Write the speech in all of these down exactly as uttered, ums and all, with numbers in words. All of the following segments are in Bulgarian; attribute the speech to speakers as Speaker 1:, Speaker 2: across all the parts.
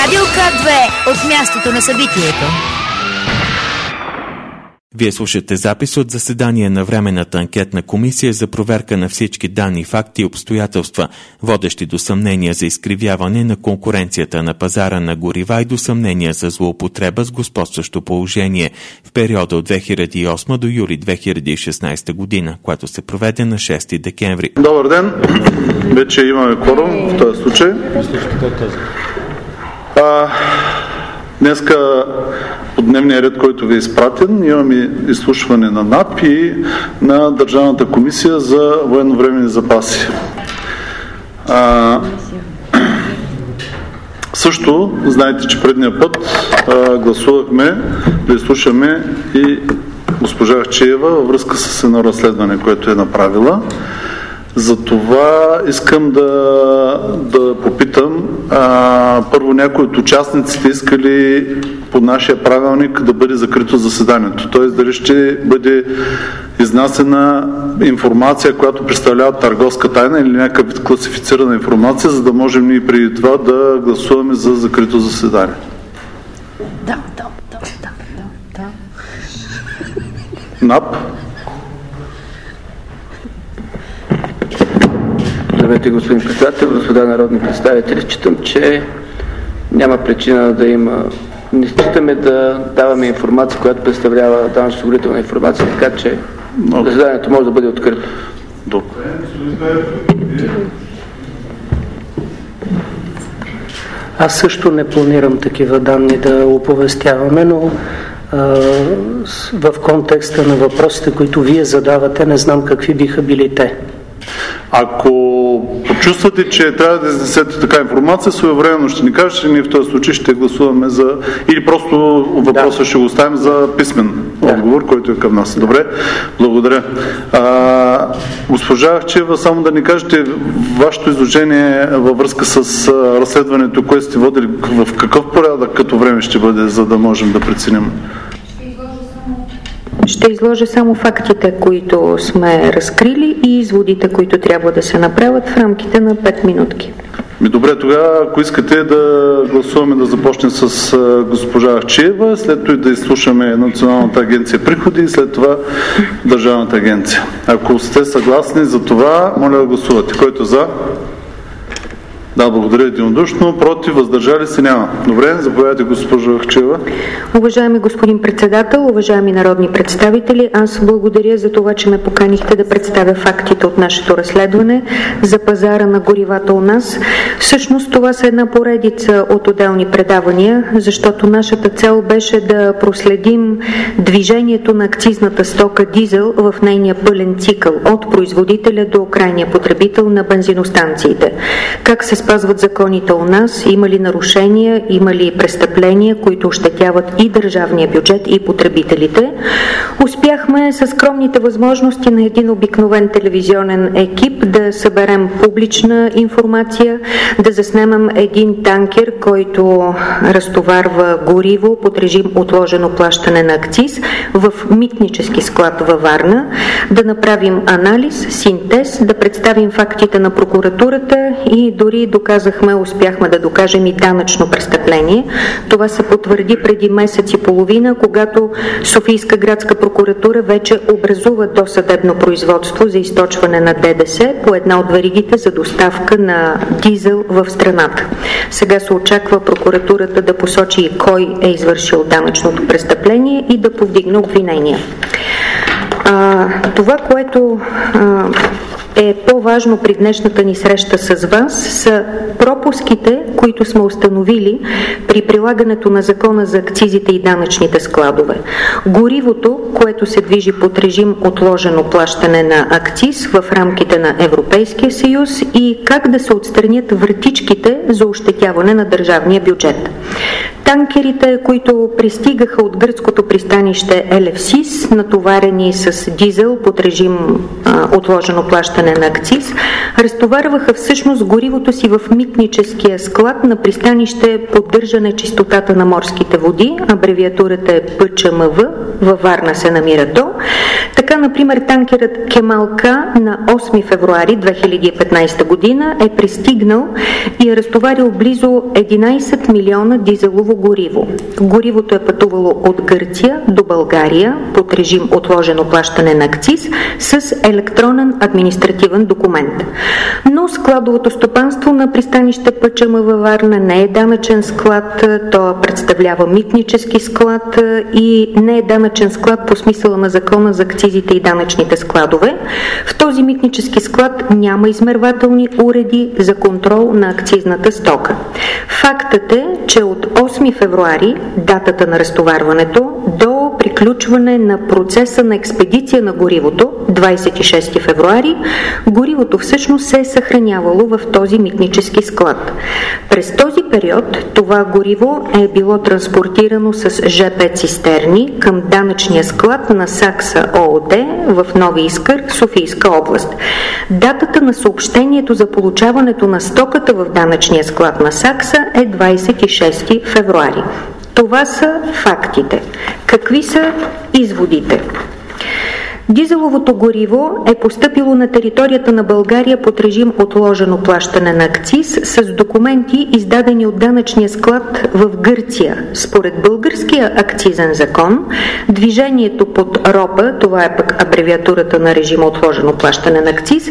Speaker 1: Радио К две от мястото на събитието.
Speaker 2: Вие слушате запис от заседание на Временната анкетна комисия за проверка на всички данни, факти и обстоятелства, водещи до съмнения за изкривяване на конкуренцията на пазара на горива и до съмнения за злоупотреба с господстващо положение в периода от две хиляди и осма до юли две хиляди и шестнадесета година, което се проведе на шести декември.
Speaker 3: Добър ден! Вече имаме кворум в този случай. А, днеска от дневния ред, който ви е изпратен, имаме изслушване на НАП и на Държавната комисия за военновременни запаси. А, също, знаете, че предния път а, гласувахме да изслушаме и госпожа Ахчиева във връзка с едно разследване, което е направила. Затова искам да, да попитам, а, първо някои от участниците искали по нашия правилник да бъде закрито заседанието. Т.е. дали ще бъде изнасена информация, която представлява търговска тайна или някакъв вид класифицирана информация, за да можем ние преди това да гласуваме за закрито заседание.
Speaker 1: Да, да, да, да, да.
Speaker 3: НАП?
Speaker 4: Здравейте, господин председател, господа народни представители. Считам, че няма причина да има. Не считаме да даваме информация, която представлява данъчно-осигурителна информация, така че заседанието може да бъде открито.
Speaker 3: Добре.
Speaker 5: Аз също не планирам такива данни да оповестяваме, но а, в контекста на въпросите, които вие задавате, не знам какви биха били те.
Speaker 3: Ако почувствате, че трябва да изнесете така информация, своевременно ще ни кажете, ние в този случай ще гласуваме за... Или просто въпроса да. ще го оставим за писмен да. отговор, който е към нас. Добре, благодаря. А, госпожа Ахчиева, само да ни кажете вашето изложение във връзка с а, разследването, което сте водили, в какъв порядък като време ще бъде, за да можем да преценим?
Speaker 6: Ще изложа само фактите, които сме разкрили и изводите, които трябва да се направят в рамките на пет минутки.
Speaker 3: Ми добре, тогава, ако искате да гласуваме, да започнем с госпожа Ахчиева, след това да изслушаме Националната агенция приходи и след това Държавната агенция. Ако сте съгласни за това, моля да гласувате. Който за? Да, благодаря единодушно. Против, въздържали се няма. Добре, заповядайте, госпожо Ахчиева.
Speaker 6: Уважаеми господин председател, уважаеми народни представители, аз благодаря за това, че ме поканихте да представя фактите от нашето разследване за пазара на горивата у нас. Всъщност това са една поредица от отделни предавания, защото нашата цел беше да проследим движението на акцизната стока дизел в нейния пълен цикъл от производителя до крайния потребител на бензиностанциите. Как се спазват законите у нас, има ли нарушения, има ли престъпления, които ощетяват и държавния бюджет, и потребителите. Успяхме с скромните възможности на един обикновен телевизионен екип да съберем публична информация, да заснемем един танкер, който разтоварва гориво под режим отложено плащане на акциз в митнически склад във Варна, да направим анализ, синтез, да представим фактите на прокуратурата и дори доказахме, успяхме да докажем и данъчно престъпление. Това се потвърди преди месец и половина, когато Софийска градска прокуратура вече образува досъдебно производство за източване на ДДС по една от веригите за доставка на дизел в страната. Сега се очаква прокуратурата да посочи кой е извършил данъчното престъпление и да повдигне обвинения. А, това, което а, е по-важно при днешната ни среща с вас, са пропуските, които сме установили при прилагането на закона за акцизите и данъчните складове. Горивото, което се движи под режим отложено плащане на акциз в рамките на Европейския съюз и как да се отстранят вратичките за ощетяване на държавния бюджет. Танкерите, които пристигаха от гръцкото пристанище Елевсис, натоварени с дизел под режим а, отложено плащане на акциз, разтоварваха всъщност горивото си в митническия склад на пристанище Поддържане чистотата на морските води, абревиатурата е П Ч М В, във Варна се намира то. Така, например, танкерът Кемал К на осми февруари две хиляди и петнадесета година е пристигнал и е разтоварил близо единадесет милиона дизелово гориво. Горивото е пътувало от Гърция до България под режим отложено плащане на акциз с електронен административен документ. Но складовото стопанство на пристанище П Ч М във Варна не е данъчен склад, то представлява митнически склад и не е данъчен склад по смисъла на Закона за акцизите и данъчните складове. В този митнически склад няма измервателни уреди за контрол на акцизната стока. Фактът е, че от осми февруари, датата на разтоварването, до приключване на процеса на експедиция на горивото, двадесет и шести февруари, горивото всъщност се е съхранявало в този митнически склад. През този период това гориво е било транспортирано с Ж П цистерни към данъчния склад на Сакса О О Д в Нови Искър, Софийска област. Датата на съобщението за получаването на стоката в данъчния склад на Сакса е двадесет и шести февруари. Това са фактите. Какви са изводите? Дизеловото гориво е постъпило на територията на България под режим отложено плащане на акциз с документи, издадени от данъчния склад в Гърция. Според българския акцизен закон, движението под РОПа, това е пък абревиатурата на режима отложено плащане на акциз,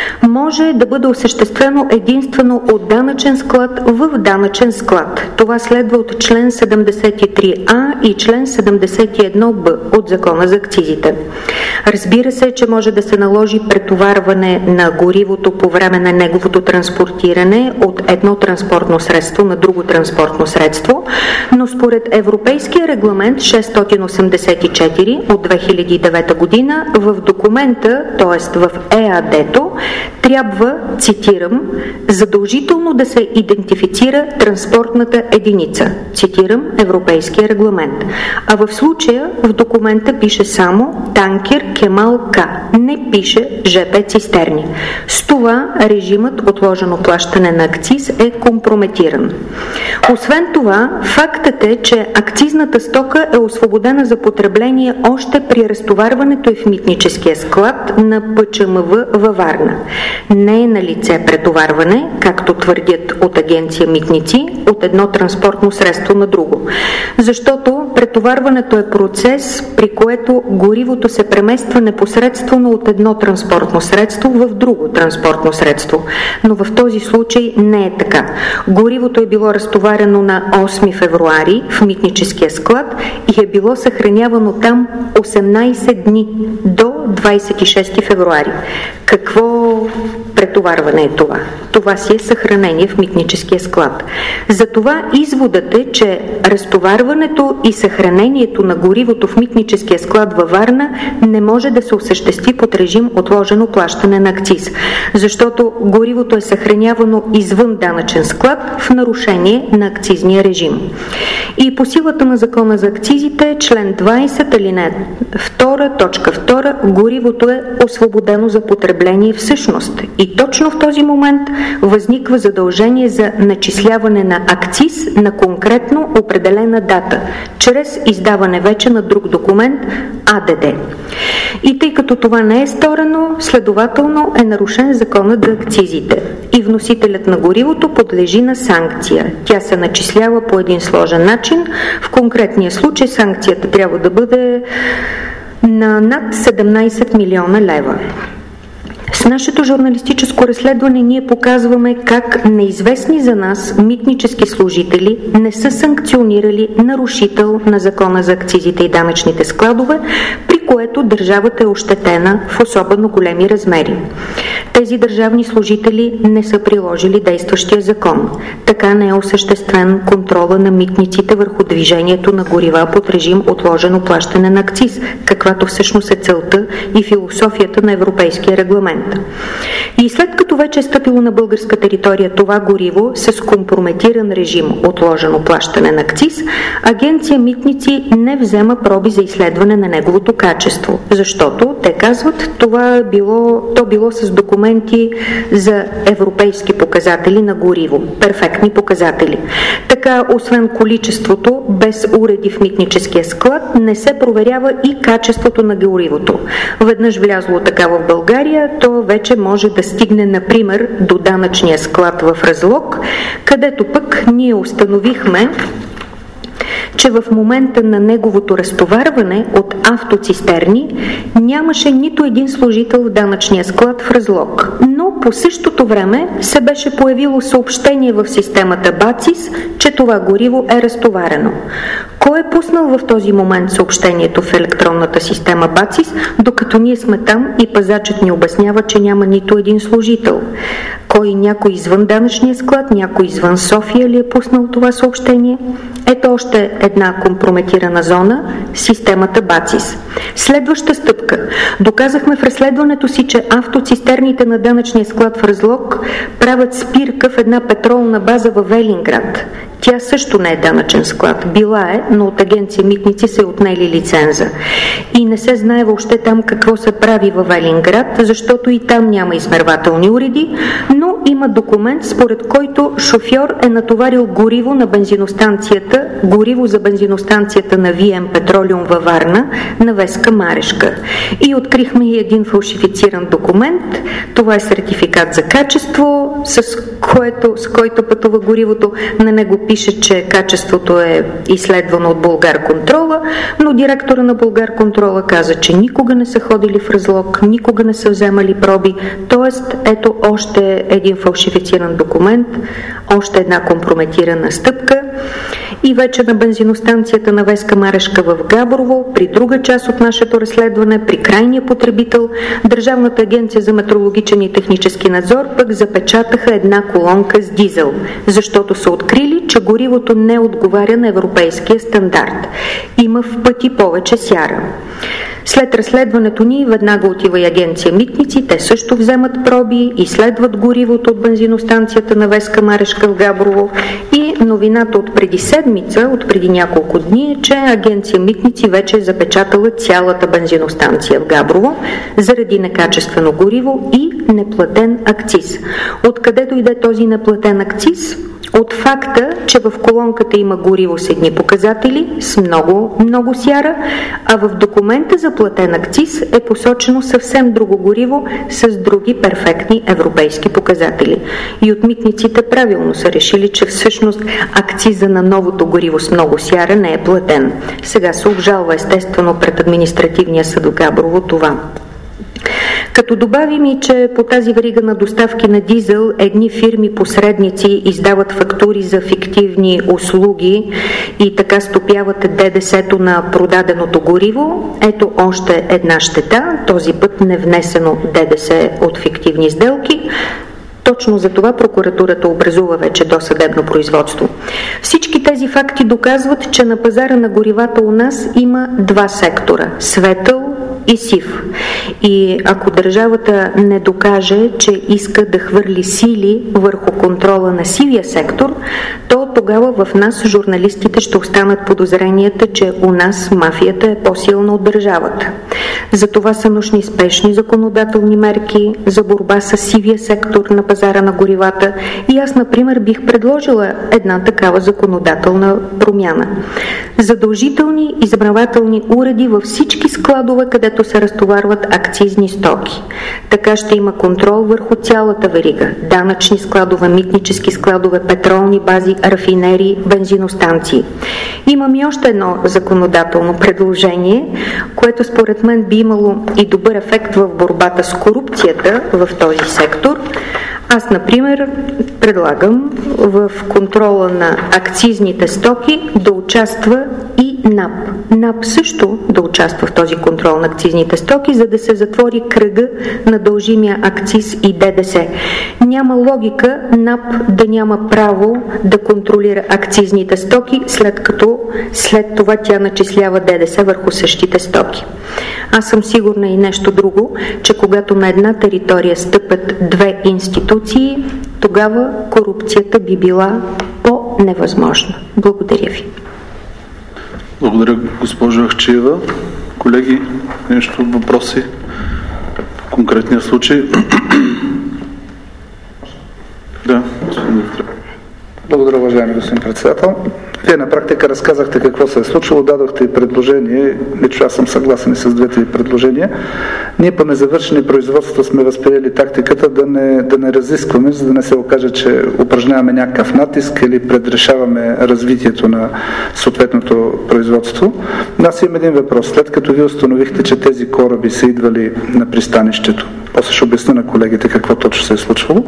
Speaker 6: може да бъде осъществено единствено от данъчен склад в данъчен склад. Това следва от член седемдесет и три А и член седемдесет и едно Б от Закона за акцизите. Разбира се, че може да се наложи претоварване на горивото по време на неговото транспортиране от едно транспортно средство на друго транспортно средство, но според Европейския регламент шестстотин осемдесет и четири от две хиляди и девета година в документа, т.е. в Е А Д-то, трябва, цитирам, задължително да се идентифицира транспортната единица. Цитирам Европейския регламент. А в случая в документа пише само танкер Кемал К. Не пише Ж П цистерни. С това режимът отложено плащане на акциз е компрометиран. Освен това, фактът е, че акцизната стока е освободена за потребление още при разтоварването и в митническия склад на П Ч М В във Варна. Не е на лице претоварване, както твърдят от агенция Митници, от едно транспортно средство на друго. Защото претоварването е процес, при което горивото се премества непосредствено от едно транспортно средство в друго транспортно средство. Но в този случай не е така. Горивото е било разтоварено на осми февруари в митническия склад и е било съхранявано там осемнадесет дни до двадесет и шести февруари. Какво претоварване е това? Това си е съхранение в митническия склад. Затова изводът е, че разтоварването и съхранението на горивото в митническия склад във Варна не може да се осъществи под режим отложено плащане на акциз, защото горивото е съхранявано извън данъчен склад в нарушение на акцизния режим. И по силата на Закона за акцизите, член двадесет, алинея втора, точка втора, горивото е освободено за потребление всъщност. И точно в този момент възниква задължение за начисляване на акциз на конкретно определена дата, чрез издаване вече на друг документ А Д Д. И тъй като това не е сторено, следователно е нарушен Законът за акцизите и вносителят на горивото подлежи на санкция. Тя се начислява по един сложен начин. В конкретния случай санкцията трябва да бъде на над седемнадесет милиона лева. С нашето журналистическо разследване ние показваме как неизвестни за нас митнически служители не са санкционирали нарушител на Закона за акцизите и данъчните складове, при което държавата е ощетена в особено големи размери. Тези държавни служители не са приложили действащия закон. Така не е осъществен контрола на митниците върху движението на горива под режим отложено плащане на акциз, каквато всъщност е целта и философията на европейския регламент. И след като вече е стъпило на българска територия това гориво с компрометиран режим отложено плащане на акциз, агенция Митници не взема проби за изследване на неговото качество, защото те казват, това било, то било с документи за европейски показатели на гориво, перфектни показатели. Така, освен количеството, без уреди в митническия склад, не се проверява и качеството на горивото. Веднъж влязло така в България, то вече може да стигне, например, до данъчния склад в Разлог, където пък ние установихме, че в момента на неговото разтоварване от автоцистерни нямаше нито един служител в данъчния склад в Разлог. Но по същото време се беше появило съобщение в системата БАЦИС, че това гориво е разтоварено. Кой е пуснал в този момент съобщението в електронната система БАЦИС, докато ние сме там и пазачът ни обяснява, че няма нито един служител? Кой, някой извън данъчния склад, някой извън София ли е пуснал това съобщение? Ето още една компрометирана зона – системата БАЦИС. Следваща стъпка. Доказахме в разследването си, че автоцистерните на данъчния склад в Разлог правят спирка в една петролна база във Велинград. Тя също не е данъчен склад. Била е, но от агенция Митници се отнели лиценза. И не се знае въобще там какво се прави във Велинград, защото и там няма измервателни уреди, но има документ, според който шофьор е натоварил гориво на бензиностанцията, гориво за бензиностанцията на Ви Ем Петролиум във Варна, на Веска Марешка. И открихме и един фалшифициран документ. Това е сертификат за качество, с който, с който пътува горивото. На него пише, че качеството е изследвано от Булгарконтрола, но директора на Булгарконтрола каза, че никога не са ходили в Разлог, никога не са вземали проби. Тоест, ето още един фалшифициран документ, още една компрометирана стъпка. И вече на бензиностанцията на Веска Марешка в Габрово, при друга част от нашето разследване, при крайния потребител, Държавната агенция за метрологичен и технически надзор пък запечатаха една колонка с дизел, защото са открили, че горивото не отговаря на европейския стандарт. Има в пъти повече сяра. След разследването ни веднага отива и агенция Митници, те също вземат проби, изследват горивото от бензиностанцията на Веска Марешка в Габрово и новината от преди седмица, от преди няколко дни е, че агенция Митници вече е запечатала цялата бензиностанция в Габрово заради некачествено гориво и неплатен акциз. Откъде дойде този неплатен акциз? От факта, че в колонката има гориво с едни показатели с много, много сяра, а в документа за платен акциз е посочено съвсем друго гориво с други перфектни европейски показатели. И от митниците правилно са решили, че всъщност акциза на новото гориво с много сяра не е платен. Сега се обжалва естествено пред административния съд в Габрово това. Като добавим и, че по тази верига на доставки на дизел едни фирми-посредници издават фактури за фиктивни услуги и така стопяват ДДС-то на продаденото гориво, ето още една щета, този път невнесено ДДС от фиктивни сделки. Точно за това прокуратурата образува вече досъдебно производство. Всички тези факти доказват, че на пазара на горивата у нас има два сектора – светъл и сив. И ако държавата не докаже, че иска да хвърли сили върху контрола на сивия сектор, то тогава в нас, журналистите, ще останат подозренията, че у нас мафията е по-силна от държавата. Затова са нужни спешни законодателни мерки за борба с сивия сектор на пазара на горивата и аз, например, бих предложила една такава законодателна промяна. Задължителни измервателни уреди във всички складове, където се разтоварват акцизни стоки. Така ще има контрол върху цялата верига. Данъчни складове, митнически складове, петролни бази, рафинерии, бензиностанции. Имам и още едно законодателно предложение, което според мен би имало и добър ефект в борбата с корупцията в този сектор. Аз, например, предлагам в контрола на акцизните стоки да участва и НАП. НАП също да участва в този контрол на акцизните стоки, за да се затвори кръга на дължимия акциз и ДДС. Няма логика НАП да няма право да контролира акцизните стоки, след като след това тя начислява ДДС върху същите стоки. Аз съм сигурна и нещо друго, че когато на една територия стъпят две институции, тогава корупцията би била по-невъзможна. Благодаря ви.
Speaker 3: Благодаря, госпожо Ахчиева. Колеги, нещо, въпроси по конкретния случай? Да, господин Димитров.
Speaker 7: Благодаря, уважаеми господин председател. Вие на практика разказахте какво се е случило, дадохте и предложение, лично аз съм съгласен и с двете ви предложения. Ние по незавършени производства сме възприели тактиката да не, да не разискваме, за да не се окаже, че упражняваме някакъв натиск или предрешаваме развитието на съответното производство. Аз имам един въпрос. След като ви установихте, че тези кораби са идвали на пристанището, после ще обясня на колегите какво точно се е случвало,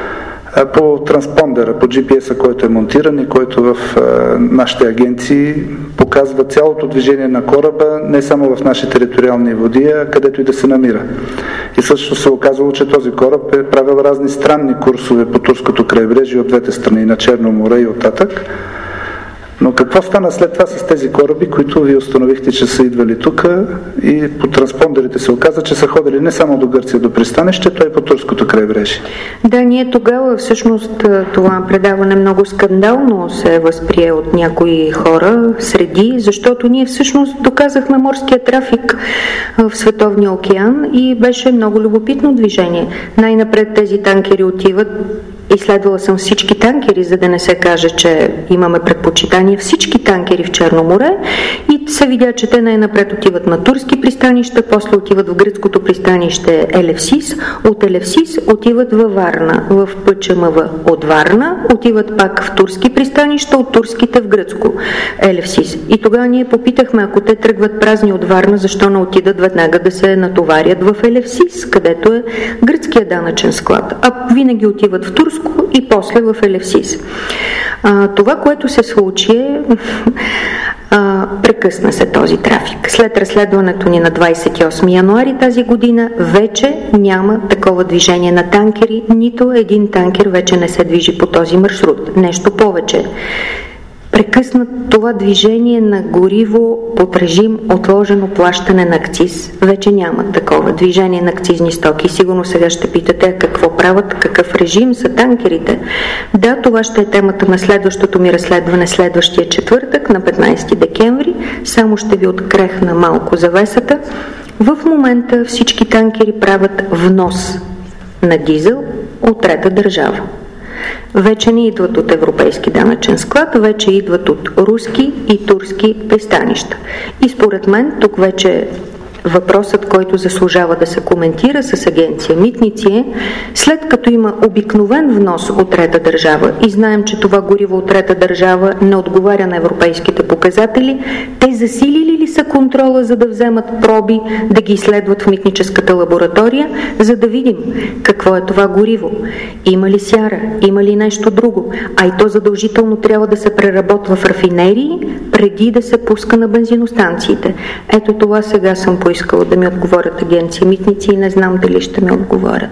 Speaker 7: по транспондера, по джи пи ес-а, който е монтиран и който в а, нашите агенции показва цялото движение на кораба, не само в нашите териториални води, а където и да се намира. И също се оказало, че този кораб е правил разни странни курсове по турското крайбрежие от двете страни, на Черно море и оттатък. Но какво стана след това с тези кораби, които ви установихте, че са идвали тук и по транспондерите се оказа, че са ходили не само до Гърция, до пристанището, а и по турското крайбрежие?
Speaker 6: Да, ние тогава всъщност това предаване много скандално се възприе от някои хора среди, защото ние всъщност доказахме морския трафик в Световния океан и беше много любопитно движение. Най-напред тези танкери отиват. Изследвала съм всички танкери, за да не се каже, че имаме предпочитание. Всички танкери в Черно море и се видя, че те най-напред отиват на турски пристанища, после отиват в гръцкото пристанище Елевсис, от Елевсис отиват във Варна, в ПЧМВ от Варна, отиват пак в турски пристанища, от турските в гръцко Елевсис. И тогава ние попитахме, ако те тръгват празни от Варна, защо не отидат веднага да се натоварят в Елевсис, където е гръцкия данъчен склад, а винаги отиват в турско и после в Елевсис. А, това, което се случи е а, прекъсна се този трафик. След разследването ни на двадесет и осми януари тази година вече няма такова движение на танкери, нито един танкер вече не се движи по този маршрут. Нещо повече. Прекъснат това движение на гориво под режим отложено плащане на акциз. Вече няма такова движение на акцизни стоки. Сигурно сега ще питате какво правят, какъв режим са танкерите. Да, това ще е темата на следващото ми разследване следващия четвъртък на петнадесети декември. Само ще ви открехна малко завесата. В момента всички танкери правят внос на дизел от трета държава. Вече не идват от европейски данъчен склад, вече идват от руски и турски пристанища. И според мен тук вече въпросът, който заслужава да се коментира с агенция Митници е, след като има обикновен внос от трета държава и знаем, че това гориво от трета държава не отговаря на европейските показатели, те засилили ли са контрола, за да вземат проби, да ги изследват в митническата лаборатория, за да видим какво е това гориво? Има ли сяра? Има ли нещо друго? А и то задължително трябва да се преработва в рафинерии, преди да се пуска на бензиностанциите. Ето това сега съм поискала да ми отговорят агенция Митници и не знам дали ще ми отговорят.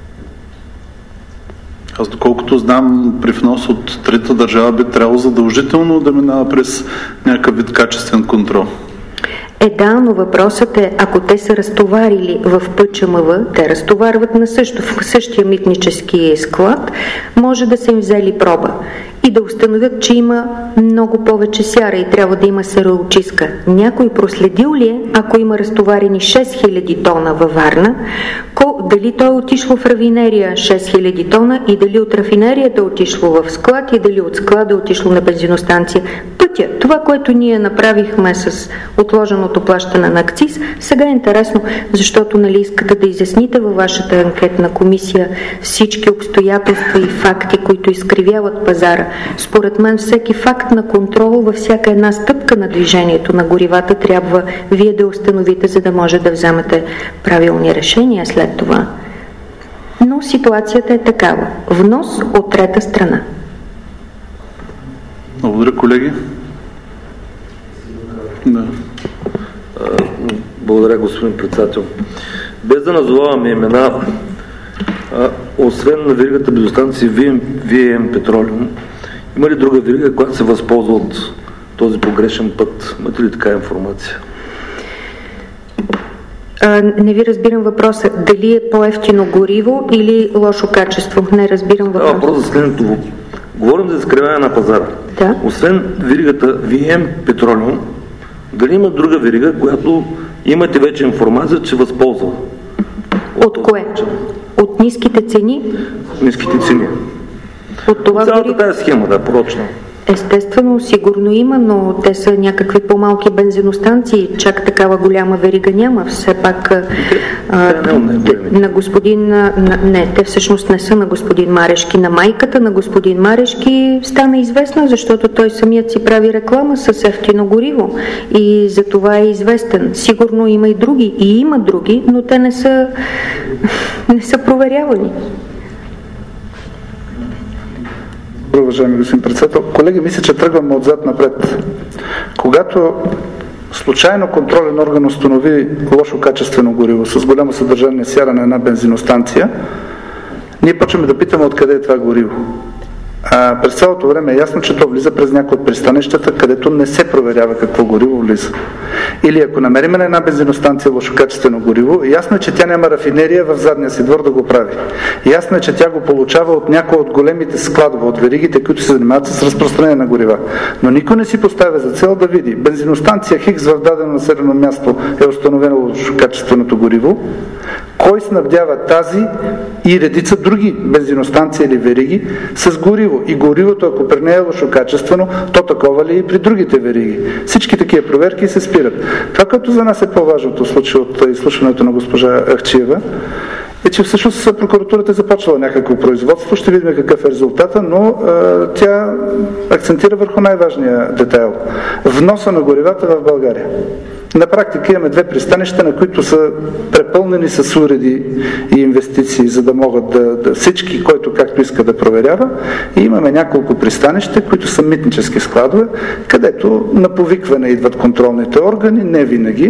Speaker 3: Аз доколкото знам, при внос от трета държава би трябвало задължително да минава през някакъв вид качествен контрол.
Speaker 6: Е, да, но въпросът е, ако те са разтоварили в ПЧМВ, те разтоварват на също, в същия митнически склад, може да са им взели проба и да установят, че има много повече сяра и трябва да има сероочистка. Някой проследил ли е, ако има разтоварени шест хиляди тона във Варна, дали то е отишло в рафинерия шест хиляди тона и дали от рафинерията е отишло в склад и дали от склада е отишло на бензиностанция. Пътя, това, което ние направихме с отложеното плащане на акциз, сега е интересно, защото нали искате да изясните във вашата анкетна комисия всички обстоятелства и факти, които изкривяват пазара. Според мен всеки факт на контрол във всяка една стъпка на движението на горивата трябва вие да установите, за да може да вземете правилни решения след това. Но ситуацията е такава. Внос от трета страна.
Speaker 3: Благодаря, колеги. Да.
Speaker 8: Благодаря, господин председател. Без да назоваваме имена, а, освен на веригата бензиностанции Ви Ем Петролиум, има ли друга верига, която се възползва от този погрешен път? Имате ли така информация?
Speaker 6: А, не ви разбирам въпроса. Дали е по-евтино гориво или лошо качество? Не разбирам въпроса.
Speaker 8: Това въпрос за следното. Говорим за изкривяване на пазара.
Speaker 6: Да.
Speaker 8: Освен веригата Ви Ем Петролиум, дали има друга верига, която имате вече информация, че възползва?
Speaker 6: От, от кое? От ниските цени?
Speaker 8: Ниските цени.
Speaker 6: От това
Speaker 8: цялата
Speaker 6: гориво?
Speaker 8: тази схема, да, порочна.
Speaker 6: Естествено, сигурно има, но те са някакви по-малки бензиностанции. Чак такава голяма верига няма. Все пак а, на господин... На, не, те всъщност не са на господин Марешки. На майката на господин Марешки стана известна, защото той самият си прави реклама с евтино гориво. И за това е известен. Сигурно има и други. И има други, но те не са, не са проверявани.
Speaker 7: Уважаеми господин председател, колеги, мисля, че тръгваме отзад напред. Когато случайно контролен орган установи лошо качествено гориво с голямо съдържание сяра на една бензиностанция, ние почваме да питаме откъде е това гориво. А през цялото време е ясно, че то влиза през някои от пристанищата, където не се проверява какво гориво влиза. Или ако намерим на една бензиностанция лошокачествено гориво, ясно е, че тя няма рафинерия в задния си двор да го прави. Ясно е, че тя го получава от някои от големите складове, от веригите, които се занимават с разпространение на горива. Но никой не си поставя за цел да види бензиностанция Хикс в дадено населено място е установено лошокачественото гориво, кой снабдява тази и редица други бензиностанции или вериги с гориво. И горивото, ако при нея е лошокачествено, то такова ли е и при другите вериги. Всички такива проверки се спират. Това, като за нас е по-важното случай от изслушването на госпожа Ахчиева, е, че всъщност прокуратурата е започвала някакво производство, ще видим какъв е резултата, но а, тя акцентира върху най-важния детайл. Вноса на горивата в България. На практика имаме две пристанища, на които са препълнени с уреди и инвестиции, за да могат да, да всички, който както иска да проверява. И имаме няколко пристанища, които са митнически складове, където на повикване идват контролните органи, не винаги.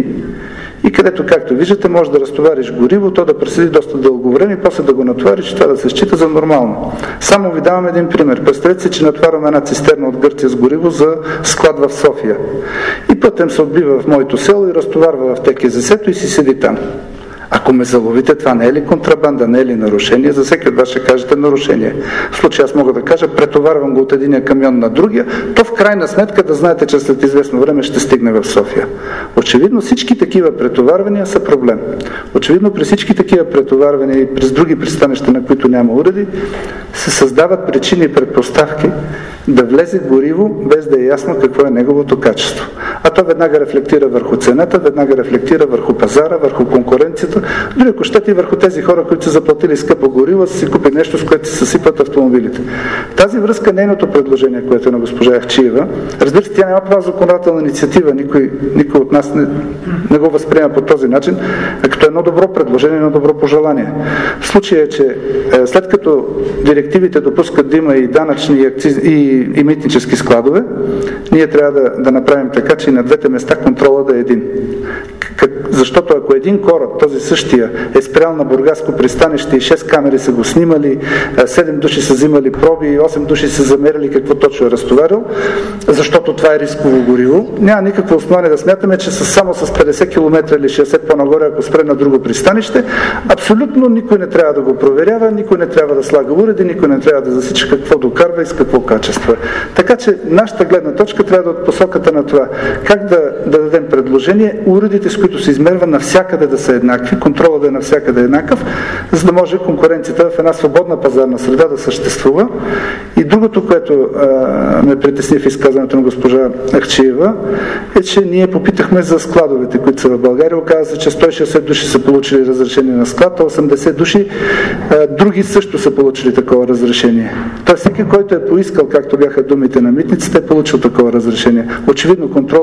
Speaker 7: И където, както виждате, може да разтовариш гориво, то да преседи доста дълго време и после да го натовариш, това да се счита за нормално. Само ви давам един пример. Представете си, че натварваме една цистерна от Гърция с гориво за склад в София. И пътем се отбива в моето село и разтоварва в ТКЗС-то и си седи там. Ако ме заловите, това не е ли контрабанда, не е ли нарушение? За всеки от вас ще кажете нарушение. В случай аз мога да кажа, претоварвам го от единия камион на другия, то в крайна сметка да знаете, че след известно време ще стигне в София. Очевидно всички такива претоварвания са проблем. Очевидно при всички такива претоварвания и през други пристанища, на които няма уреди, се създават причини и предпоставки да влезе гориво, без да е ясно какво е неговото качество. А то веднага рефлектира върху цената, веднага рефлектира върху пазара, върху конкуренцията, дори ако щете и върху тези хора, които са заплатили скъпо гориво, са си купи нещо, с което си съсипат автомобилите. В тази връзка нейното предложение, което е на госпожа Ахчиева, разбира се, тя няма права законодателна инициатива, никой, никой от нас не, не го възприема по този начин, а като едно добро предложение, едно добро пожелание. В случая е, че е, след като директивите допускат да има и данъчни и, акциз, и, и митнически складове, ние трябва да, да направим така, че и на двете места контрола да е един. Как, защото ако един кораб, този същия, е спрял на Бургаско пристанище и шест камери са го снимали, седем души са взимали проби и осем души са замерили какво точно е разтоварил, защото това е рисково гориво, няма никакво основание да смятаме, че само с петдесет километра или шейсет по-нагоре, ако спре на друго пристанище, абсолютно никой не трябва да го проверява, никой не трябва да слага уреди, никой не трябва да засича какво докарва и с какво качество е. Така че нашата гледна точка трябва да е от посоката на това. Как да, да дадем предложение, уредите, с които се измерва, навсякъде да са еднакви, контрола да е навсякъде еднакъв, за да може конкуренцията в една свободна пазарна среда да съществува. И другото, което а, ме притесни в изказването на госпожа Ахчиева, е, че ние попитахме за складовете, които са в България. Оказва се, че сто и шейсет души са получили разрешение на склад, а осемдесет души а, други също са получили такова разрешение. Тоест всеки, който е поискал, както бяха думите на митницата, е получил такова разрешение. Очевидно контролът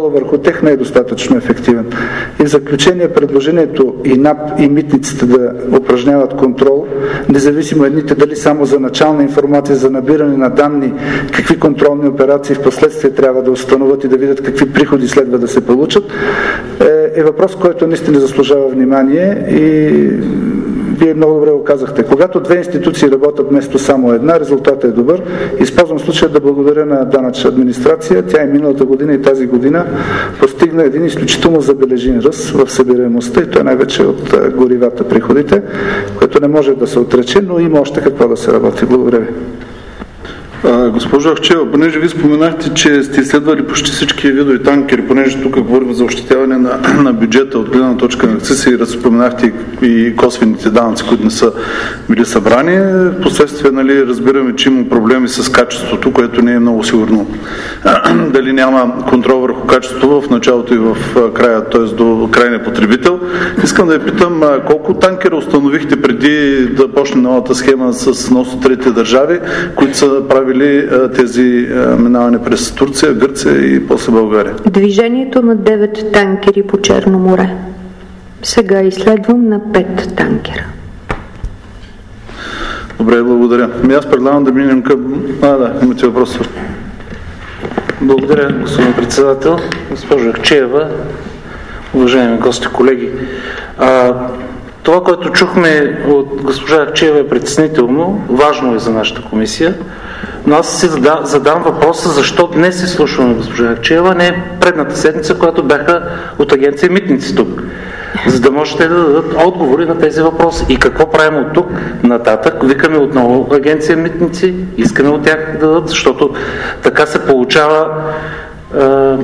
Speaker 7: контрола върху тях не е достатъчно ефективен. И в заключение, предложението и НАП и митниците да упражняват контрол, независимо едните дали само за начална информация, за набиране на данни, какви контролни операции в последствие трябва да установят и да видят какви приходи следва да се получат, е, е въпрос, който наистина заслужава внимание и вие много добре го казахте. Когато две институции работят вместо само една, резултатът е добър. Използвам случая да благодаря на данъчна администрация. Тя и миналата година и тази година постигна един изключително забележим ръст в събираемостта и той най-вече от горивата, приходите, което не може да се отрече, но има още какво да се работи. Благодаря ви.
Speaker 3: Госпожо Ахчева, понеже ви споменахте, че сте изследвали почти всички видове танкери, понеже тук говорим за ощетяване на, на бюджета от гледна точка на акциз и споменахте и косвените данъци, които не са били събрани. Впоследствие, нали, разбираме, че има проблеми с качеството, което не е много сигурно. Дали няма контрол върху качеството в началото и в края, т.е. до крайния потребител. Искам да ви питам, колко танкера установихте преди да почне новата схема с нос от трети държави, които са правили тези минаване през Турция, Гърция и после България?
Speaker 6: Движението на девет танкери по Черно море. Сега изследвам на пет танкера.
Speaker 3: Добре, благодаря. Ами аз предлагам да минем към... А, да, имате въпрос.
Speaker 9: Благодаря, господин председател. Госпожо Ахчева, уважаеми гости, колеги. А, това, което чухме от госпожа Ахчева, е притеснително, важно е за нашата комисия, но аз си задам въпроса защо днес изслушваме госпожа Ахчева, не предната седмица, която бяха от агенция Митници тук, за да можете да дадат отговори на тези въпроси. И какво правим от тук нататък? Викаме отново агенция Митници, искаме от тях да дадат, защото така се получава е,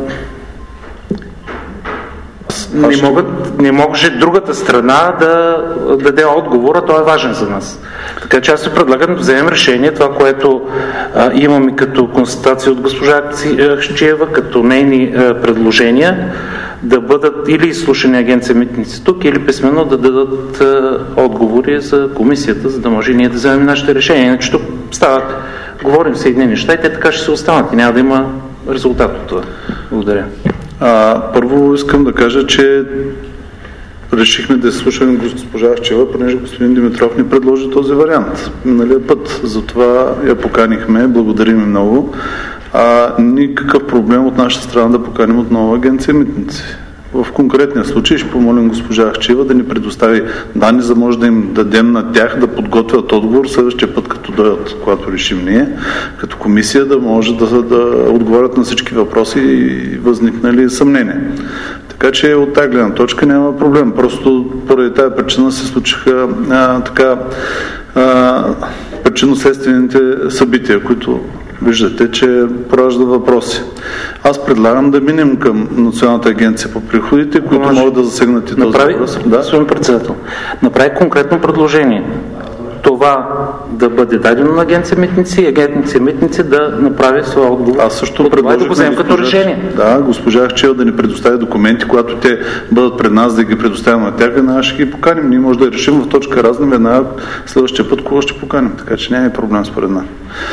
Speaker 9: Не, могат, не може другата страна да даде отговора, той е важен за нас. Така че аз се предлагам да вземем решение, това, което а, имаме като констатация от госпожа Ахчева, като нейни а, предложения, да бъдат или изслушани агенция Митници тук, или писмено да дадат а, отговори за комисията, за да може и ние да вземем нашите решения. Иначе тук стават, говорим се едни неща и те така ще се останат и няма да има резултат от това. Благодаря.
Speaker 3: А, първо искам да кажа, че решихме да слушаме госпожа Ахчева, понеже господин Димитров ни предложи този вариант. Миналия път, затова я поканихме, благодарим и много. А, никакъв проблем от наша страна да поканим отново агенция Митници. В конкретния случай ще помолим госпожа Ахчева да ни предостави данни, за може да им дадем на тях да подготвят отговор следващия път, като дойдат, когато решим ние, като комисия, да може да, да отговорят на всички въпроси и възникнали съмнения. Така че от тази гледна точка няма проблем. Просто поради тази причина се случиха а, така а, причинно-следствените събития, които виждате, че поражда въпроси. Аз предлагам да минем към Националната агенция по приходите, които може могат да засегнат и този
Speaker 9: направи,
Speaker 3: въпрос.
Speaker 9: Да, господин председател. Направи конкретно предложение. Това да бъде дадено на агенция Митници и агенция Митници да направи своя отговор.
Speaker 3: Аз също предложих
Speaker 9: да го вземем като решение.
Speaker 3: Да, госпожа Ахчева да ни предостави документи, когато те бъдат пред нас, да ги предоставим на тях, веднага ще ги поканим. Ние може да решим в точка разни, веднага следващия път кого ще поканим. Така че няма проблем според нас.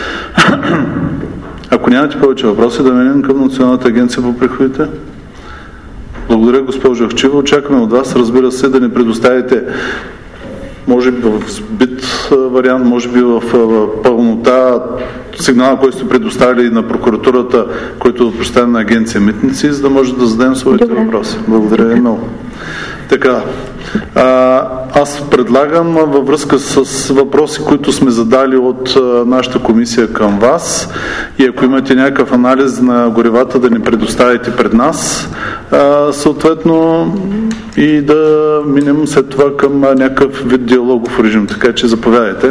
Speaker 3: Ако нямате повече въпроси, да минем към Националната агенция по приходите. Благодаря, госпожо Ахчева. Очакваме от вас, разбира се, да ни предоставите, може би в сбит вариант, може би в пълнота сигнала, който сте предоставили на прокуратурата, който е представен на агенция Митници, за да може да зададем своите Добре. въпроси. Благодаря ви много. Така, а, аз предлагам във връзка с въпроси, които сме задали от а, нашата комисия към вас, и ако имате някакъв анализ на горивата, да ни предоставите пред нас, а, съответно и да минем след това към а, някакъв вид диалогов режим. Така че заповядайте.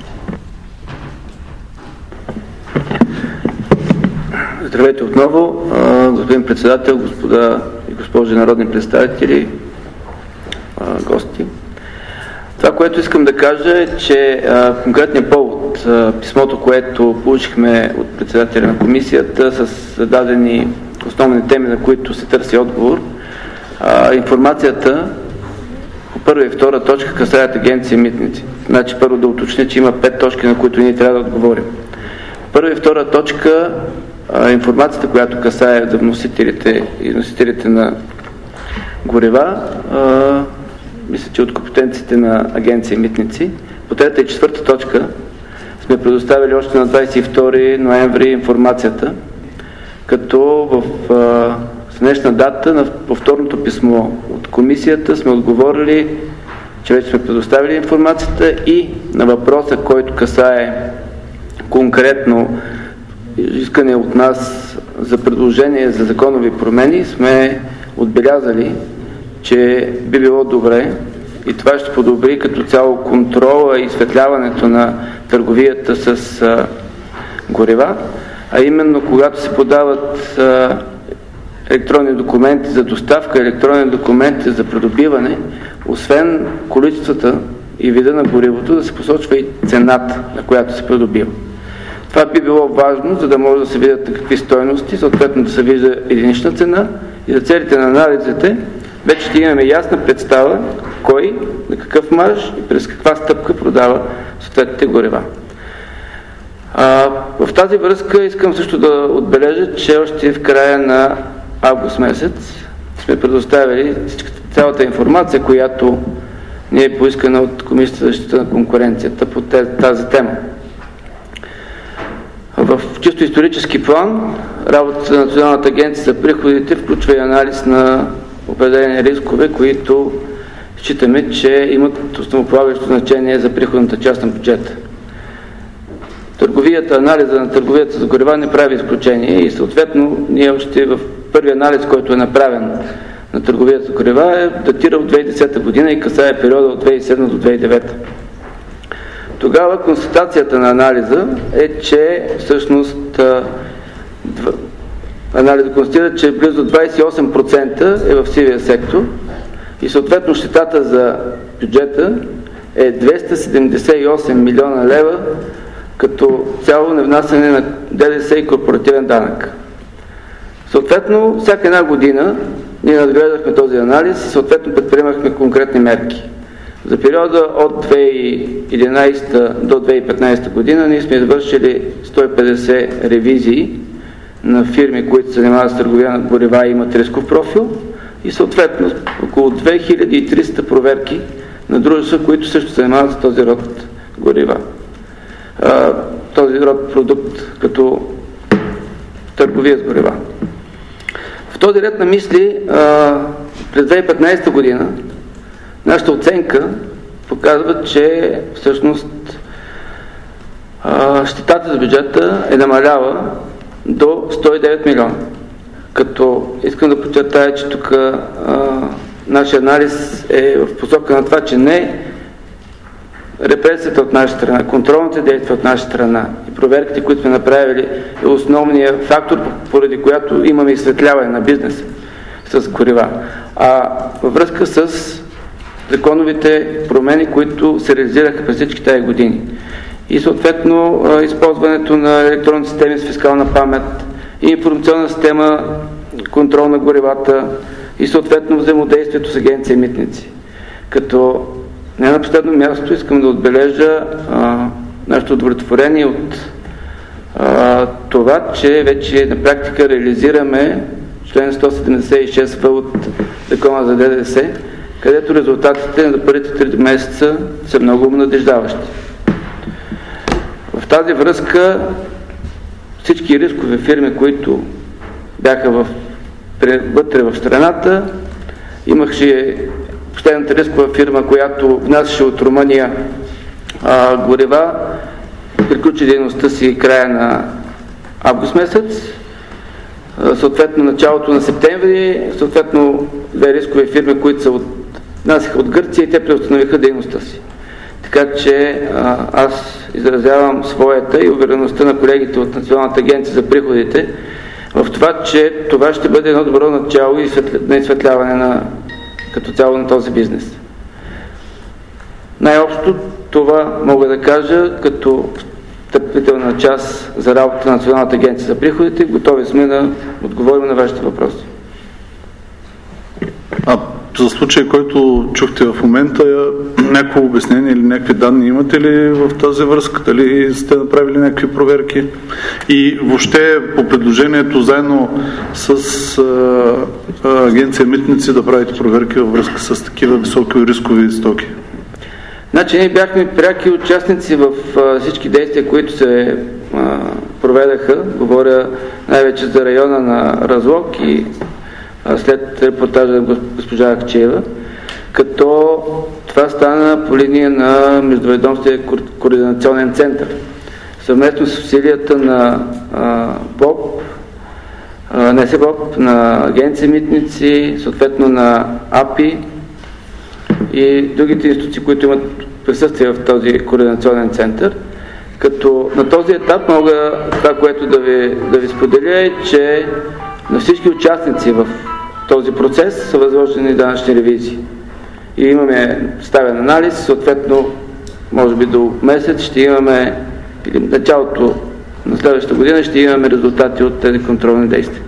Speaker 4: Здравейте отново, господин председател, господа и госпожи народни представители, гости. Това, което искам да кажа е, че а, конкретният повод, а, писмото, което получихме от председателя на комисията с зададени основни теми, на които се търси отговор, а, информацията по първа и втора точка касаят агенция Митници. Значи първо да уточня, че има пет точки, на които ние трябва да отговорим. Първа и втора точка а, информацията, която касае за вносителите и носителите на горива, а, мисля, че от компетенциите на Агенция Митници. По трета и четвърта точка сме предоставили още на двадесет и втори ноември информацията, като в а, с днешна дата на повторното писмо от комисията сме отговорили, че вече сме предоставили информацията, и на въпроса, който касае конкретно искане от нас за предложение за законови промени, сме отбелязали, че би било добре и това ще подобри като цяло контрола и изсветляването на търговията с а, горива, а именно когато се подават а, електронни документи за доставка, електронни документи за придобиване, освен количествата и вида на горивото, да се посочва и цената, на която се придобива. Това би било важно, за да може да се видят на какви стойности, съответно да се вижда единична цена, и за целите на анализите вече ще имаме ясна представа кой, на какъв марж и през каква стъпка продава съответните горива. А, в тази връзка искам също да отбележа, че още в края на август месец сме предоставили цялата информация, която ни е поискана от Комисията за защита на конкуренцията по тази тема. В чисто исторически план работата на Националната агенция за приходите включва и анализ на определени рискове, които считаме, че имат основополагащо значение за приходната част на бюджета. Търговията, анализа на търговията с горива не прави изключение и съответно ние още в първи анализ, който е направен на търговията с горива, е датира от две хиляди и десета година и касае периода от две хиляди и седма до две хиляди и девета. Тогава констатацията на анализа е, че всъщност анализът констатира, че близо двадесет и осем процента е в сивия сектор и съответно щетата за бюджета е двеста седемдесет и осем милиона лева като цяло невнасяне на ДДС и корпоративен данък. Съответно, всяка една година ние надгледахме този анализ и съответно предприемахме конкретни мерки. За периода от две хиляди и единадесета до две хиляди и петнадесета година ние сме извършили сто и петдесет ревизии на фирми, които се занимават с търговия на горива и имат рисков профил, и съответно около две хиляди и триста проверки на дружества, които също се занимават с този род горива. А, този род продукт като търговия с горива. В този ред на мисли а, през две хиляди и петнадесета година нашата оценка показва, че всъщност а, щетата за бюджета е намалява до сто и девет милиона. Като искам да подчертая, че тук а, нашия анализ е в посока на това, че не репресията от наша страна, контролните действия от наша страна и проверките, които сме направили, е основният фактор, поради която имаме изсветляване на бизнеса с горива. А във връзка с законовите промени, които се реализираха през всички тези години и съответно използването на електронни системи с фискална памет и информационна система, контрол на горивата и съответно взаимодействието с Агенция Митници. Като не на последно място искам да отбележа а, нашето удовлетворение от а, това, че вече на практика реализираме член сто седемдесет и шест в от Закона за ДДС, където резултатите на първите три месеца са много надеждаващи. В тази връзка всички рискови фирми, които бяха в, вътре в страната, имаше последната рискова фирма, която внасяше от Румъния а, горива, приключи дейността си края на август месец, а, съответно началото на септември, съответно две рискови фирми, които са от, внасяха от Гърция и те преустановиха дейността си. Така че а, аз изразявам своята и увереността на колегите от Националната агенция за приходите в това, че това ще бъде едно добро начало и на изсветляване на като цяло на този бизнес. Най-общо това мога да кажа като встъпителна част за работа на Националната агенция за приходите. Готови сме да отговорим на вашите въпроси.
Speaker 3: А, за случай, който чухте в момента, някакво обяснение или някакви данни имате ли в тази връзка? Дали сте направили някакви проверки? И въобще по предложението заедно с а, а, агенция Митници да правите проверки във връзка с такива високи рискови стоки?
Speaker 4: Значи ние бяхме пряки участници в а, всички действия, които се а, проведаха. Говоря най-вече за района на Разлог и а, след репортажа на госпожа Ахчиева, като това стана по линия на Междуведомствения координационен център. Съвместно с усилията на а, БОП, а, не се БОП, на агенция Митници, съответно на АПИ и другите институции, които имат присъствие в този координационен център. Като на този етап мога това, което да ви, да ви споделя е, че на всички участници в този процес са възложени данъчни ревизии. И имаме ставен анализ, съответно, може би до месец ще имаме, или началото на следващата година ще имаме резултати от тези контролни действия.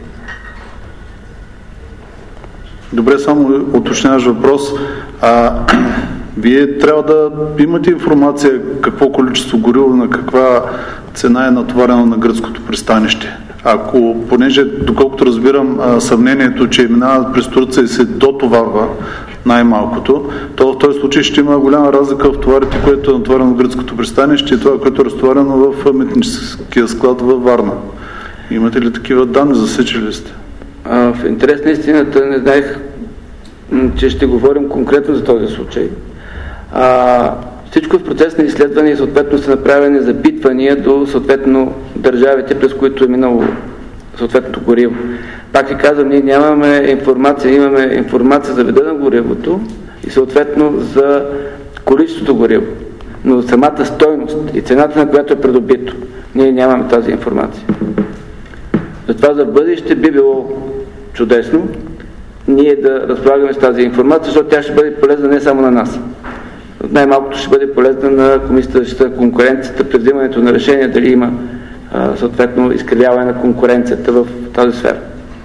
Speaker 3: Добре, само уточняваш въпрос. А, вие трябва да имате информация какво количество гориво на каква цена е натоварено на гръцкото пристанище. Ако, понеже, доколкото разбирам, съмнението, че минава през Турция и се дотоварва най-малкото, то в този случай ще има голяма разлика в товарите, което е натоварено в гръцкото пристанище и това, което е разтоварено в митническия склад във Варна. Имате ли такива данни? Засечили сте?
Speaker 4: А, в интерес на истината не знаех, че ще говорим конкретно за този случай. А, всичко в процес на изследване и съответно са направени запитвания до съответно държавите, през които е минало съответното гориво. Пак ви казвам, ние нямаме информация, имаме информация за вида на горивото и съответно за количеството гориво. Но самата стойност и цената, на която е придобито, ние нямаме тази информация. Затова за бъдеще би било чудесно ние да разполагаме с тази информация, защото тя ще бъде полезна не само на нас. Най-малкото ще бъде полезна на Комисията за защита на конкуренцията при взимането на решение дали има а, съответно изкривяване на конкуренцията в тази сфера.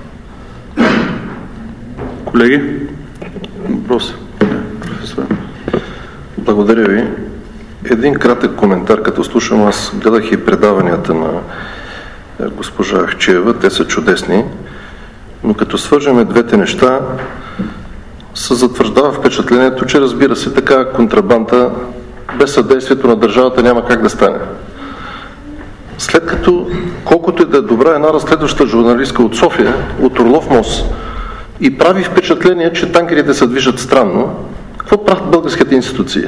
Speaker 3: Колеги, въпрос. Професор.
Speaker 10: Благодаря ви. Един кратък коментар, като слушам, аз гледах и предаванията на госпожа Ахчиева, те са чудесни, но като свържеме двете неща, се затвърждава впечатлението, че разбира се, така контрабанда без съдействието на държавата няма как да стане. След като, колкото и да е добра една разследваща журналистка от София, от Орлов мост, и прави впечатление, че танкерите се движат странно, какво правят българските институции?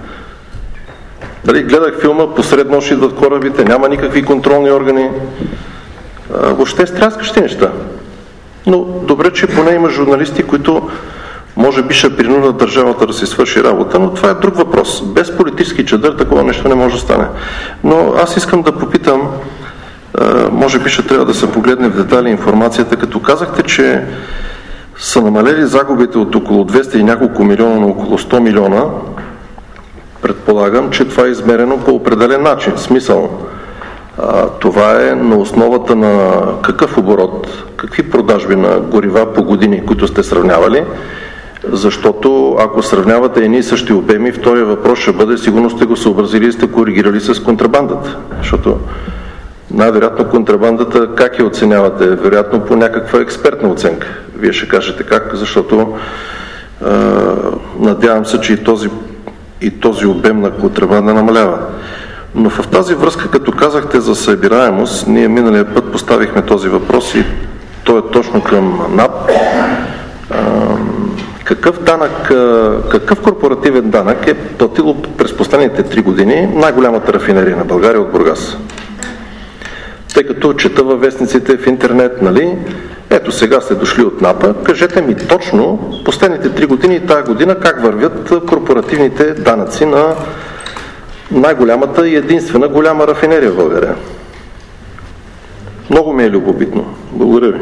Speaker 10: Дали гледах филма, посред нощ идват корабите, няма никакви контролни органи. А, въобще стряскащи неща. Но добре, че поне има журналисти, които може би ще принудят държавата да си свърши работа, но това е друг въпрос. Без политически чадър такова нещо не може да стане. Но аз искам да попитам, а, може би ще трябва да се погледне в детайли информацията, като казахте, че са намалели загубите от около двеста и няколко милиона на около сто милиона. Предполагам, че това е измерено по определен начин. Смисъл, а, това е на основата на какъв оборот, какви продажби на горива по години, които сте сравнявали, защото ако сравнявате едни и същи обеми, втория въпрос ще бъде, сигурно сте го съобразили и сте коригирали с контрабандата, защото най-вероятно контрабандата как я оценявате? Вероятно по някаква експертна оценка. Вие ще кажете как, защото а, надявам се, че и този, и този обем на контрабанда намалява. Но в тази връзка, като казахте за събираемост, ние миналия път поставихме този въпрос и той е точно към НАП. А, какъв данък, какъв корпоративен данък е платило през последните три години най-голямата рафинерия на България от Бургас? Тъй като чета във вестниците в интернет, нали? Ето сега сте дошли от НАПа, кажете ми точно последните три години и тази година как вървят корпоративните данъци на най-голямата и единствена голяма рафинерия в България. Много ми е любопитно. Благодаря ви.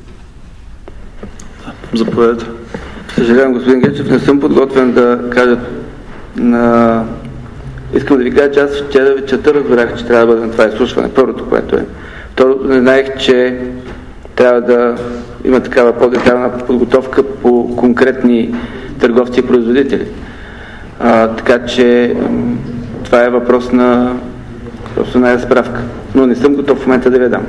Speaker 3: Заповядайте.
Speaker 4: Съжалявам, господин Гечев, не съм подготвен да кажа на... Искам да ви кажа, че аз вчера вечерта разбрах, че трябва да бъде на това изслушване. Първото, което е. Второ, не знаех, че трябва да има такава по-детайлна подготовка по конкретни търговци и производители. А, така че това е въпрос на просто на справка. Но не съм готов в момента да ви дам.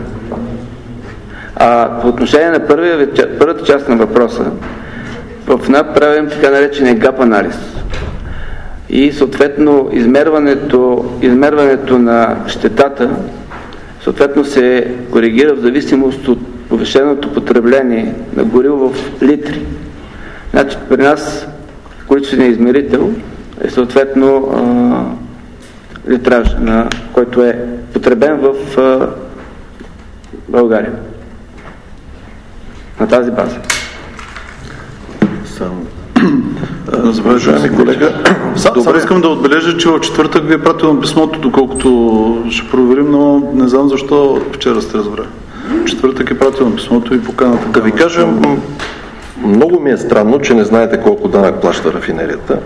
Speaker 4: А по отношение на първия, първата част на въпроса, в НАП правим така наречения гап анализ. И съответно измерването, измерването на щетата съответно се коригира в зависимост от повишеното потребление на гориво в литри. Значи при нас количественият измерител е съответно а, литраж, на който е потребен в а, България. На тази база.
Speaker 3: Уважаеми колега, само искам да отбележа, че в четвъртък ви е пратено писмото, доколкото ще проверим, но не знам защо вчера сте разбрали. Четвъртък е пратено писмото и поканата.
Speaker 10: Да ви кажа, много ми е странно, че не знаете колко данък плаща рафинерията.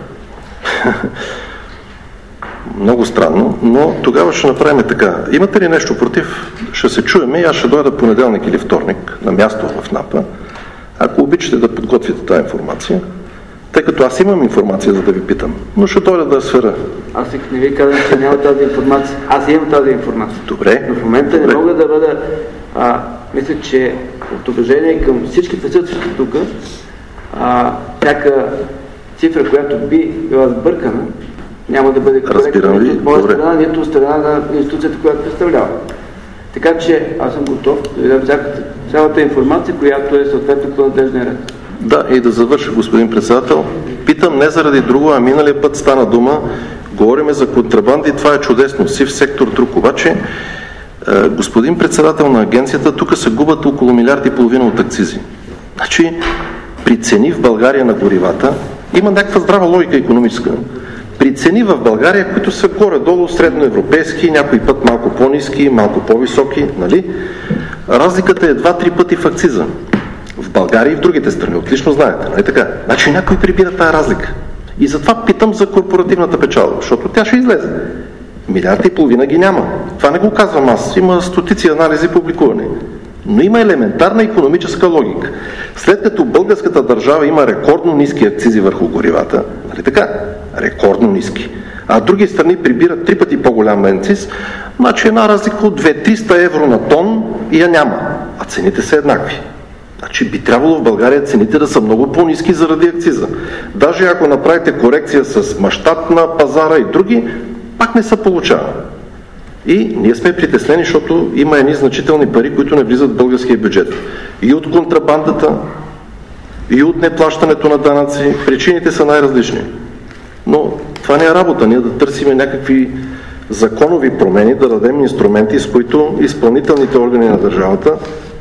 Speaker 10: Много странно, но тогава ще направим така. Имате ли нещо против? Ще се чуеме и аз ще дойда понеделник или вторник на място в НАПа. Ако обичате да подготвите тази информация, тъй като аз имам информация, за да ви питам, но ще дойда да я сфера.
Speaker 4: Аз не ви казвам, че няма тази информация. Аз имам тази информация.
Speaker 10: Добре.
Speaker 4: Но в момента
Speaker 10: Добре.
Speaker 4: не мога да бъда... А, мисля, че от уважение към всички присъстващи тук, а, всяка цифра, която би била сбъркана, няма да бъде коректна нито от моя страна, нито от страна на институцията, която представлява. Така че аз съм готов да ви дам цялата информация, която е съответно по надлежния ред.
Speaker 10: Да, и да завърша, господин председател. Питам не заради друго, а миналия път стана дума, говориме за контрабанди, това е чудесно, сив сектор друг. Обаче, е, господин председател на агенцията, тук се губят около милиард и половина от акцизи. Значи, при цени в България на горивата, има някаква здрава логика икономическа. При цени в България, които са горе-долу средноевропейски, някой път малко по-ниски, малко по-високи, нали? Разликата е два-три пъти в акциза. В България и в другите страни, отлично знаете, нали така? Значи някой прибира тая разлика. И затова питам за корпоративната печалба, защото тя ще излезе. Милиард и половина ги няма. Това не го казвам аз. Има стотици анализи публикувани. Но има елементарна икономическа логика. След като българската държава има рекордно ниски акцизи върху горивата, нали така? Рекордно ниски. А други страни прибират три пъти по-голям акциз, значи една разлика от две-триста евро на тон и я няма. А цените са еднакви. Значи би трябвало в България цените да са много по-ниски заради акциза. Даже ако направите корекция с мащаб на пазара и други, пак не се получава. И ние сме притеснени, защото има едни значителни пари, които не влизат в българския бюджет. И от контрабандата, и от неплащането на данъци. Причините са най-различни. Но това не е работа. Ние да търсим някакви законови промени, да дадем инструменти, с които изпълнителните органи на държавата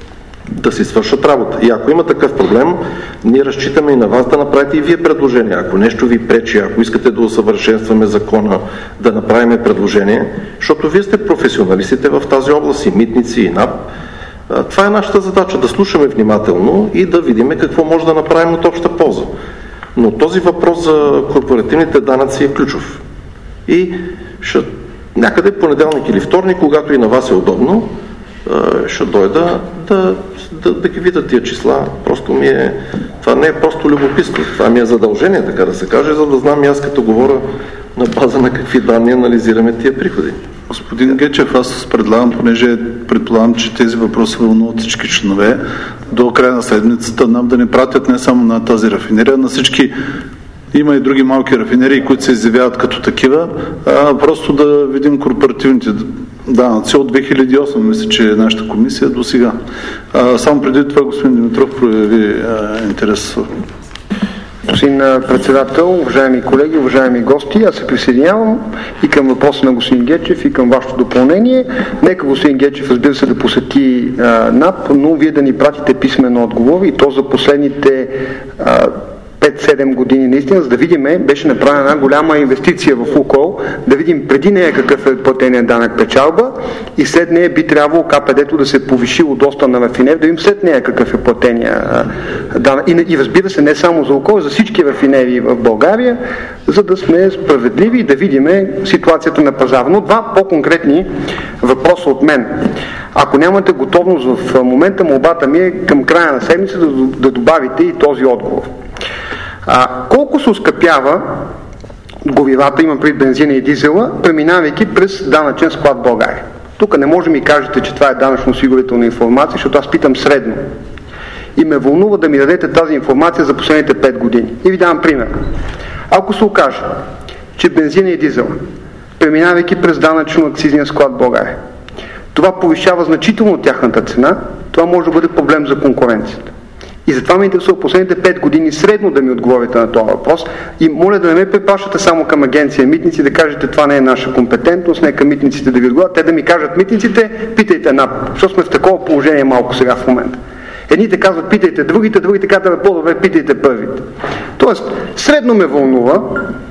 Speaker 10: да си свършат работа. И ако има такъв проблем, ние разчитаме и на вас да направите и вие предложения. Ако нещо ви пречи, ако искате да усъвършенстваме закона, да направим предложение, защото вие сте професионалистите в тази област, и митници, и НАП. Това е нашата задача, да слушаме внимателно и да видим какво може да направим от обща полза. Но този въпрос за корпоративните данъци е ключов. И ще, някъде понеделник или вторник, когато и на вас е удобно, ще дойда да, да, да ги видя тия числа. Просто ми е... Това не е просто любопитство. Това ми е задължение, така да се каже, за да знам и аз като говоря на база на какви данни анализираме тия приходи.
Speaker 3: Господин Гечев, аз предлагам, понеже предполагам, че тези въпроси вълнуват всички членове, до края на седмицата нам да не пратят не само на тази рафинерия, на всички. Има и други малки рафинерии, които се изявяват като такива, а просто да видим корпоративните данъци от две хиляди и осма, мисля, че е нашата комисия до сега. А, само преди това господин Димитров прояви а, интерес.
Speaker 11: Господин председател, уважаеми колеги, уважаеми гости, аз се присъединявам и към въпроса на господин Гечев, и към вашето допълнение. Нека господин Гечев, разбира се, да посети а, НАП, но вие да ни пратите писмен отговор, и то за последните а, пет-седем години наистина, за да видим, беше направена една голяма инвестиция в Лукойл, да видим преди нея какъв е платения данък печалба и след нея би трябвало КПД-то да се повишило доста на рафинер, да видим след нея какъв е платения данък. И, и разбира се, не само за Лукойл, за всички рафинерии в България, за да сме справедливи и да видим ситуацията на пазара. Но два по-конкретни въпроса от мен. Ако нямате готовност в момента, молбата ми е към края на седмица да, да добавите и този отговор. А, колко колко се оскъпява горивата, имам пред бензина и дизела, преминавайки през данъчен склад в България? Тук не може да ми кажете, че това е данъчно-осигурителна информация, защото аз питам средно. И ме вълнува да ми дадете тази информация за последните пет години. И ви давам пример. Ако се окаже, че бензина и дизела, преминавайки през данъчно-акцизния склад в България, това повишава значително тяхната цена, това може да бъде проблем за конкуренцията. И затова ме интересува последните пет години средно да ми отговорите на този въпрос. И моля да не ме препращате само към агенция Митници, да кажете това не е наша компетентност, нека митниците да ви отговорят. Те да ми кажат митниците, питайте НАП, защото сме в такова положение малко сега в момента. Едните казват питайте другите, другите казват по-добре питайте първите. Тоест, средно ме вълнува,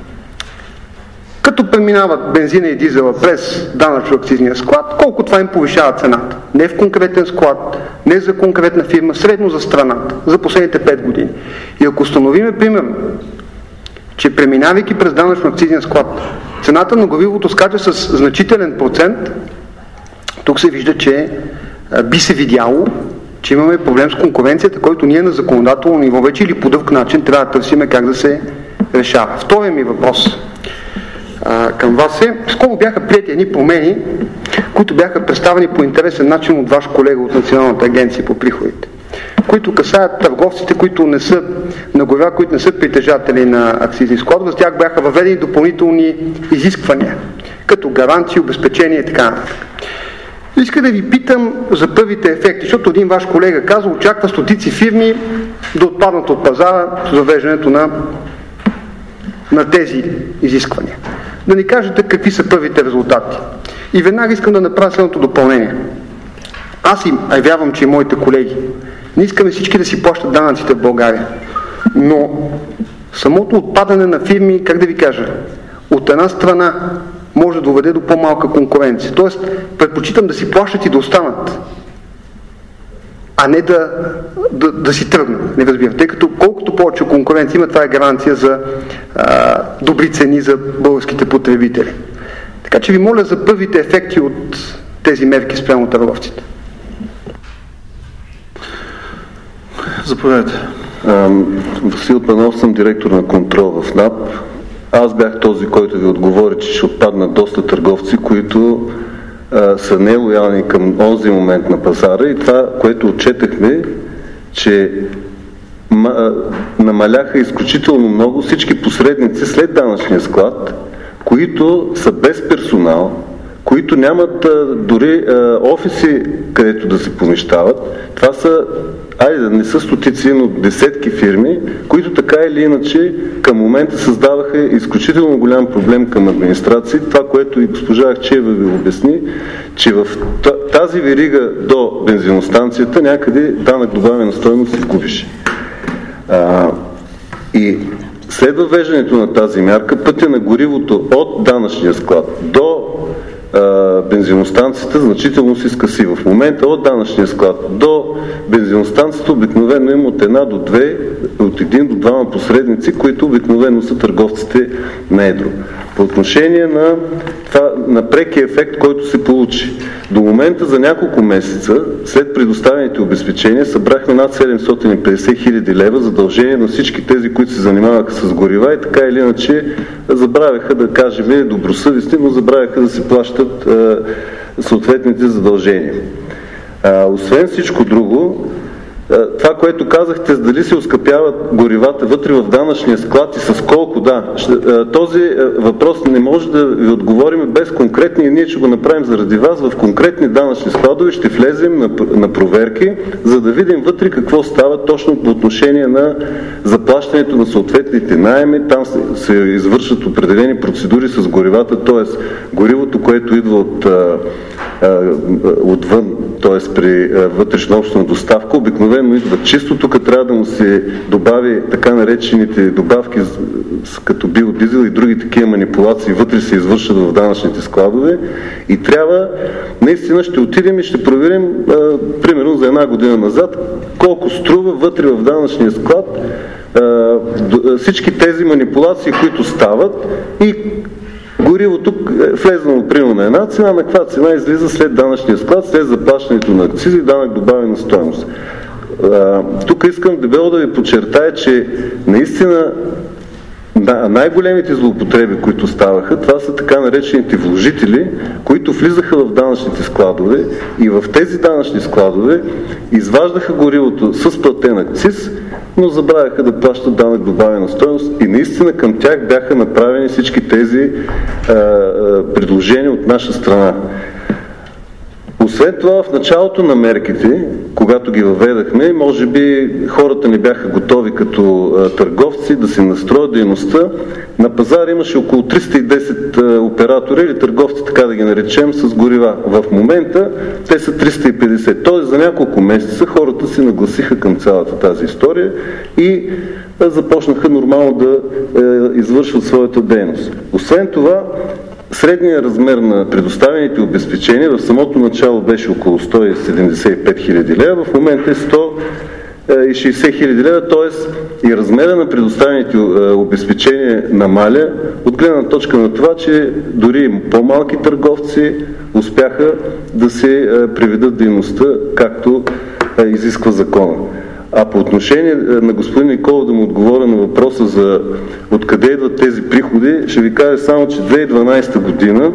Speaker 11: като преминават бензина и дизела през данъчно-акцизния склад, колко това им повишава цената. Не в конкретен склад, не за конкретна фирма, средно за страната, за последните пет години. И ако установиме, примерно, че преминавайки през данъчно-акцизния склад, цената на горивото скача с значителен процент, тук се вижда, че би се видяло, че имаме проблем с конкуренцията, който ние на законодателно ниво вече или по друг начин трябва да търсиме как да се решава. Вторият ми въпрос а, към вас е, скоро бяха приети едни промени, които бяха представени по интересен начин от ваш колега от Националната агенция по приходите, които касаят търговците, които не са на горива, които не са притежатели на акцизни складове. За тях бяха въведени допълнителни изисквания, като гаранции, обезпечения и така нататък. Иска да ви питам за първите ефекти, защото един ваш колега каза, очаква стотици фирми да отпаднат от пазара с въвеждането на, на тези изисквания. Да ни кажете какви са първите резултати. И веднага искам да направя следното допълнение. Аз им, а вярвам, че и моите колеги, не искаме всички да си плащат данъците в България. Но самото отпадане на фирми, как да ви кажа, от една страна може да доведе до по-малка конкуренция. Тоест, предпочитам да си плащат и да останат, а не да, да, да си тръгнат. Не разбирам. Тъй като колкото повече конкуренция има, това е гаранция за а, добри цени за българските потребители. Така че ви моля за първите ефекти от тези мерки спрямо търговците.
Speaker 3: Заповядайте.
Speaker 10: Васил Панов, съм директор на контрол в НАП. Аз бях този, който ви отговори, че ще отпаднат доста търговци, които а, са нелоялни към онзи момент на пазара, и това, което отчетахме, че ма, а, намаляха изключително много всички посредници след данъчния склад, които са без персонал, които нямат а, дори а, офиси, където да се помещават. Това са, айде да не са стотици, но десетки фирми, които така или иначе към момента създаваха изключително голям проблем към администрации. Това, което и госпожа Ахчиева ви обясни, че в тази верига до бензиностанцията някъде данък добавена стойност се губише. А, и след въвеждането на тази мярка, пътя на горивото от данъчния склад до бензиностанцията значително се скъси. В момента от данъчния склад до бензиностанцията обикновено има от една до две, от един до двама посредници, които обикновено са търговците на едро. По отношение на, това, на прекия ефект, който се получи. До момента за няколко месеца след предоставените обезпечения събрахме над седемстотин и петдесет хиляди лева задължение на всички тези, които се занимаваха с горива, и така или иначе забравяха, да кажем добросъвестни, но забравяха да се плащат а, съответните задължения. А, освен всичко друго, това, което казахте, дали се оскъпяват горивата вътре в данъчния склад и с колко, да. Този въпрос не може да ви отговорим без конкретни, и ние ще го направим заради вас. В конкретни данъчни складове ще влезем на, на проверки, за да видим вътре какво става точно по отношение на заплащането на съответните наеми. Там се, се извършват определени процедури с горивата, т.е. горивото, което идва от отвън, т.е. при вътрешна общна доставка, обикновено идва чисто. Тук трябва да му се добави така наречените добавки като биодизел и други такива манипулации, вътре се извършват в данъчните складове, и трябва, наистина ще отидем и ще проверим а, примерно за една година назад колко струва вътре в данъчния склад а, всички тези манипулации, които стават, и горивото е влезнало примерно на една цена, на каква цена излиза след данъчния склад, след заплащането на акцизи и данък добавена стойност. Тук искам дебело да ви подчертая, че наистина най-големите злоупотреби, които ставаха, това са така наречените вложители, които влизаха в данъчните складове и в тези данъчни складове изваждаха горивото с платен акциз, но забравяха да плащат данък добавена стойност и наистина към тях бяха направени всички тези а, а, предложения от наша страна. Освен това, в началото на мерките, когато ги въведахме, може би хората не бяха готови като а, търговци да се настроят дейността. На пазара имаше около триста и десет а, оператори или търговци, така да ги наречем, с горива. В момента те са триста и петдесет. Тоест за няколко месеца хората се нагласиха към цялата тази история и а, започнаха нормално да а, извършват своята дейност. Освен това, средният размер на предоставените обезпечения в самото начало беше около сто седемдесет и пет хиляди лева, в момента е сто и шейсет хиляди лева, т.е. и размера на предоставените обезпечения намаля от гледна точка на това, че дори по-малки търговци успяха да се приведат дейността както изисква закона. А по отношение на господин Николов да му отговоря на въпроса за откъде идват тези приходи, ще ви кажа само, че две хиляди и дванадесета година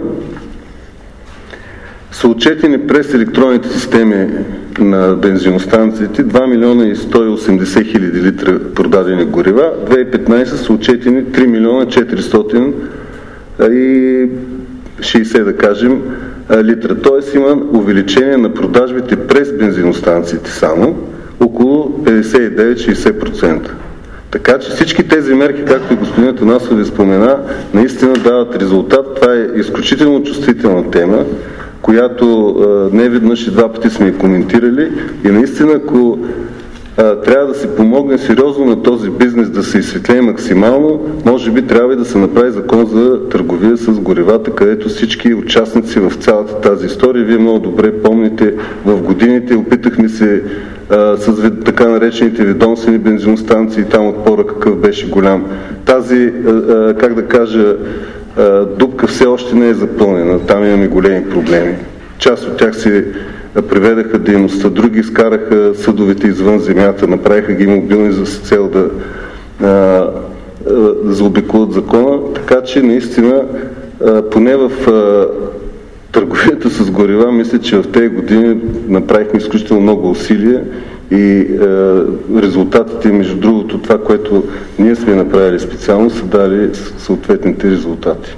Speaker 10: са отчетени през електронните системи на бензиностанциите два милиона и сто и осемдесет хиляди литра продадени горива, две хиляди и петнадесета са отчетени три милиона четиристотин и шейсет, да кажем, литра. Тоест има увеличение на продажбите през бензиностанциите само около петдесет и девет до шейсет процента. Така че всички тези мерки, както и господин Атанасов ви спомена, наистина дават резултат. Това е изключително чувствителна тема, която а, не веднъж и два пъти сме коментирали и наистина, ако а, трябва да се помогне сериозно на този бизнес да се изсветлее максимално, може би трябва и да се направи закон за търговия с горивата, където всички участници в цялата тази история, вие много добре помните, в годините опитахме се а, с така наречените ведомствени бензиностанции, там отпора какъв беше голям. Тази, а, а, как да кажа, дупка все още не е запълнена. Там имаме големи проблеми. Част от тях се приведаха дейността, други изкараха съдовете извън земята, направиха ги мобилни за цел да, да заобиколят закона. Така че наистина поне в търговията с горива, мисля, че в тези години направихме изключително много усилия и е, резултатите, между другото, това, което ние сме направили специално, са дали съответните резултати.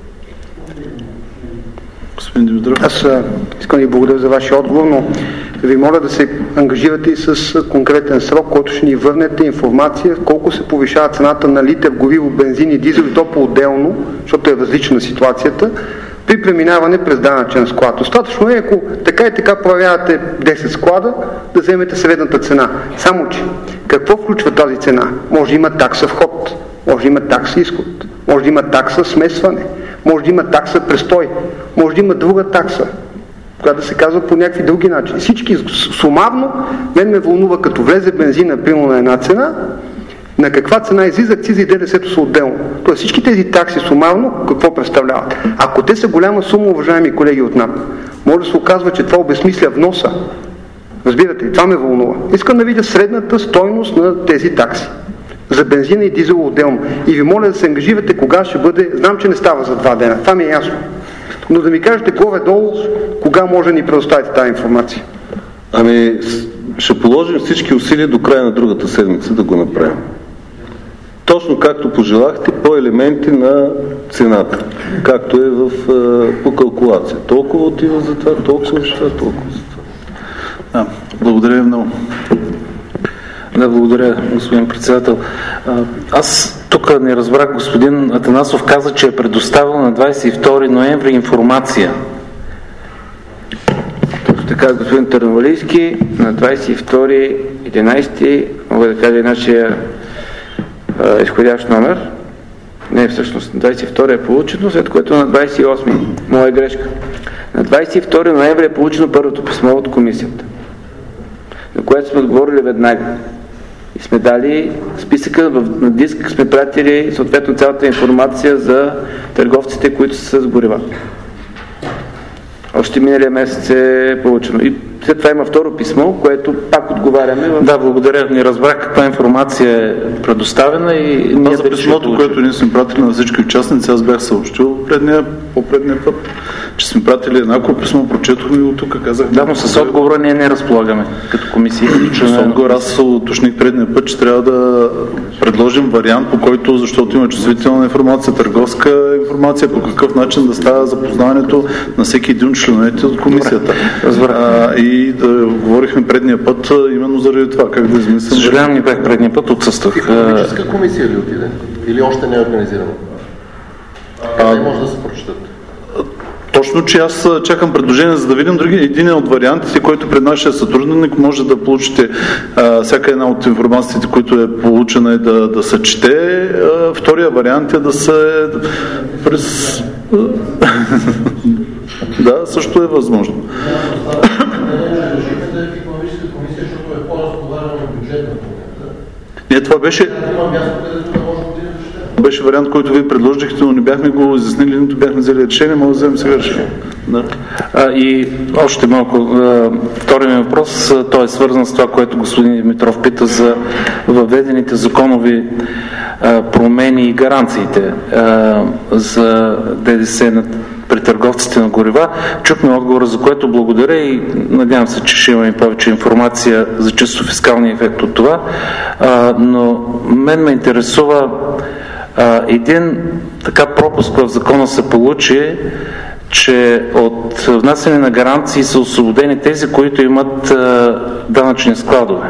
Speaker 3: Господин Димитров.
Speaker 11: Аз искам да ви благодаря за вашия отговор, но ви моля да се ангажирате и с конкретен срок, който ще ни върнете информация колко се повишава цената на литър гориво, бензин и дизел, и то по-отделно, защото е различна ситуацията, при преминаване през данъчен склад. Достатъчно е, ако така и така проверявате десет склада, да вземете средната цена. Само че, какво включва тази цена? Може да има такса вход, може да има такса изход, може да има такса смесване, може да има такса престой, може да има друга такса, която да се казва по някакви други начини. Всички сумарно, мен ме вълнува, като влезе бензина, примерно на една цена, на каква цена излиза акциза и ДДС-то са отделно. Тоест всички тези такси сумарно какво представляват? Ако те са голяма сума, уважаеми колеги от НАП, може да се оказва, че това обезмисля вноса. Разбирате ли? Това ме вълнува. Искам да видя средната стойност на тези такси. За бензина и дизел отделно. И ви моля да се ангажирате кога ще бъде. Знам, че не става за два дена. Това ми е ясно. Но да ми кажете горе-долу кога може да ни предоставите тази информация.
Speaker 10: Ами, ще положим всички усилия до края на другата седмица да го направим. Точно както пожелахте, по елементи на цената, както е в, по калкулация. Толкова отива за това, толкова за това, толкова за това.
Speaker 3: Да, благодаря много.
Speaker 9: Да, благодаря, господин председател. Аз тук не разбрах, господин Атанасов каза, че е предоставил на двадесет и втори ноември информация.
Speaker 4: Точно така, господин Търновалийски, на двадесет и втори единадесети, мога да кажа и нашия Uh, изходящ номер. Не, всъщност, на двадесет и втори е получено, след което на двадесет и осми, моя грешка. На двадесет и втори ноември е получено първото писмо от комисията, на което сме отговорили веднага. И сме дали списъка, в, на диск сме пратили съответно цялата информация за търговците, които са с горива. Още миналия месец е получено. И След това има второ писмо, което пак отговаряме. В...
Speaker 9: Да, благодаря. Не разбрах каква информация е предоставена и...
Speaker 3: Това за писмото, което ние сме пратили на всички участници, аз бях съобщил предния, по-предния път, че сме пратили еднакво писмо, прочетохме го тук, казах...
Speaker 9: Да, но с отговора ние не разполагаме като комисия.
Speaker 3: С отговор аз уточних предния път, че трябва да предложим вариант, по който, защото има чувствителна информация, търговска информация, по какъв начин да става запознаването на всеки един от членовете от комисията. А, и да говорихме предния път именно заради това, как да измислим.
Speaker 9: Съжалявам, не бях предния път, отсъствах.
Speaker 10: Икономическа комисия ли отиде? Или още не е организирана? А, не може да се прочитат.
Speaker 3: Точно, че аз чакам предложение, за да видим други. Един от вариантите, който пред нашия сътрудник може да получите а, всяка една от информациите, които е получена, е да, да се чете. А, втория вариант е да се през... да, също е възможно. Не, това беше... беше вариант, който вие предложихте, но не бяхме го изяснили, нито бяхме взели решение, може да вземем сега решение. Да.
Speaker 9: А, и още малко. Вторият ми въпрос, той е свързан с това, което господин Димитров пита за въведените законови а, промени и гаранциите а, за ДДС на при търговците на горива. Чухме отговора, за което благодаря и надявам се, че ще имаме повече информация за чисто фискалния ефект от това. А, но мен ме интересува а, един така пропуск в закона се получи, че от внасяне на гаранции са освободени тези, които имат а, данъчни складове.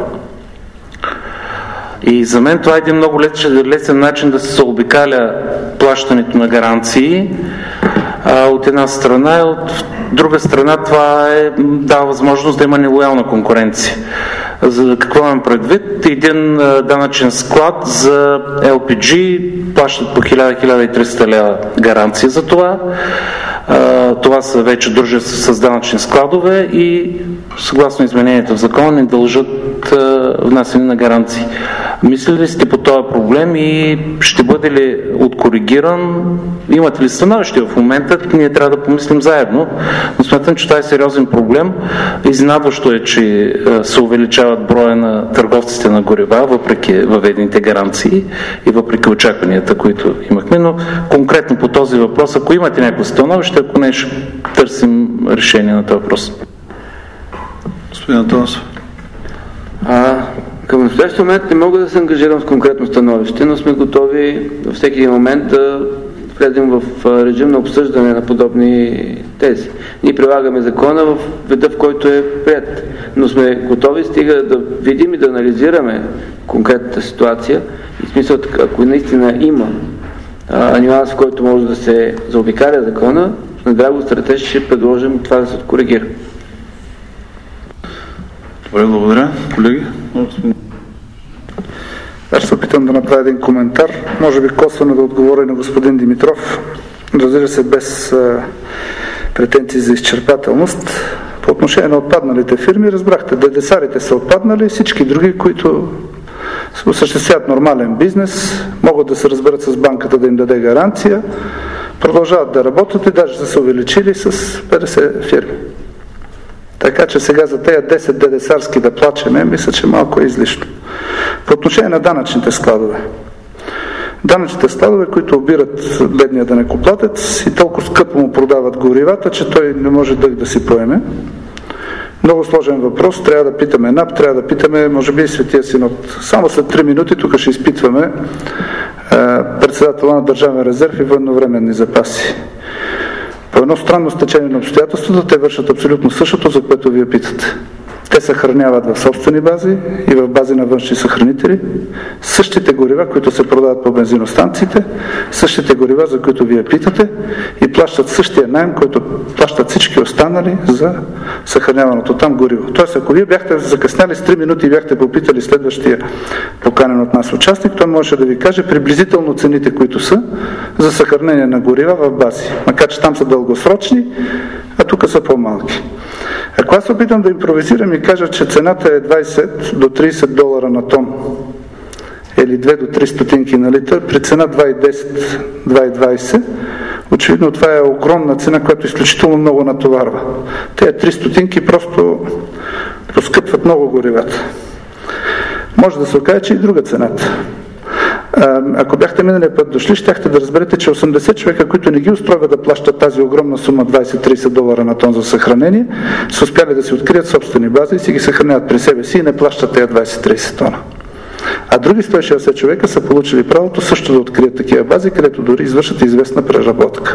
Speaker 9: И за мен това е един много лесен, лесен начин да се заобикаля плащането на гаранции а, от една страна, и от друга страна това е, дава възможност да има нелоялна конкуренция. За какво имам предвид? Един а, данъчен склад за Ел Пи Джи плащат по хиляда до хиляда и триста лева гаранция за това. А, това са вече дружества с данъчни складове и съгласно измененията в закона не дължат а, внасяне на гаранции. Мислили ли сте по този проблем и ще бъде ли откоригиран? Имате ли становище в момента? Ние трябва да помислим заедно. Но смятам, че това е сериозен проблем. Изненадващо е, че се увеличават броя на търговците на горива, въпреки въведените гаранции и въпреки очакванията, които имахме. Но конкретно по този въпрос, ако имате някакво становище, ако не, ще търсим решение на този въпрос.
Speaker 3: Господин Антонов.
Speaker 4: А, към настоящия момент не мога да се ангажирам с конкретно становище, но сме готови във всеки един момент да влезем в режим на обсъждане на подобни тези. Ние прилагаме закона в вида, в който е приет, но сме готови стига да видим и да анализираме конкретната ситуация и в смисъл, ако наистина има а, нюанс, в който може да се заобикаля закона, на драго сърце ще предложим това да се откоригира.
Speaker 3: Добре, благодаря. Колеги?
Speaker 7: Аз ще се опитам да направя един коментар, може би косвено да отговоря на господин Димитров, разбира се без а, претенции за изчерпателност. По отношение на отпадналите фирми, разбрахте, ДДСарите са отпаднали, всички други, които осъществяват нормален бизнес, могат да се разберат с банката да им даде гаранция, продължават да работят и даже са се увеличили с петдесет фирми. Така че сега за тези десет ДДСарски да плачеме, мисля, че малко е излишно. По отношение на данъчните складове. Данъчните складове, които обират бедния данъкоплатец и толкова скъпо му продават горивата, че той не може да, да си поеме. Много сложен въпрос, трябва да питаме НАП, трябва да питаме, може би и Светия Синод. Само след три минути тук ще изпитваме е, председателя на Държавен резерв и военновременни запаси. По едно странно стечение на обстоятелствата, те вършат абсолютно същото, за което вие питате. Те съхраняват в собствени бази и в бази на външни съхранители същите горива, които се продават по бензиностанциите, същите горива, за които вие питате, и плащат същия наем, който плащат всички останали за съхраняваното там гориво. Тоест, ако вие бяхте закъсняли с три минути и бяхте попитали следващия поканен от нас участник, той можеше да ви каже приблизително цените, които са за съхранение на горива в бази. Макар че там са дългосрочни, а тук са по-малки. Ако аз опитам да импровизирам и кажа, че цената е двайсет до трийсет долара на тон или две до три стотинки на литър, при цена два и десет до два и двайсет, очевидно това е огромна цена, която изключително много натоварва. Те три стотинки просто Поскъпват много горивата. Може да се окаже, че и друга цената. Ако бяхте миналия път дошли, щяхте да разберете, че осемдесет човека, които не ги устройва да плащат тази огромна сума двайсет-трийсет долара на тон за съхранение, са успяли да си открият собствени бази и си ги съхраняват при себе си и не плащат тези двайсет-трийсет тона. А други сто и шейсет човека са получили правото също да открият такива бази, където дори извършат известна преработка.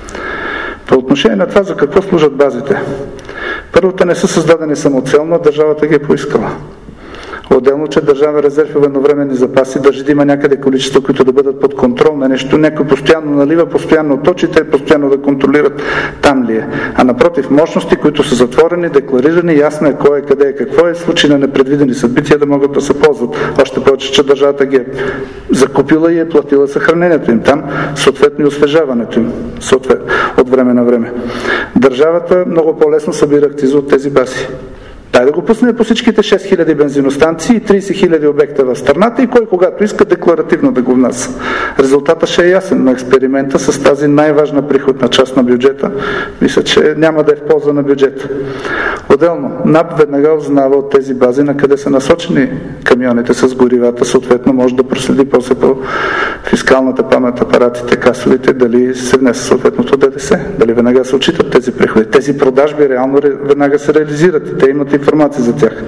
Speaker 7: По отношение на това, за какво служат базите? Първо, те не са създадени самоцелно, а държавата ги е поискала. Отделно, че Държавен резерв и военновременни запаси държи да има някъде количества, които да бъдат под контрол на нещо. Някой постоянно налива, постоянно точи, те постоянно да контролират там ли е. А напротив, мощности, които са затворени, декларирани, ясно е кой е, къде е, какво е, в случай на непредвидени събития да могат да се ползват. Още повече, че държавата ги е закупила и е платила съхранението им там, съответно и освежаването им съответно, от време на време. Държавата много по-лесно събира акциза от тези бази. Дай да го пуснем по всичките шест хиляди бензиностанции и трийсет хиляди обекта в страната и кой когато иска декларативно да го внася. Резултатът ще е ясен, но експеримента с тази най-важна приходна част на бюджета, мисля, че няма да е в полза на бюджета. Отделно, НАП веднага узнава от тези бази на къде са насочени камионите с горивата, съответно може да проследи после по фискалната памет, апаратите, касовите, дали се внесе съответното ДДС, дали веднага се отчитат тези приходи. Тези продажби реално веднага се реализират и те имат информация за тях.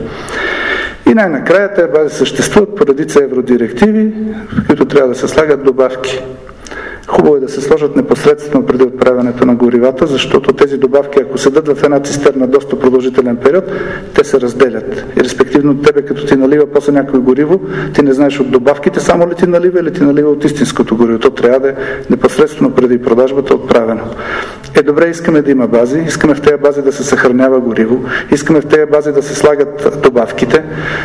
Speaker 7: И най-накрая тези бази съществуват по редица евродирективи, в които трябва да се слагат добавки. Хубаво е да се сложат непосредствено преди отправянето на горивата, защото тези добавки, ако седат в една цистерна доста продължителен период, те се разделят. И респективно тебе, като ти налива после някое гориво, ти не знаеш от добавките само ли ти налива или ти налива от истинското гориво. То трябва да е непосредствено преди продажбата отправено. Е, добре, искаме да има бази, искаме в тези бази да се съхранява гориво, искаме в тези бази да се слагат добавките.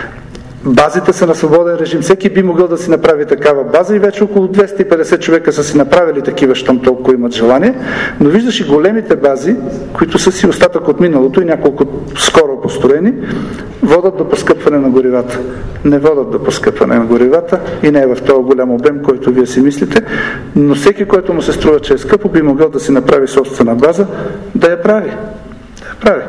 Speaker 7: Базите са на свободен режим. Всеки би могъл да си направи такава база и вече около двеста и петдесет човека са си направили такива, щом толкова имат желание. Но виждаш и големите бази, които са си остатък от миналото и няколко скоро построени, водят до поскъпване на горивата. Не водят до поскъпване на горивата и не е в този голям обем, който вие си мислите, но всеки, който му се струва, че е скъпо, би могъл да си направи собствена база, да я прави. Да я прави.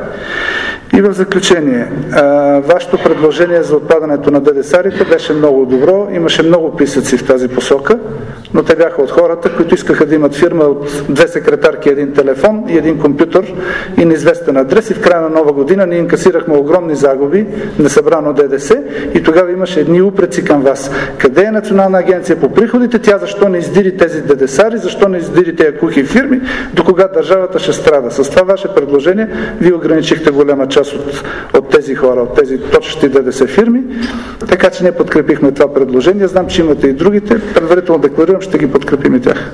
Speaker 7: И в заключение, вашето предложение за отпадането на ДДС-арите беше много добро, имаше много писъци в тази посока, но те бяха от хората, които искаха да имат фирма от две секретарки, един телефон и един компютър и неизвестен адрес и в края на нова година ние инкасирахме огромни загуби, несъбрано ДДС и тогава имаше едни упреци към вас. Къде е Национална агенция по приходите? Тя защо не издири тези ДДС-ари? Защо не издири тези кухи фирми? До кога държавата ще страда? С това ваше предложение вие ограничихте голяма част от, от тези хора, от тези точещи ДДС фирми, така че не подкрепихме това предложение. Знам, че имате и другите. Предварително декларирам, ще ги подкрепим и тях.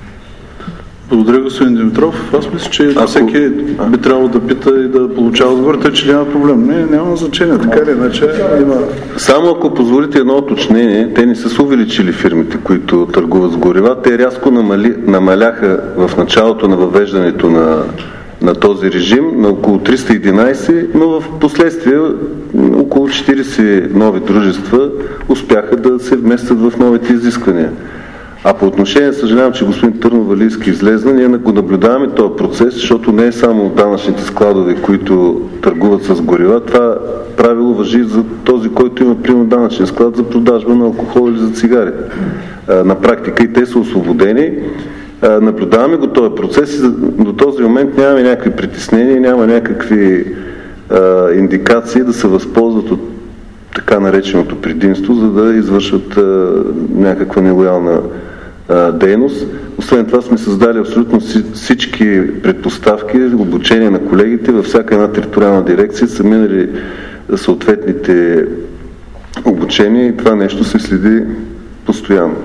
Speaker 3: Благодаря, господин Димитров. Аз мисля, че Ако... всеки би трябвало да пита и да получава отговор, тъй че няма проблем. Не, няма значение, така или иначе има...
Speaker 10: Само ако позволите едно уточнение, те не са се увеличили фирмите, които търгуват с горива. Те рязко намали, намаляха в началото на въвеждането на, на този режим на около триста и единайсет, но в последствие около четирийсет нови дружества успяха да се вместят в новите изисквания. А по отношение, съжалявам, че господин Търновалийски излезна, ние го наблюдаваме този процес, защото не е само данъчните складове, които търгуват с горива. Това правило важи за този, който има примерно данъчен склад за продажба на алкохол или за цигари. На практика и те са освободени. Наблюдаваме го този процес и до този момент нямаме някакви притеснения, няма някакви а, индикации да се възползват от така нареченото предимство, за да извършат а, някаква нелоялна а, дейност. Освен това сме създали абсолютно всички предпоставки, обучение на колегите във всяка една териториална дирекция са минали съответните обучения и това нещо се следи постоянно.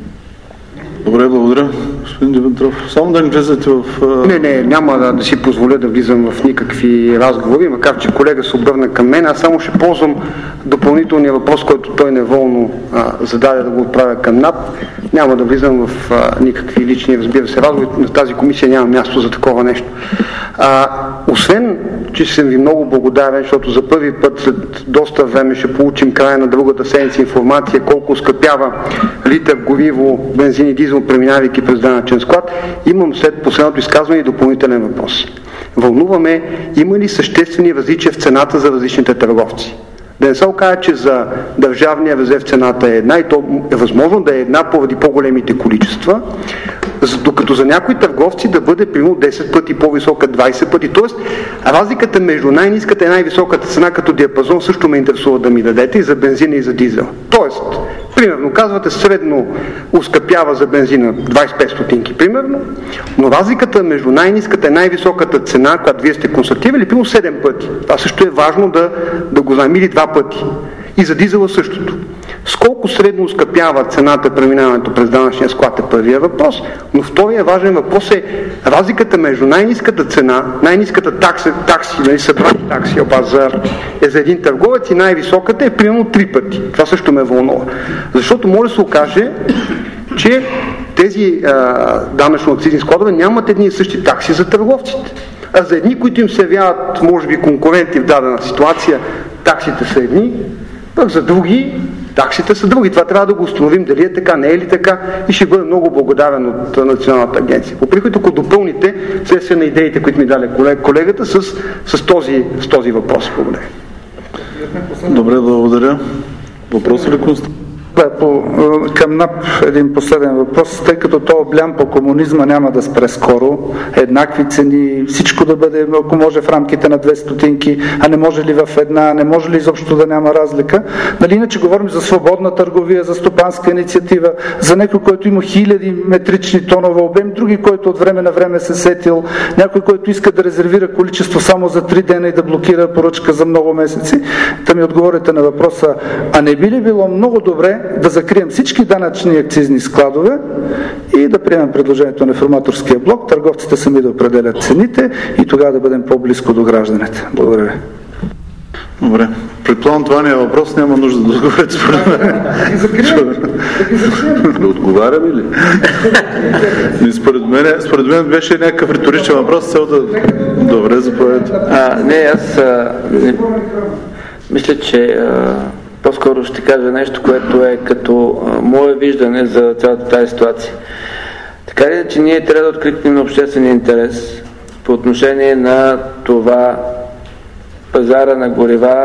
Speaker 3: Добре, благодаря, господин Димитров. Само да не влезете в...
Speaker 11: Не, не, няма да, да си позволя да влизам в никакви разговори, макар че колега се обърна към мен. Аз само ще ползвам допълнителния въпрос, който той неволно а, зададе да го отправя към НАП. Няма да влизам в а, никакви лични, разбира се, разговори. На тази комисия няма място за такова нещо. А, освен, че съм ви много благодарен, защото за първи път след доста време ще получим края на другата седмица информация колко скъпява литър гориво, бензин и дизел, преминавайки през данъчен склад, имам след последното изказване и допълнителен въпрос. вълнуваме има ли съществени различия в цената за различните търговци. Да не се окаже, че за държавния резерв цената е една и то е възможно да е една поради по-големите количества, докато за някои търговци да бъде примерно десет пъти по-висока, двайсет пъти. Тоест, разликата между най-ниската и най-високата цена като диапазон също ме интересува да ми дадете и за бензина и за дизел. Тоест, примерно, казвате средно ускъпява за бензина двайсет и пет стотинки, примерно, но разликата между най-ниската и най-високата цена, която вие сте констатирали, примерно седем пъти. Това също е важно да, да го знаем, или два пъти. И за дизела същото. Сколко средно ускъпява цената преминаването през данъчния склад е първия въпрос, но втория важен въпрос е разликата между най-ниската цена, най-ниската такса, такси, нали, събрани такси обаза е за един търговец и най-високата е примерно три пъти. Това също ме вълнува. Защото може да се окаже, че тези а, данъчно-акцизни складове нямат едни и същи такси за търговците. А за едни, които им се явяват, може би, конкуренти в дадена ситуация, таксите са едни, пък за други таксите са други. Това трябва да го установим дали е така, не е ли така и ще бъда много благодарен от Националната агенция. По приход, ако допълните следствие на идеите, които ми даде колегата с, с, този, с този въпрос. Благодаря.
Speaker 3: Добре, благодаря. Въпрос или констатация?
Speaker 7: Да, по, към НАП един последен въпрос, тъй като то облям по комунизма няма да спре скоро, еднакви цени, всичко да бъде, ако може в рамките на две стотинки, а не може ли в една, не може ли изобщо да няма разлика. Нали, иначе говорим за свободна търговия, за стопанска инициатива, за някой, който има хиляди метрични тонове обем, други, който от време на време се сетил, някой, който иска да резервира количество само за три дена и да блокира поръчка за много месеци. Да ми отговорите на въпроса, а не би ли било много добре да закрием всички данъчни акцизни складове и да приемем предложението на реформаторския блок, търговците сами да определят цените и тогава да бъдем по-близко до гражданите. Благодаря ви.
Speaker 3: Добре. Предполагам, това не е въпрос, няма нужда да отговорите според мен.
Speaker 10: Да отговарям или?
Speaker 3: Според мен, според мен беше някакъв риторичен въпрос, цел да... Добре, заповядайте.
Speaker 4: Не, аз а, не, мисля, че а, по-скоро ще кажа нещо, което е като а, мое виждане за цялата тази ситуация. Така ли, че ние трябва да откликнем на обществения интерес по отношение на това пазара на горива,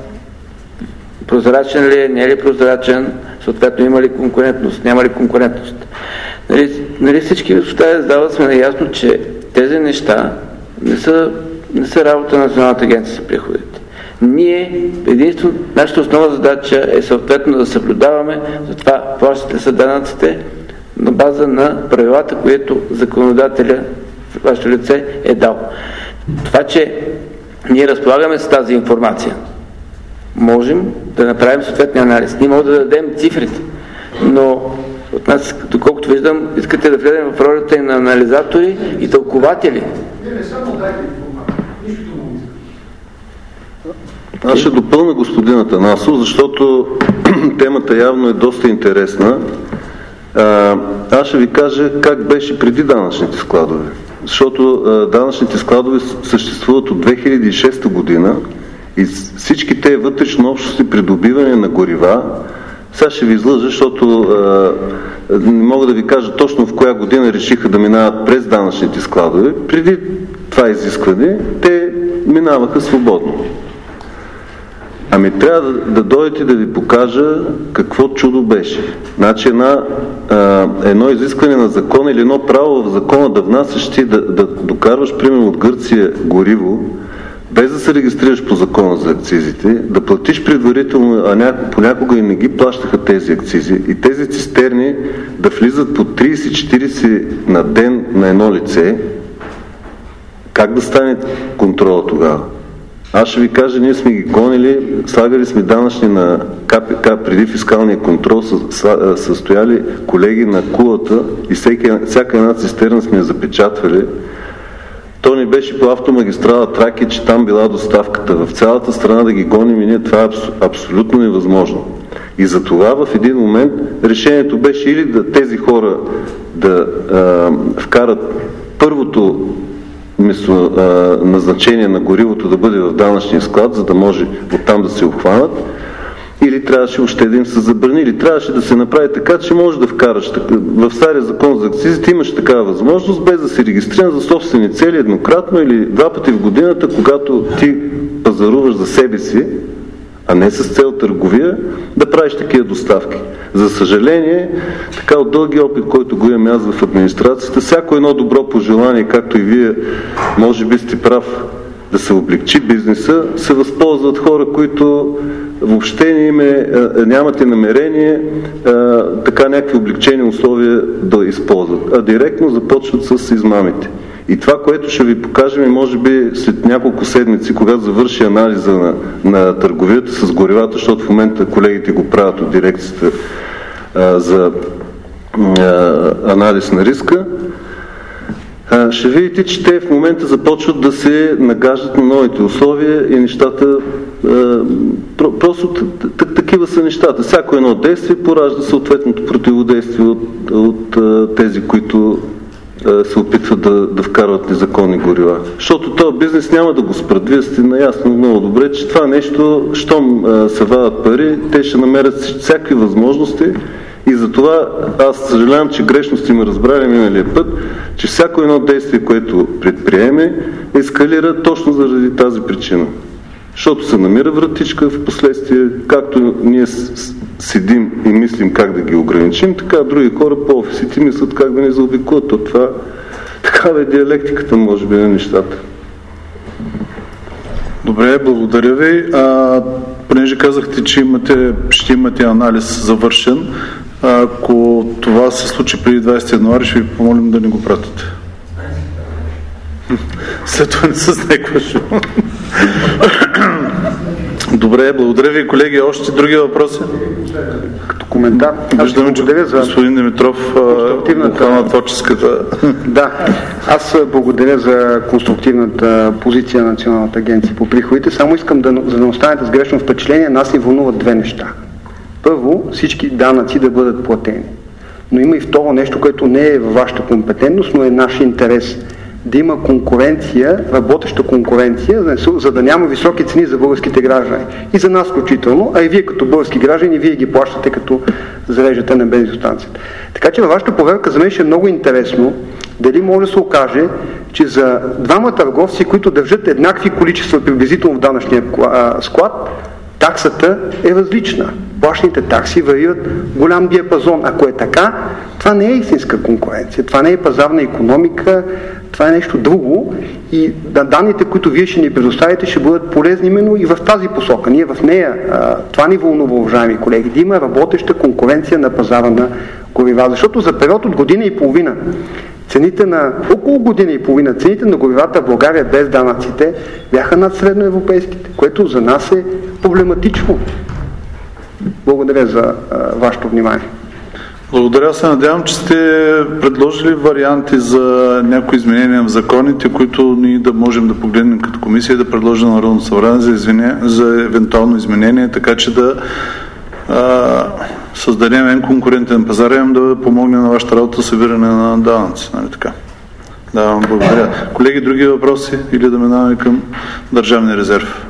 Speaker 4: прозрачен ли е, не е ли прозрачен, съответно има ли конкурентност, няма ли конкурентност. Нали, нали всички в тази зала сме наясно, че тези неща не са, не са работа на Националната агенция за приходите. Ние, единствено, нашата основна задача е съответно да съблюдаваме, затова плащате са данъците на база на правилата, които законодателя в вашето лице е дал. Това, че ние разполагаме с тази информация, можем да направим съответния анализ. Ние можем да дадем цифрите, но от нас, доколкото виждам, искате да влезем в ролята и на анализатори и тълкователи.
Speaker 10: Не, не само дайте информация. Нищо му иска. Аз ще допълня господин Атанасов, защото темата явно е доста интересна. А, аз ще ви кажа как беше преди данъчните складове. Защото а, данъчните складове съществуват от две хиляди и шеста година и всички те вътрешно общности придобиване на горива. Сега ще ви излъжа, защото а, не мога да ви кажа точно в коя година решиха да минават през данъчните складове. Преди това изискване те минаваха свободно. Ами трябва да, да дойдете да ви покажа какво чудо беше. Значи една, а, едно изискване на закона или едно право в закона да внасяш ти, да, да докарваш примерно от Гърция гориво, без да се регистрираш по закона за акцизите, да платиш предварително, а няко, понякога и не ги плащаха тези акцизи, и тези цистерни да влизат по трийсет-четирийсет на ден на едно лице, как да стане контрола тогава? Аз ще ви кажа, ние сме ги гонили, слагали сме данъчни на КПК преди фискалния контрол, са, са стояли колеги на кулата и всеки, всяка една цистерна сме я запечатвали. То ни беше по автомагистрала Траки, че там била доставката. В цялата страна да ги гоним и ние, това е абсолютно невъзможно. И за това в един момент решението беше или да тези хора да а, вкарат първото вместо а, назначение на горивото да бъде в данъчния склад, за да може оттам да се обхванат,
Speaker 12: Или трябваше още да им се забрани, или трябваше да се направи така, че може да вкараш. В стария закон за акцизите имаш такава възможност, без да си регистриран за собствени цели еднократно или два пъти в годината, когато ти пазаруваш за себе си, а не с цел търговия, да правиш такива доставки. За съжаление, така от дълги опит, който го имам аз в администрацията, всяко едно добро пожелание, както и вие може би сте прав да се облегчи бизнеса, се възползват хора, които въобще не име, нямате намерение а, така някакви облегчени условия да използват, а директно започват с измамите. И това, което ще ви покажем, може би след няколко седмици, когато завърши анализа на, на търговията с горивата, защото в момента колегите го правят от дирекцията а, за а, анализ на риска, а, ще видите, че те в момента започват да се нагаждат на новите условия и нещата, а, просто такива са нещата. Всяко едно действие поражда съответното противодействие от, от а, тези, които се опитват да, да вкарват незаконни горива. Защото този бизнес няма да го спрат. Вие сте наясно много добре, че това нещо, щом а, се вадат пари, те ще намерят всякакви възможности и затова аз съжалявам, че грешно сте ме разбрали миналия път, че всяко едно действие, което предприеме, ескалира точно заради тази причина. Защото се намира вратичка в последствие, както ние седим и мислим как да ги ограничим, така други хора по офисите мислят как да ни заобикуват. От това такава е диалектиката, може би, на нещата.
Speaker 3: Добре, благодаря ви. А, понеже казахте, че имате, ще имате анализ завършен, ако това се случи преди двадесети януари, ще ви помолим да ни го пратите. След това не се знае какво ще. Добре, благодаря ви, колеги. Още други въпроси?
Speaker 11: Като коментар.
Speaker 3: Виждаме, че за господин Димитров на творческата.
Speaker 11: Да, аз благодаря за конструктивната позиция на Националната агенция по приходите. Само искам да, за да не останете с грешно впечатление, нас ни вълнуват две неща. Първо, всички данъци да бъдат платени. Но има и второ нещо, което не е във вашата компетентност, но е наш интерес. Да има конкуренция, работеща конкуренция, за да няма високи цени за българските граждани. И за нас включително, а и вие като български граждани, вие ги плащате като зареждате на бензиностанцията. Така че във вашата проверка за мен ще е много интересно дали може да се окаже, че за двама търговци, които държат еднакви количества приблизително в данъчния склад, таксата е различна. Плащаните такси варират голям диапазон. Ако е така, това не е истинска конкуренция, това не е пазарна икономика, това е нещо друго и данните, които вие ще ни предоставите, ще бъдат полезни именно и в тази посока. Ние в нея, това ни вълнува, уважаеми колеги, да има работеща конкуренция на пазара на горива, защото за период от година и половина цените на, около година и половина, цените на горивата в България без данъците бяха над средноевропейските, което за нас е проблематично. Благодаря за а, вашето внимание.
Speaker 3: Благодаря, се надявам, че сте предложили варианти за някои изменения в законите, които ние да можем да погледнем като комисия и да предложим на Народното събрание за, извиня... за евентуално изменение, така че да а, създадем един конкурентен пазар и да помогне на вашата работа събиране на данъци. Нали така? Да, благодаря. Колеги, други въпроси или да минаваме към Държавния резерв?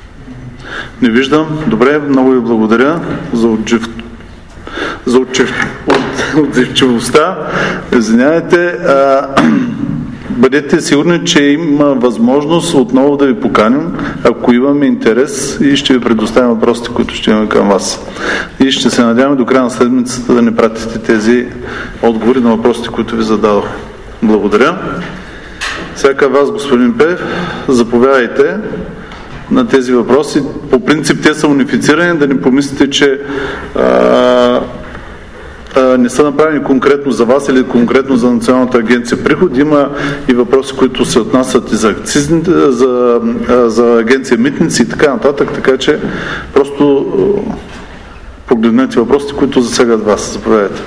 Speaker 3: Не виждам. Добре, много ви благодаря за отжив... за отжив... от... отзивчивостта. Извинявайте. А... Бъдете сигурни, че има възможност отново да ви поканим, ако имаме интерес, и ще ви предоставим въпросите, които ще имаме към вас. И ще се надяваме до края на седмицата да ни пратите тези отговори на въпросите, които ви зададох. Благодаря. Всяка вас, господин Пев, заповядайте на тези въпроси. По принцип те са унифицирани, да не помислите, че а, а, не са направени конкретно за вас или конкретно за Националната агенция приход. Има и въпроси, които се отнасят и за акцизните, за, за агенция митници и така нататък, така че просто а, погледнете въпросите, които засягат вас. Заповядайте.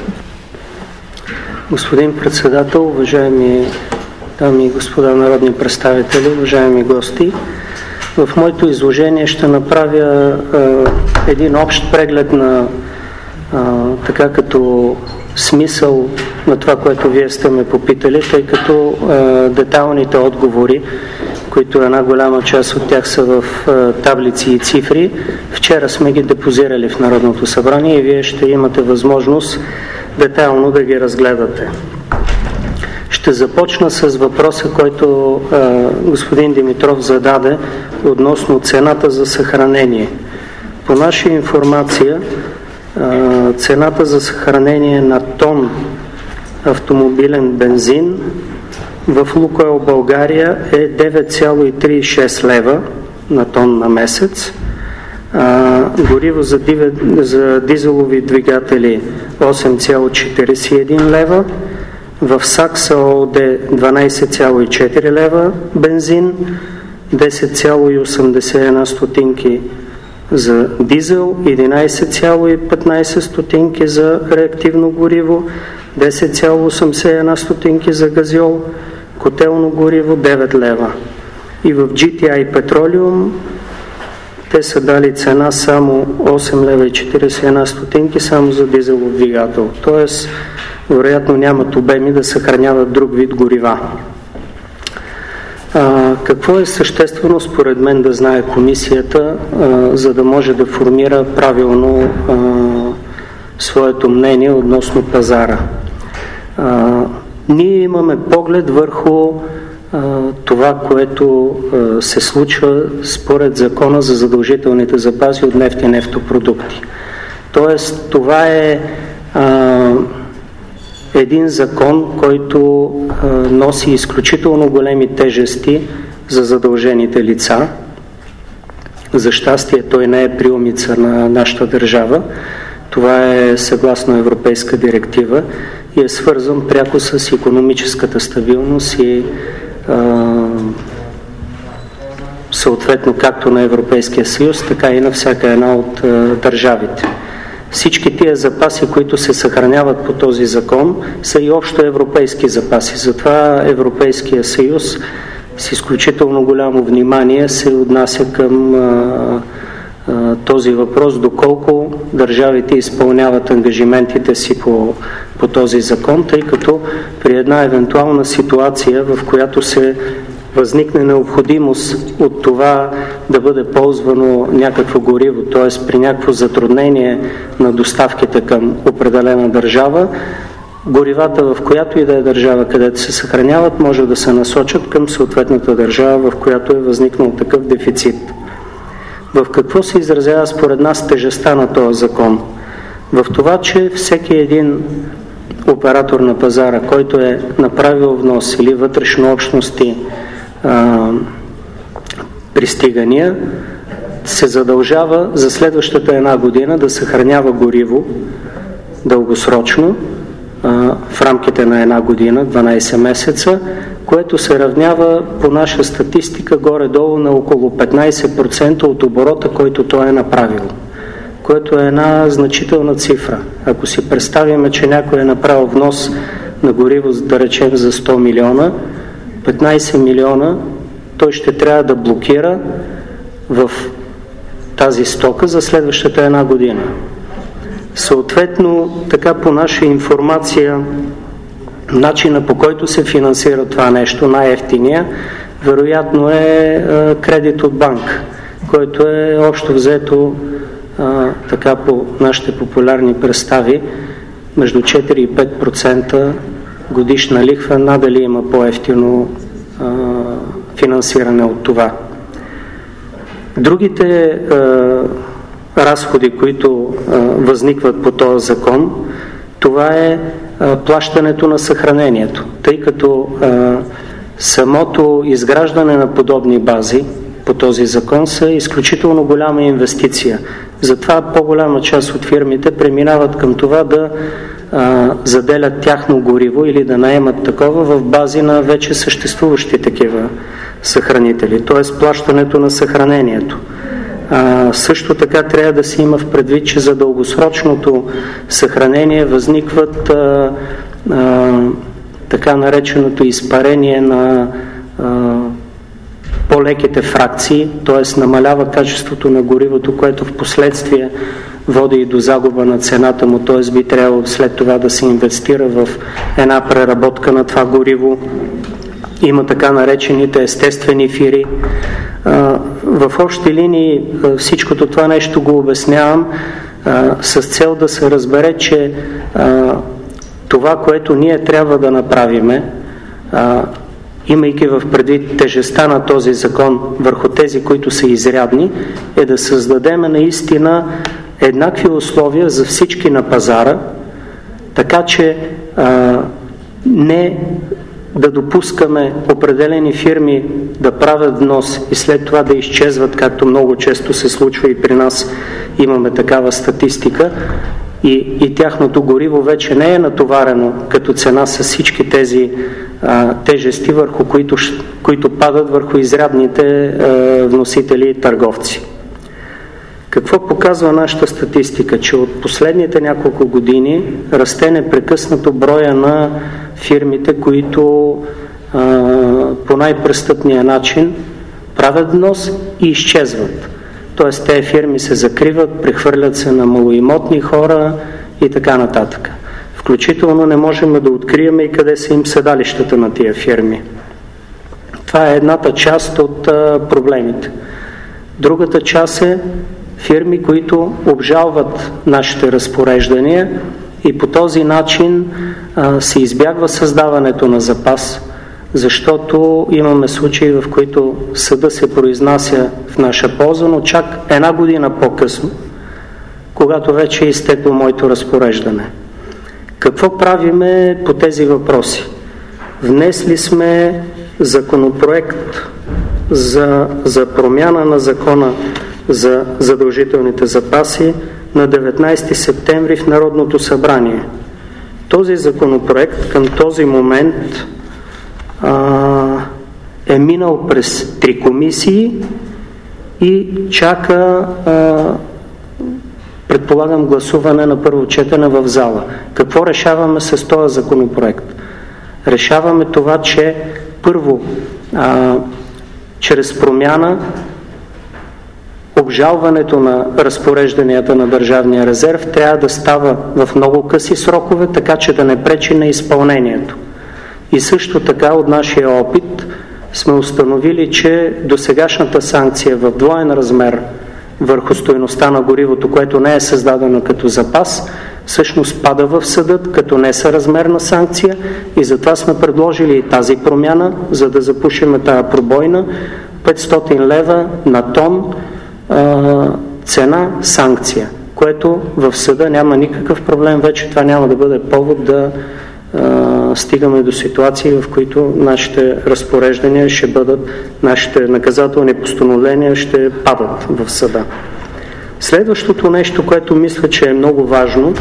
Speaker 5: Господин председател, уважаеми дами и господа народни представители, уважаеми гости, в моето изложение ще направя е, един общ преглед на е, така като смисъл на това, което вие сте ме попитали, тъй като е, детайлните отговори които една голяма част от тях са в таблици и цифри. Вчера сме ги депозирали в Народното събрание и вие ще имате възможност детайлно да ги разгледате. Ще започна с въпроса, който а, господин Димитров зададе относно цената за съхранение. По наша информация, а, цената за съхранение на тон автомобилен бензин в Лукойл България е девет цяло тридесет и шест лева на тон на месец. А, гориво за, диве, за дизелови двигатели осем цяло четиридесет и един лева. В Сакса ООД дванадесет цяло и четири лева бензин, десет цяло и осемдесет и една стотинки за дизел, единадесет цяло и петнадесет стотинки за реактивно гориво, десет цяло и осемдесет и една стотинки за газьол, котелно гориво девет лева. И в Джи Ти Ай Petroleum те са дали цена само осем лева и четиридесет и една стотинки само за дизелов двигател. Тоест, вероятно нямат обеми да съхраняват друг вид горива. А, какво е съществено според мен да знае комисията, а, за да може да формира правилно а, своето мнение относно пазара? А, ние имаме поглед върху а, това, което а, се случва според закона за задължителните запаси от нефт и нефтопродукти. Тоест, това е а, един закон, който а, носи изключително големи тежести за задължените лица. За щастие той не е приумица на нашата държава. Това е съгласно европейска директива и е свързан пряко с икономическата стабилност и а, съответно както на Европейския съюз, така и на всяка една от а, държавите. Всички тия запаси, които се съхраняват по този закон, са и общо европейски запаси. Затова Европейския съюз с изключително голямо внимание се отнася към а, а, този въпрос, доколко държавите изпълняват ангажиментите си по, по този закон, тъй като при една евентуална ситуация, в която се възникне необходимост от това да бъде ползвано някакво гориво, т.е. при някакво затруднение на доставките към определена държава, горивата в която и да е държава, където се съхраняват, може да се насочат към съответната държава, в която е възникнал такъв дефицит. В какво се изразява според нас тежестта на този закон? В това, че всеки един оператор на пазара, който е направил внос или вътрешнообщности а, пристигания, се задължава за следващата една година да съхранява гориво дългосрочно а, в рамките на една година, дванадесет месеца, което се равнява по наша статистика горе-долу на около петнадесет процента от оборота, който той е направил, което е една значителна цифра. Ако си представим, че някой е направил внос на гориво, да речем за сто милиона, петнадесет милиона той ще трябва да блокира в тази стока за следващата една година. Съответно, така по наша информация, начина по който се финансира това нещо, най-евтиния, вероятно е а, кредит от банк, който е общо взето а, така по нашите популярни представи между четири и пет процента годишна лихва. Надали има по-евтино а, финансиране от това. Другите а, разходи, които а, възникват по този закон, това е а, плащането на съхранението, тъй като а, самото изграждане на подобни бази по този закон са изключително голяма инвестиция. Затова по-голяма част от фирмите преминават към това да а, заделят тяхно гориво или да наемат такова в бази на вече съществуващи такива съхранители, т.е. плащането на съхранението. А, също така трябва да се има в предвид, че за дългосрочното съхранение възникват а, а, така нареченото изпарение на а, по-леките фракции, т.е. намалява качеството на горивото, което в последствие води и до загуба на цената му, т.е. би трябвало след това да се инвестира в една преработка на това гориво. има така наречените естествени фири. В общи линии всичкото това нещо го обяснявам с цел да се разбере, че това, което ние трябва да направиме, имайки в предвид тежестта на този закон върху тези, които са изрядни, е да създадем наистина еднакви условия за всички на пазара, така че а, не да допускаме определени фирми да правят внос и след това да изчезват, както много често се случва и при нас имаме такава статистика, и, и тяхното гориво вече не е натоварено като цена с всички тези а, тежести, върху които, които падат върху изрядните а, вносители и търговци. Какво показва нашата статистика? Че от последните няколко години расте непрекъснато броя на фирмите, които а, по най-престъпния начин правят внос и изчезват. Тоест тези фирми се закриват, прехвърлят се на малоимотни хора и така нататък. Включително не можем да открием и къде са им седалищата на тия фирми. Това е едната част от а, проблемите. Другата част е фирми, които обжалват нашите разпореждания и по този начин а, се избягва създаването на запас, защото имаме случаи, в които съда се произнася в наша полза, но чак една година по-късно, когато вече е изтекло моето разпореждане. Какво правиме по тези въпроси? Внесли сме законопроект за, за промяна на закона за задължителните запаси на деветнайсети септември в Народното събрание. Този законопроект към този момент а, е минал през три комисии и чака, а, предполагам, гласуване на първо четене в зала. Какво решаваме с този законопроект? Решаваме това, че първо, а, чрез промяна обжалването на разпорежданията на Държавния резерв трябва да става в много къси срокове, така че да не пречи на изпълнението. И също така от нашия опит сме установили, че досегашната санкция в двоен размер върху стойността на горивото, което не е създадено като запас, всъщност пада в съдът като несъразмерна санкция и затова сме предложили и тази промяна, за да запушим тази пробойна. петстотин лева на тон цена санкция, което в съда няма никакъв проблем, вече това няма да бъде повод да а, стигаме до ситуации, в които нашите разпореждания ще бъдат, нашите наказателни постановления ще падат в съда. Следващото нещо, което мисля, че е много важно,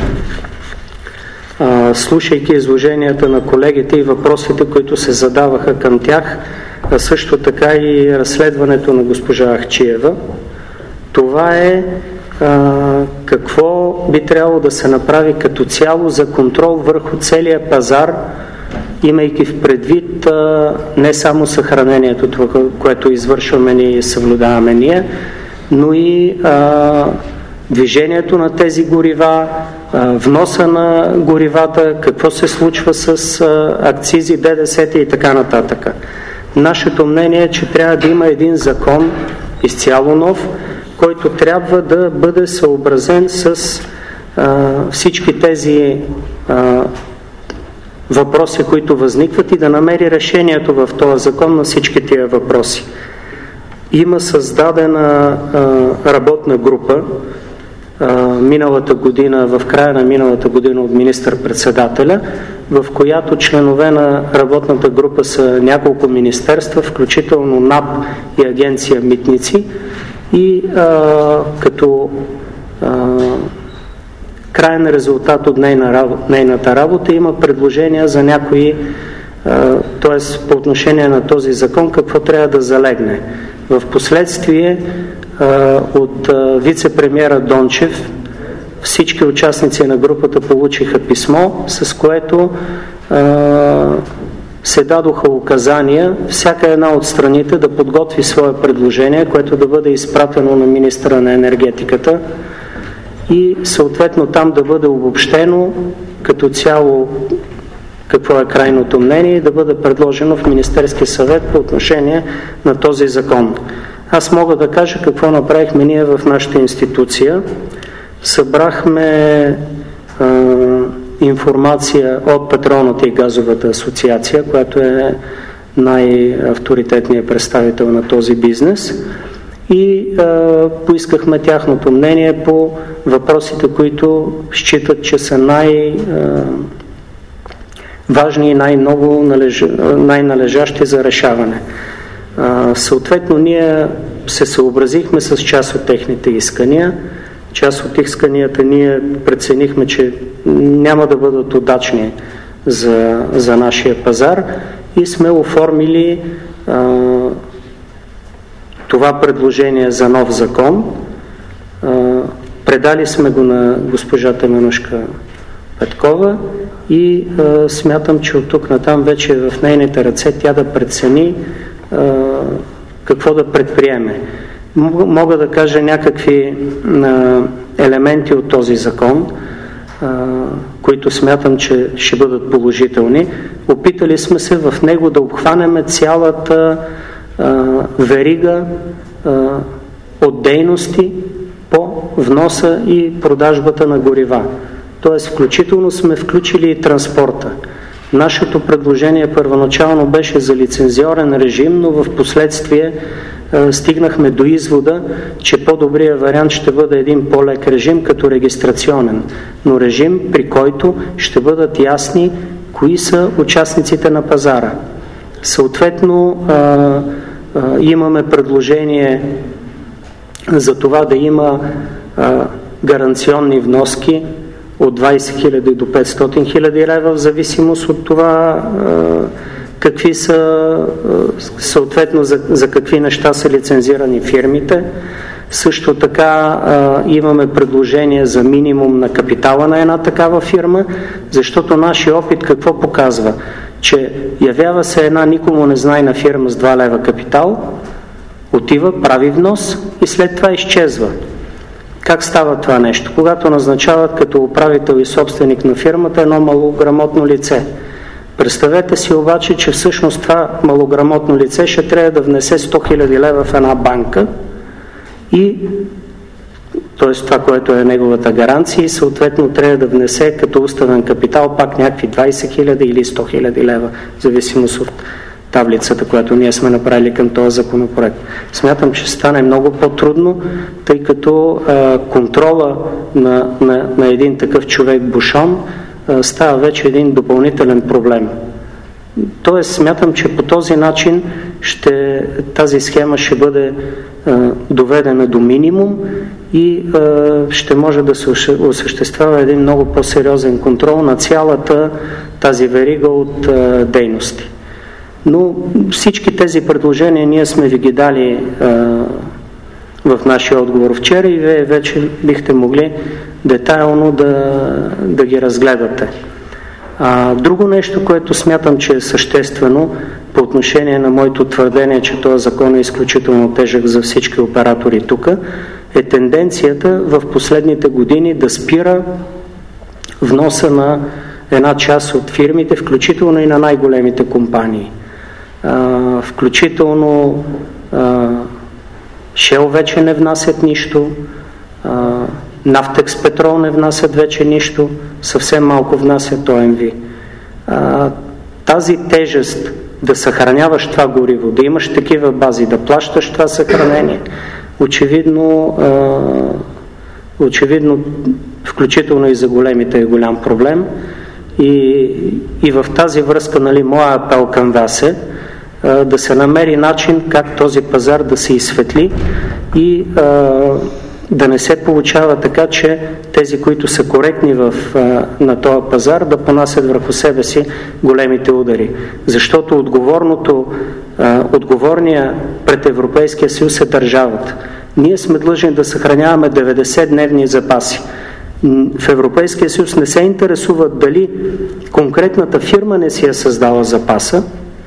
Speaker 5: а, слушайки изложенията на колегите и въпросите, които се задаваха към тях, а също така и разследването на госпожа Ахчиева, това е а, какво би трябвало да се направи като цяло за контрол върху целия пазар, имайки в предвид а, не само съхранението, това, което извършваме ние и съблюдаваме ние, но и а, движението на тези горива, а, вноса на горивата, какво се случва с а, акцизи, ДДС и така нататък. Нашето мнение е, че трябва да има един закон изцяло нов, който трябва да бъде съобразен с а, всички тези а, въпроси, които възникват и да намери решението в този закон на всички тия въпроси. Има създадена а, работна група а, миналата година, в края на миналата година от министър-председателя, в която членове на работната група са няколко министерства, включително НАП и Агенция Митници. И а, като а, крайен резултат от нейна, нейната работа има предложения за някои, т.е. по отношение на този закон, какво трябва да залегне. В последствие а, от а, вице-премиера Дончев всички участници на групата получиха писмо, с което а, се дадоха указания всяка една от страните да подготви свое предложение, което да бъде изпратено на министъра на енергетиката и съответно там да бъде обобщено като цяло какво е крайното мнение и да бъде предложено в Министерския съвет по отношение на този закон. Аз мога да кажа какво направихме ние в нашата институция. Събрахме а, информация от Петролната и газовата асоциация, която е най-авторитетният представител на този бизнес, и а, поискахме тяхното мнение по въпросите, които считат, че са най- а, важни и най-много належ... най-належащи за решаване. А, съответно, ние се съобразихме с част от техните искания. Част от исканията ние преценихме, че няма да бъдат удачни за, за нашия пазар и сме оформили а, това предложение за нов закон. А, предали сме го на госпожа Теменушка Петкова и а, смятам, че от тук натам вече е в нейните ръце тя да прецени а, какво да предприеме. Мога да кажа някакви а, елементи от този закон, а, които смятам, че ще бъдат положителни. Опитали сме се в него да обхванеме цялата а, верига а, от дейности по вноса и продажбата на горива. Тоест, включително сме включили и транспорта. Нашето предложение първоначално беше за лицензиорен режим, но в последствие е, стигнахме до извода, че по-добрият вариант ще бъде един по-лек режим като регистрационен, но режим, при който ще бъдат ясни кои са участниците на пазара. Съответно, е, е, имаме предложение за това да има е, гаранционни вноски от двайсет хиляди до петстотин хиляди лева, в зависимост от това какви са, съответно за, за какви неща са лицензирани фирмите. Също така имаме предложение за минимум на капитала на една такава фирма, защото нашия опит какво показва? Че явява се една никому незнайна фирма с два лева капитал, отива, прави внос и след това изчезва. Как става това нещо? Когато назначават като управител и собственик на фирмата едно малограмотно лице. Представете си обаче, че всъщност това малограмотно лице ще трябва да внесе сто хиляди лева в една банка и т.е. това, което е неговата гаранция, и съответно трябва да внесе като уставен капитал пак някакви двайсет хиляди или сто хиляди лева, в зависимост от таблицата, която ние сме направили към този законопроект. Смятам, че стане много по-трудно, тъй като а, контрола на, на, на един такъв човек бушон а, става вече един допълнителен проблем. Тоест, смятам, че по този начин ще, тази схема ще бъде а, доведена до минимум и а, ще може да се осъществява един много по-сериозен контрол на цялата тази верига от а, дейности. Но всички тези предложения ние сме ви ги дали а, в нашия отговор вчера и вие вече бихте могли детайлно да, да ги разгледате. А, друго нещо, което смятам, че е съществено по отношение на моето твърдение, че този закон е изключително тежък за всички оператори тук, е тенденцията в последните години да спира вноса на една част от фирмите, включително и на най-големите компании. Uh, включително uh, Shell вече не внасят нищо, uh, Нафтекс Петрол не внасят вече нищо, съвсем малко внасят О Ем Ви. Uh, тази тежест да съхраняваш това гориво, да имаш такива бази, да плащаш това съхранение, очевидно, uh, очевидно включително и за големите е голям проблем. И, и в тази връзка, нали, моя апел към вас е а, да се намери начин как този пазар да се изсветли и а, да не се получава така, че тези, които са коректни в, а, на този пазар, да понасят върху себе си големите удари. Защото отговорното, а, отговорния пред Европейския съюз е държавата. Ние сме длъжни да съхраняваме деветдесет дневни запаси. В Европейския съюз не се интересува дали конкретната фирма не си е създала запаса,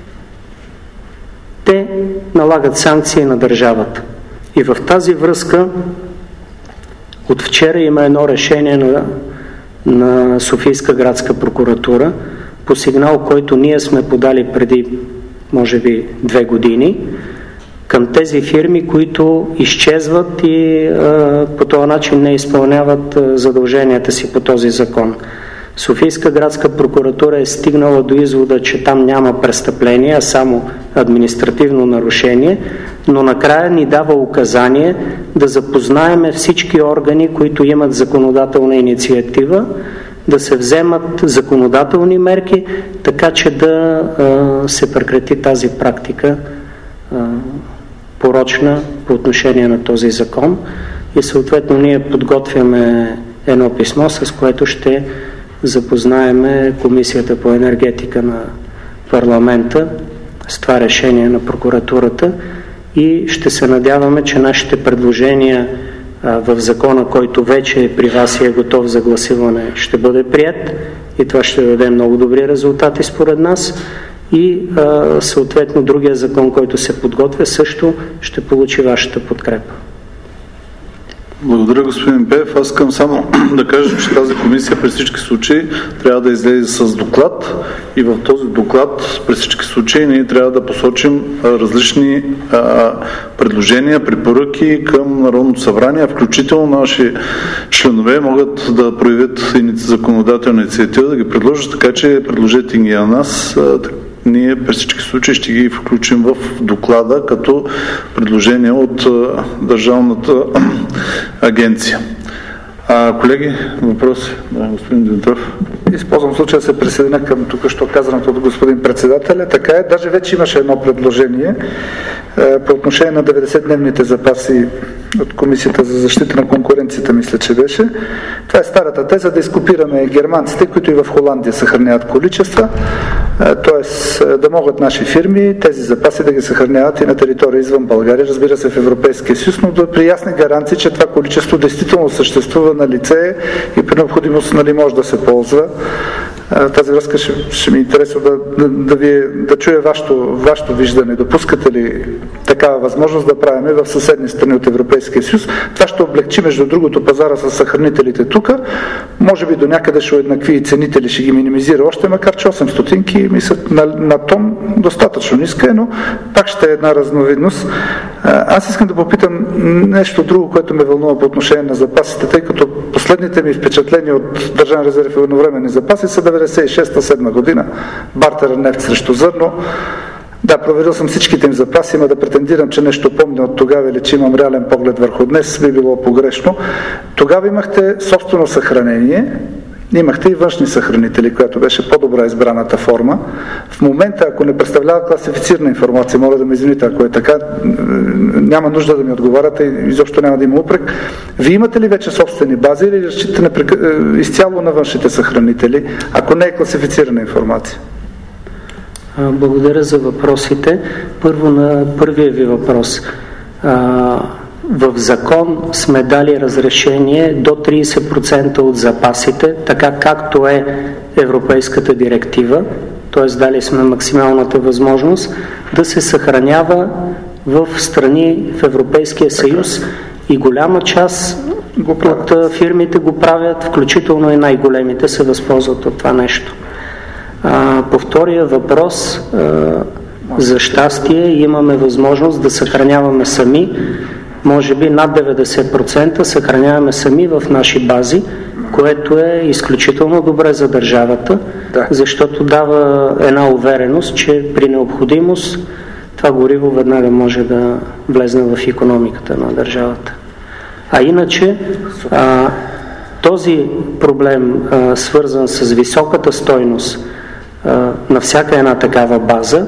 Speaker 5: те налагат санкции на държавата. И в тази връзка от вчера има едно решение на, на Софийска градска прокуратура, по сигнал, който ние сме подали преди, може би, две години, към тези фирми, които изчезват и а, по този начин не изпълняват а, задълженията си по този закон. Софийска градска прокуратура е стигнала до извода, че там няма престъпление, а само административно нарушение, но накрая ни дава указание да запознаеме всички органи, които имат законодателна инициатива, да се вземат законодателни мерки, така че да а, се прекрати тази практика а, порочна по отношение на този закон. И съответно ние подготвяме едно писмо, с което ще запознаеме Комисията по енергетика на парламента с това решение на прокуратурата и ще се надяваме, че нашите предложения а, в закона, който вече е при вас и е готов за гласуване, ще бъде прият и това ще даде много добри резултати според нас и а, съответно другия закон, който се подготвя, също ще получи вашата подкрепа.
Speaker 3: Благодаря, господин Пеев. Аз искам само да кажа, че тази комисия при всички случаи трябва да излезе с доклад и в този доклад при всички случаи ние трябва да посочим различни а, предложения, препоръки към Народното събрание, включително наши членове могат да проявят законодателна инициатива, да ги предложат, така че предложете ги на нас. Ние при всички случаи ще ги включим в доклада като предложение от Държавната агенция. А, колеги, въпроси? Да, господин Димитров.
Speaker 7: Използвам случая да се присъединя към тук, що казаното от господин председателя. Така е, даже вече имаше едно предложение е, по отношение на деветдесетдневните запаси от Комисията за защита на конкуренцията, мисля, че беше. Това е старата теза да изкопираме германците, които и в Холандия съхраняват количества, т.е. да могат наши фирми тези запаси да ги съхраняват и на територия извън България, разбира се в Европейския съюз, но да при ясни гаранции, че това количество действително съществува на лице и при необходимост, нали, може да се ползва. Тази връзка ще, ще ми е интересно да, да, да, ви, да чуя вашето, вашето виждане. Допускате ли такава възможност да правим в съседни страни от Европейския съюз? Това ще облегчи, между другото, пазара с съхранителите тук. Може би до някъде ще уеднакви и цените ли ще ги минимизира още, макар че осем стотинки мислят на, на тон достатъчно ниска е, но пак ще е една разновидност. Аз искам да попитам нещо друго, което ме вълнува по отношение на запасите, тъй като последните ми впечатления от Държавен резерв и едновременни запаси са деветдесет и шеста седма година, бартера нефт срещу зърно. Да, проверил съм всичките им запаси, има да претендирам, че нещо помня от тогава или че имам реален поглед върху днес, би било погрешно. Тогава имахте собствено съхранение, имахте и външни съхранители, която беше по-добра избраната форма. В момента, ако не представлява класифицирана информация, моля да ме извините, ако е така, няма нужда да ми отговаряте и изобщо няма да има упрек. Вие имате ли вече собствени бази или разчитате непрек... изцяло на външните съхранители, ако не е класифицирана информация?
Speaker 5: Благодаря за въпросите. Първо на първия ви въпрос. В закон сме дали разрешение до тридесет процента от запасите, така както е Европейската директива, т.е. дали сме максималната възможност да се съхранява в страни в Европейския съюз и голяма част от фирмите го правят, включително и най-големите се възползват от това нещо. А, по втория въпрос, а, за щастие имаме възможност да съхраняваме сами, може би над деветдесет процента съхраняваме сами в наши бази, което е изключително добре за държавата, да. Защото дава една увереност, че при необходимост това гориво веднага може да влезне в икономиката на държавата. А иначе а, този проблем, а, свързан с високата стойност а, на всяка една такава база,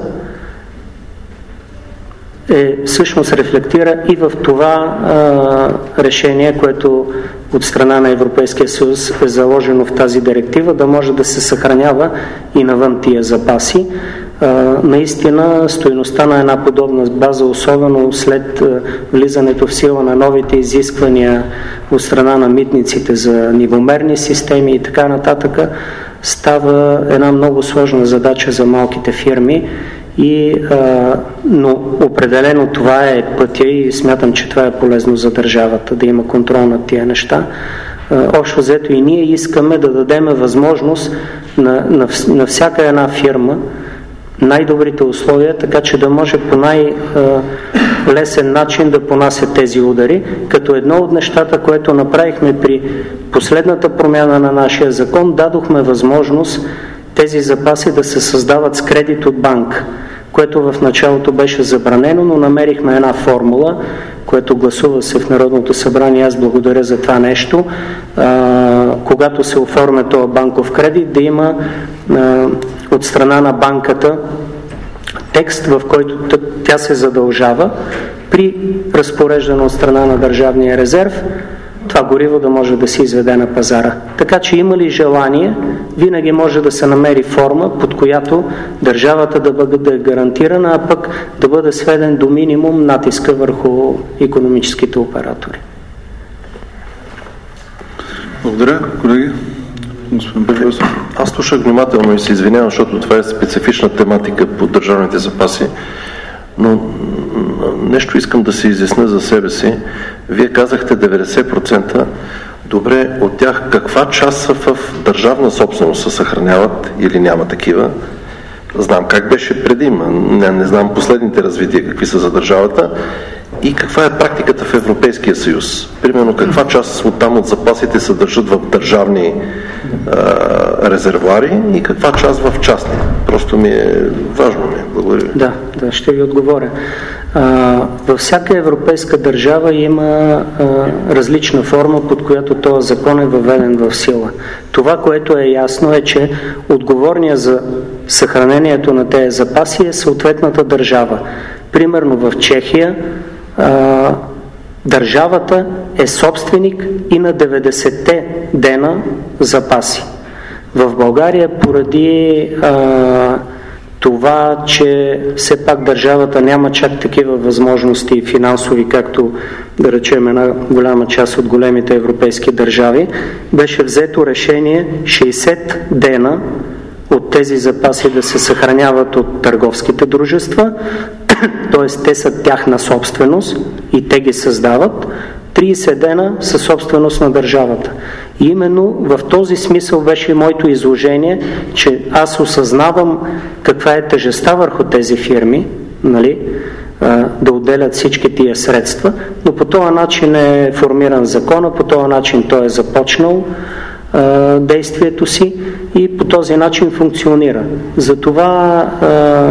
Speaker 5: е, всъщност рефлектира и в това а, решение, което от страна на Европейския съюз е заложено в тази директива, да може да се съхранява и навън тия запаси. А, наистина стойността на една подобна база, особено след а, влизането в сила на новите изисквания от страна на митниците за нивомерни системи и така нататък, става една много сложна задача за малките фирми. И, а, но определено това е пътя и смятам, че това е полезно за държавата, да има контрол над тия неща. общо взето и ние искаме да дадем възможност на, на, на всяка една фирма най-добрите условия, така че да може по най-лесен начин да понася тези удари, като едно от нещата, което направихме при последната промяна на нашия закон, дадохме възможност тези запаси да се създават с кредит от банка, което в началото беше забранено, но намерихме една формула, което гласува се в Народното събрание. Аз благодаря за това нещо. А, когато се оформя този банков кредит, да има а, от страна на банката текст, в който тя се задължава при разпореждане от страна на Държавния резерв това гориво да може да се изведе на пазара. Така че има ли желание, винаги може да се намери форма, под която държавата да бъде гарантирана, а пък да бъде сведен до минимум натиска върху икономическите оператори.
Speaker 3: Благодаря, колеги. Господин Беков.
Speaker 10: Аз слушах внимателно и се извинявам, защото това е специфична тематика по държавните запаси, но нещо искам да се изясня за себе си. Вие казахте деветдесет процента. Добре, от тях каква част са в държавна собственост се съхраняват или няма такива? Знам как беше преди, не, не знам последните развития какви са за държавата. И каква е практиката в Европейския съюз? Примерно каква част от там от запасите се държат в държавни а, резервуари и каква част в частни? Просто ми е важно ми. Благодаря.
Speaker 5: Да, да, ще ви отговоря. А, във всяка европейска държава има а, различна форма, под която този закон е въведен в сила. Това, което е ясно, е, че отговорния за съхранението на тези запаси е съответната държава. Примерно в Чехия а, държавата е собственик и на деветдесетте дена запаси. В България поради а, това, че все пак държавата няма чак такива възможности финансови, както да речем една голяма част от големите европейски държави, беше взето решение шейсет дена от тези запаси да се съхраняват от търговските дружества, т.е. те са тяхна собственост и те ги създават, трийсет дена са собственост на държавата. И именно в този смисъл беше моето изложение, че аз осъзнавам каква е тежестта върху тези фирми, нали, да отделят всички тия средства, но по този начин е формиран закона, по този начин той е започнал а, действието си и по този начин функционира. Затова а,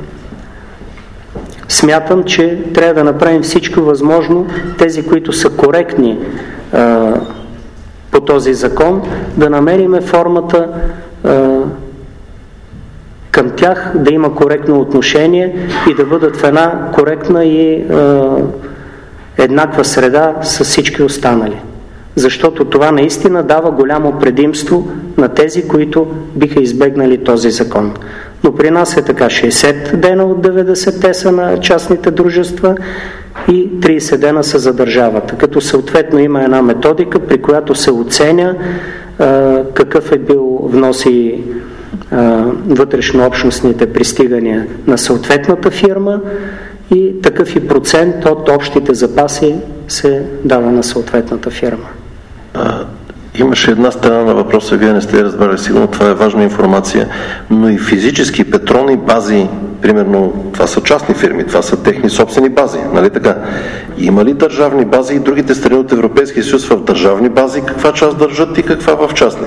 Speaker 5: смятам, че трябва да направим всичко възможно тези, които са коректни а, по този закон, да намериме формата а, към тях, да има коректно отношение и да бъдат в една коректна и а, еднаква среда с всички останали. Защото това наистина дава голямо предимство на тези, които биха избегнали този закон. Но при нас е така, шейсет дена от деветдесетте са на частните дружества и трийсет дена са за държавата, като съответно има една методика, при която се оценя а, какъв е бил внос и а, вътрешнообщностните пристигания на съответната фирма и такъв и процент от общите запаси се дава на съответната фирма.
Speaker 10: А, имаше една страна на въпроса, вие не сте разбрали сигурно, това е важна информация, но и физически петролни бази, примерно това са частни фирми, това са техни собствени бази, нали така? Има ли държавни бази и другите страни от Европейския съюз в държавни бази, каква част държат и каква в частни?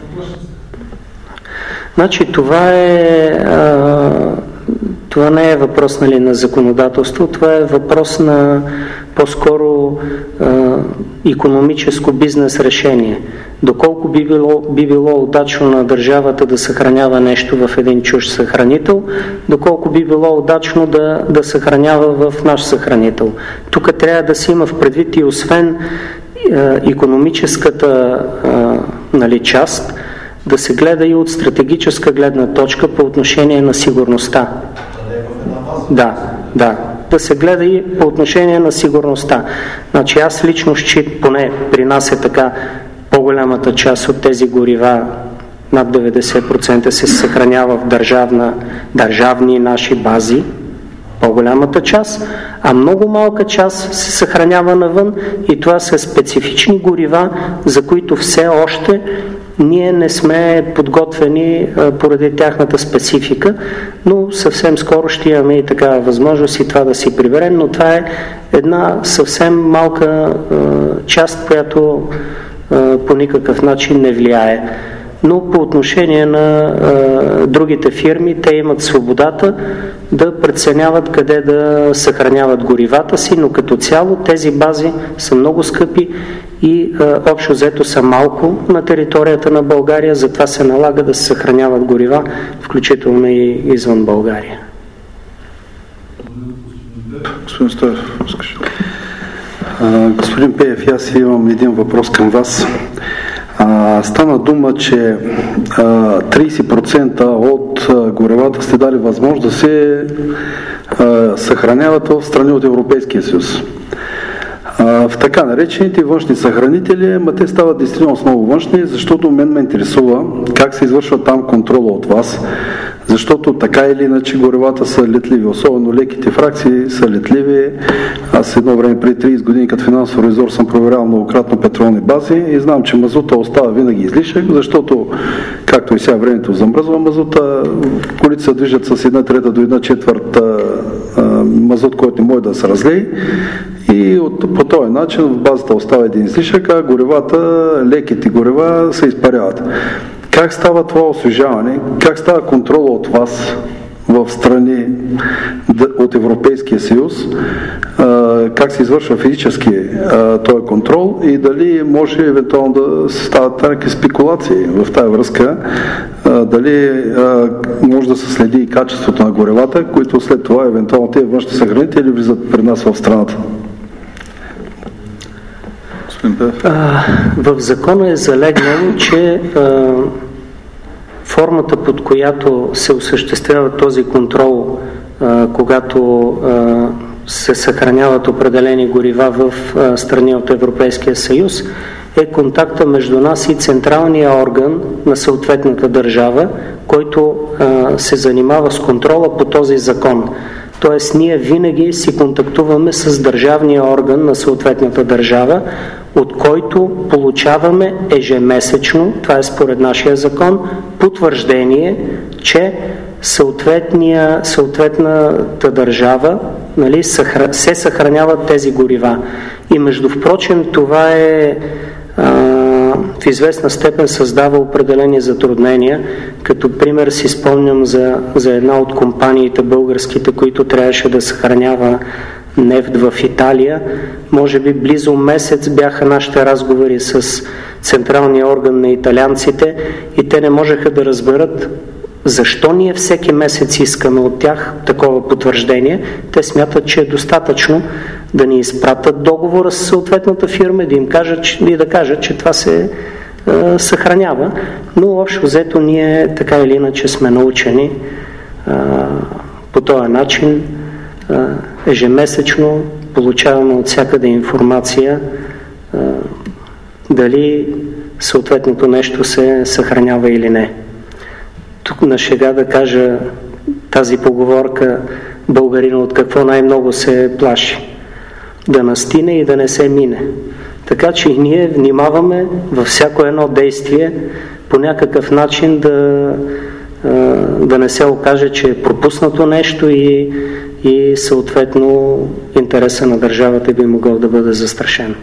Speaker 5: Значи това е а, това не е въпрос, нали, на законодателство, това е въпрос на по-скоро а, икономическо бизнес решение. Доколко би било, би било удачно на държавата да съхранява нещо в един чужд съхранител, доколко би било удачно да, да съхранява в наш съхранител. Тук трябва да се има в предвид и освен а, икономическата а, нали, част, да се гледа и от стратегическа гледна точка по отношение на сигурността. Да, да. Да се гледа и по отношение на сигурността. Значи аз лично считам, поне при нас е така, по-голямата част от тези горива, над деветдесет процента се съхранява в държавна, държавни наши бази, по-голямата част, а много малка част се съхранява навън и това са специфични горива, за които все още ние не сме подготвени а, поради тяхната специфика, но съвсем скоро ще имаме и такава възможност и това да си приберем, но това е една съвсем малка а, част, която а, по никакъв начин не влияе. Но по отношение на а, другите фирми, те имат свободата да преценяват къде да съхраняват горивата си, но като цяло тези бази са много скъпи и а, общо взето са малко на територията на България, затова се налага да се съхраняват горива, включително и извън България.
Speaker 13: Господин Стоев, господин Пеев, аз имам един въпрос към вас. А, стана дума, че а, трийсет процента от а, горевата сте дали възможност да се а, съхраняват в страни от Европейския съюз. А, в така наречените външни съхранители, ма те стават действително основно външни, защото мен ме интересува как се извършва там контрола от вас, защото така или иначе горевата са летливи, особено леките фракции са летливи. Аз едно време преди трийсет години като финансов ревизор съм проверявал многократно петролни бази и знам, че мазута остава винаги излишък, защото както и сега времето замръзва мазута, колите се движат с една трета до една четвърт мазут, който не може да се разлее и от, по този начин в базата остава един излишък, а горевата, леките горева се изпаряват. Как става това освежаване? Как става контрола от вас в страни от Европейския съюз? Как се извършва физически този контрол и дали може евентуално да стават някакви спекулации в тази връзка? Дали може да се следи и качеството на горевата, които след това евентуално тези външни съхранители влизат при нас в страната?
Speaker 5: А, в закона е залегнало, че а, формата, под която се осъществява този контрол, а, когато а, се съхраняват определени горива в а, страни от Европейския съюз, е контакта между нас и централния орган на съответната държава, който а, се занимава с контрола по този закон. Тоест, ние винаги си контактуваме с държавния орган на съответната държава, от който получаваме ежемесечно, това е според нашия закон, потвърждение, че съответната държава, нали, се съхраняват тези горива. И между впрочем, това е а, в известна степен създава определени затруднения. Като пример си спомням за, за една от компаниите българските, които трябваше да съхранява нефт в Италия. Може би близо месец бяха нашите разговори с централния орган на италианците и те не можеха да разберат защо ние всеки месец искаме от тях такова потвърждение. Те смятат, че е достатъчно да ни изпратят договора с съответната фирма и да им кажат, че, и да кажат, че това се е, съхранява. Но общо взето ние така или иначе сме научени е, по този начин. Е, ежемесечно получаваме от всякъде информация е, дали съответното нещо се съхранява или не. Тук на шега да кажа тази поговорка: българина от какво най-много се плаши? Да настине и да не се мине. Така че и ние внимаваме във всяко едно действие по някакъв начин да, да не се окаже, че е пропуснато нещо и, и съответно интереса на държавата би могъл да бъде застрашен.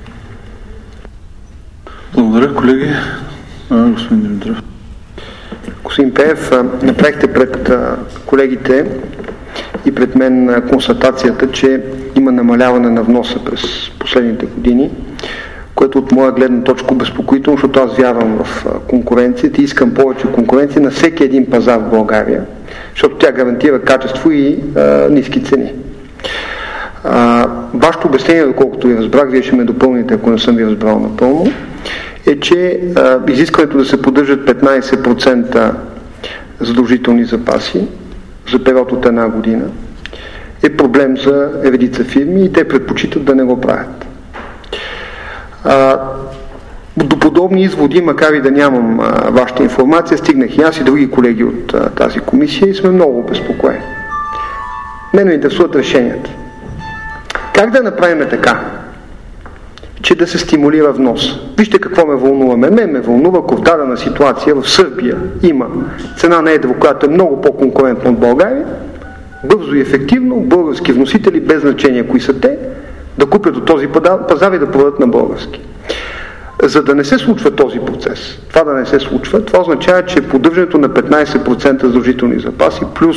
Speaker 3: Благодаря, колеги. А, господин Димитров.
Speaker 11: Господин Пеев, направихте пред колегите и пред мен констатацията, че има намаляване на вноса през последните години, което от моя гледна точка безпокоително, защото аз вярвам в конкуренцията и искам повече конкуренция на всеки един пазар в България, защото тя гарантира качество и а, ниски цени. А, вашето обяснение, доколкото ви разбрах, вие ще ме допълните, ако не съм ви разбрал напълно, е, че а, изискването да се поддържат петнайсет процента задължителни запаси за период от една година е проблем за редица фирми и те предпочитат да не го правят. А, до подобни изводи, макар и да нямам а, вашата информация, стигнах и аз и други колеги от а, тази комисия и сме много обезпокоени. Мен ме интересуват решенията. Как да направим така, че да се стимулира внос? Вижте какво ме вълнува. Мен ме вълнува, ако в дадена ситуация в Сърбия има цена на едро, която е много по-конкурентна от България, бързо и ефективно български вносители, без значение кои са те, да купят от този пазар и да продадат на български. За да не се случва този процес, това да не се случва, това означава, че поддържането на петнайсет процента задължителни запаси, плюс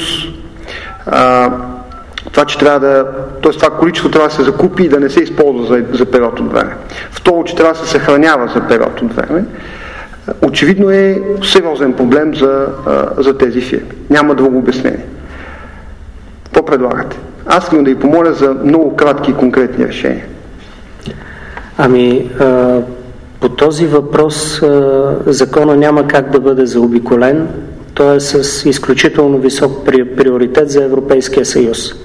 Speaker 11: а, това, че трябва да, т.е. това количество трябва да се закупи и да не се използва за, за период от време. Второ, че трябва да се съхранява за период от време, очевидно е сериозен проблем за, а, за тези фирми. Няма друго обяснение. Какво предлагате? Аз искам да ви помоля за много кратки и конкретни решения.
Speaker 5: Ами, а, по този въпрос а, закона няма как да бъде заобиколен. Той е с изключително висок приоритет за Европейския съюз.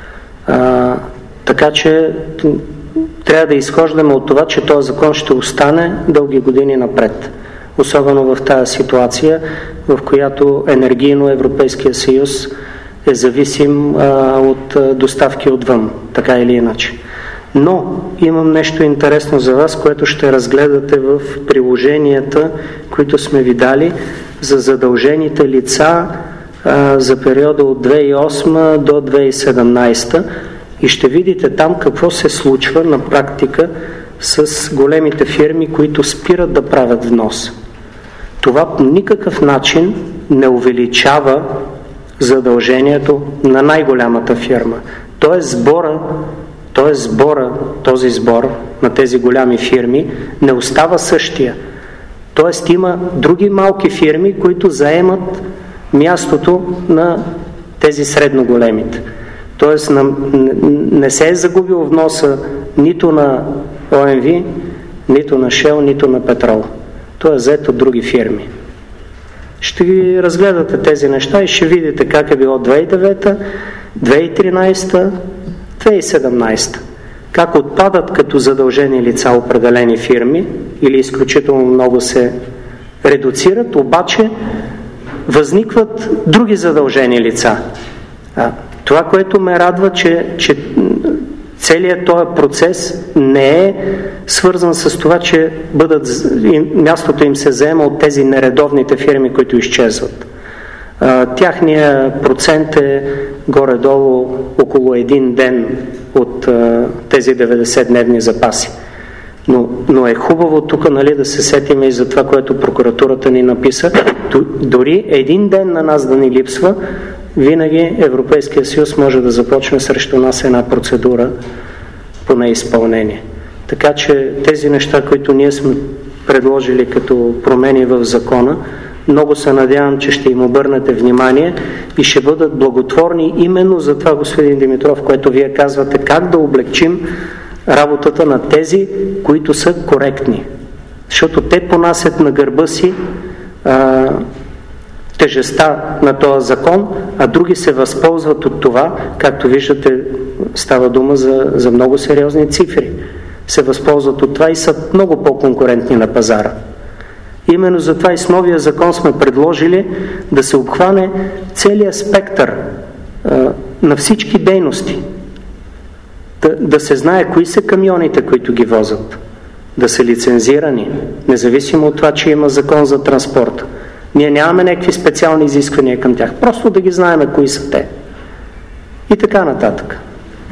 Speaker 5: А, така че трябва да изхождаме от това, че този закон ще остане дълги години напред. Особено в тази ситуация, в която енергийно Европейския съюз е зависим а, от а, доставки отвън, така или иначе. Но имам нещо интересно за вас, което ще разгледате в приложенията, които сме ви дали за задължените лица а, за периода от две хиляди и осма до две хиляди и седемнайсета и ще видите там какво се случва на практика с големите фирми, които спират да правят внос. Това по никакъв начин не увеличава задължението на най-голямата фирма. Т.е. сбора, т.е. сбора, този сбор на тези голями фирми не остава същия. Т.е. има други малки фирми, които заемат мястото на тези средно големите. Т.е. не се е загубил вноса нито на О Ем Ви, нито на Shell, нито на Петрол. То е взето от други фирми. Ще ги разгледате тези неща и ще видите как е било две хиляди и девета, две хиляди и тринайсета, две хиляди и седемнайсета. Как отпадат като задължени лица определени фирми или изключително много се редуцират, обаче възникват други задължени лица. А, това, което ме радва, че, че целият този процес не е свързан с това, че бъдат, мястото им се заема от тези нередовните фирми, които изчезват. А, тяхния процент е горе-долу около един ден от а, тези деветдесетдневни запаси. Но, но е хубаво тук, нали, да се сетиме и за това, което прокуратурата ни написа. Дори един ден на нас да ни липсва, винаги Европейския съюз може да започне срещу нас една процедура по неизпълнение. Така че тези неща, които ние сме предложили като промени в закона, много се надявам, че ще им обърнете внимание и ще бъдат благотворни именно за това, господин Димитров, което вие казвате, как да облегчим работата на тези, които са коректни. Защото те понасят на гърба си а, тежестта на този закон, а други се възползват от това, както виждате, става дума за, за много сериозни цифри. Се възползват от това и са много по-конкурентни на пазара. Именно затова и с новия закон сме предложили да се обхване целият спектър а, на всички дейности. Да, да се знае кои са камионите, които ги возят. Да са лицензирани, независимо от това, че има закон за транспорт. Ние нямаме някакви специални изисквания към тях. Просто да ги знаем кои са те. И така нататък.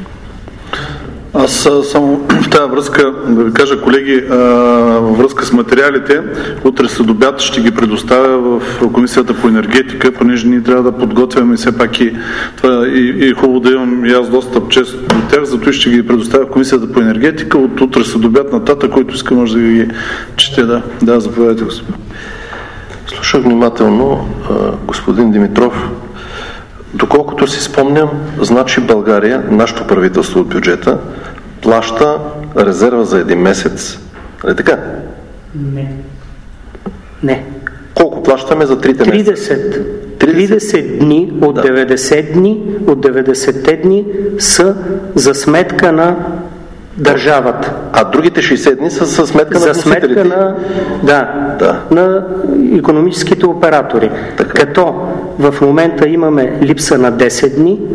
Speaker 3: Аз само в тази връзка да ви кажа, колеги, във връзка с материалите, утре след обяд ще ги предоставя в Комисията по енергетика, понеже ние трябва да подготвяме все пак и това и, и хубаво да имам и аз достъп често до тях, зато ще ги предоставя в Комисията по енергетика от утре след обяд нататък, който иска може да ги чете. Да, да, заповядайте, господин.
Speaker 10: Слушах внимателно господин Димитров. Доколкото си спомням, значи България, нашето правителство от бюджета, плаща резерва за един месец. Е така?
Speaker 5: Не. Не.
Speaker 10: Колко плащаме за трите месеца?
Speaker 5: тридесет. тридесет дни от да. деветдесет дни, от деветдесетте дни са за сметка на държавата.
Speaker 10: А другите шейсет дни са за сметка
Speaker 5: за
Speaker 10: на вносителите?
Speaker 5: За сметка на, да, да. на икономическите оператори. Така. Като в момента имаме липса на десет дни,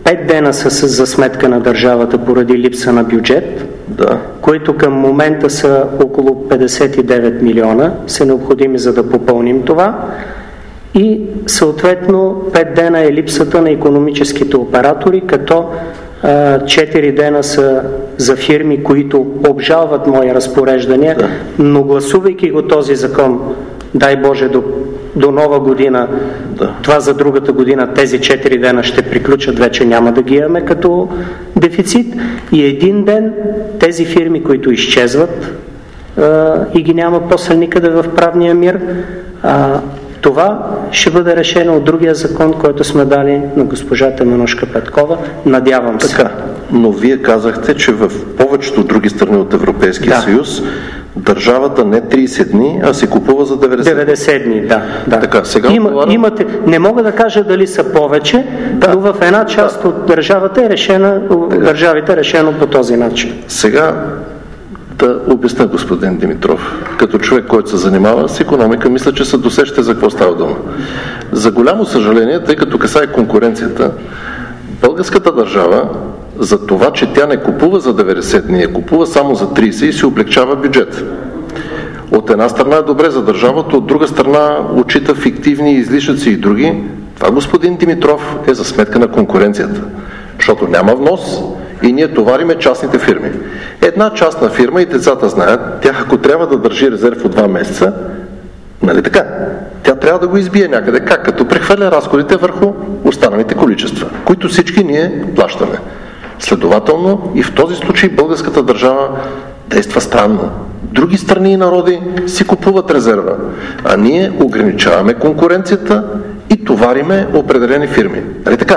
Speaker 5: Пет дена са за сметка на държавата поради липса на бюджет,
Speaker 10: да.
Speaker 5: които към момента са около петдесет и девет милиона, са необходими за да попълним това. И съответно пет дена е липсата на икономическите оператори, като четири дена са за фирми, които обжалват мои разпореждания, да. Но гласувайки го този закон, дай Боже до, до нова година, да. Това за другата година, тези четири дена ще приключат, вече няма да ги имаме като дефицит, и един ден тези фирми, които изчезват а, и ги няма после никъде в правния мир, а, това ще бъде решено от другия закон, който сме дали на госпожа Теменужка Петкова. Надявам се.
Speaker 10: Така, но вие казахте, че в повечето други страни от Европейския
Speaker 5: да.
Speaker 10: съюз държавата не трийсет дни, а се купува за деветдесет,
Speaker 5: деветдесет дни. Да, да.
Speaker 10: Така, сега
Speaker 5: Има,
Speaker 10: отговарям...
Speaker 5: имате, не мога да кажа дали са повече, да. Но в една част да. От държавата е решена, държавите е решено по този начин.
Speaker 10: Сега да обясня, господин Димитров, като човек, който се занимава с икономика, мисля, че се досещате за какво става дума. За голямо съжаление, тъй като касае конкуренцията, българската държава за това, че тя не купува за деветдесет дни, купува само за трийсет и си облегчава бюджет. От една страна е добре за държавата, от друга страна отчита фиктивни излишъци и други. Това, господин Димитров, е за сметка на конкуренцията. Защото няма внос и ние товариме частните фирми. Една частна фирма, и децата знаят, тя ако трябва да държи резерв от два месеца, нали така? Тя трябва да го избие някъде. Как? Като прехвърля разходите върху останалите количества, които всички ние плащаме. Следователно и в този случай българската държава действа странно. Други страни и народи си купуват резерва, а ние ограничаваме конкуренцията и товариме определени фирми. Нали така?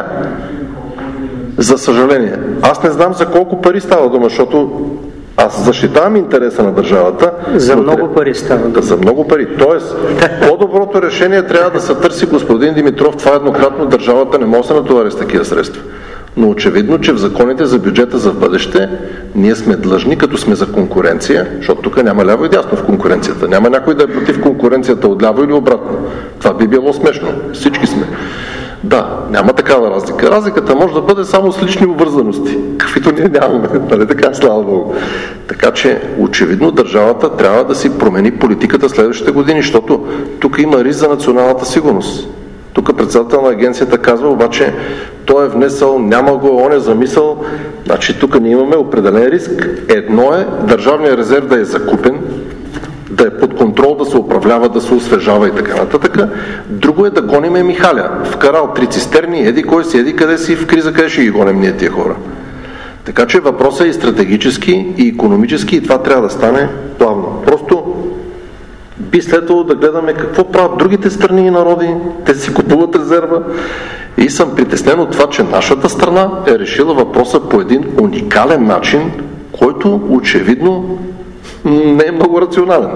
Speaker 10: За съжаление, аз не знам за колко пари става дума, защото аз защитавам интереса на държавата.
Speaker 5: За много пари става дума.
Speaker 10: За много пари. Тоест, по-доброто решение трябва да се търси, господин Димитров, това еднократно държавата не може да се натовари с такива средства. Но очевидно, че в законите за бюджета за бъдеще ние сме длъжни, като сме за конкуренция, защото тук няма ляво и дясно в конкуренцията. Няма някой да е против конкуренцията отляво или обратно. Това би било смешно. Всички сме. Да, няма такава разлика. Разликата може да бъде само с лични обвързаности, каквито ние нямаме. Нали така, слава Богу. Така че, очевидно, държавата трябва да си промени политиката следващите години, защото тук има риск за националната сигурност. Тук председател на агенцията казва, обаче той е внесъл, няма го, он е замисъл. Значи тук ние имаме определен риск. Едно е държавният резерв да е закупен, да е под контрол, да се управлява, да се освежава и така нататък. Друго е да гониме Михаля. Вкарал три цистерни, еди кой си, еди къде си, в криза къде ще ги гоним ние тия хора. Така че въпросът е и стратегически, и икономически, и това трябва да стане плавно. Просто би следвало да гледаме какво правят другите страни и народи. Те си купуват резерва. И съм притеснен от това, че нашата страна е решила въпроса по един уникален начин, който очевидно не е много рационален.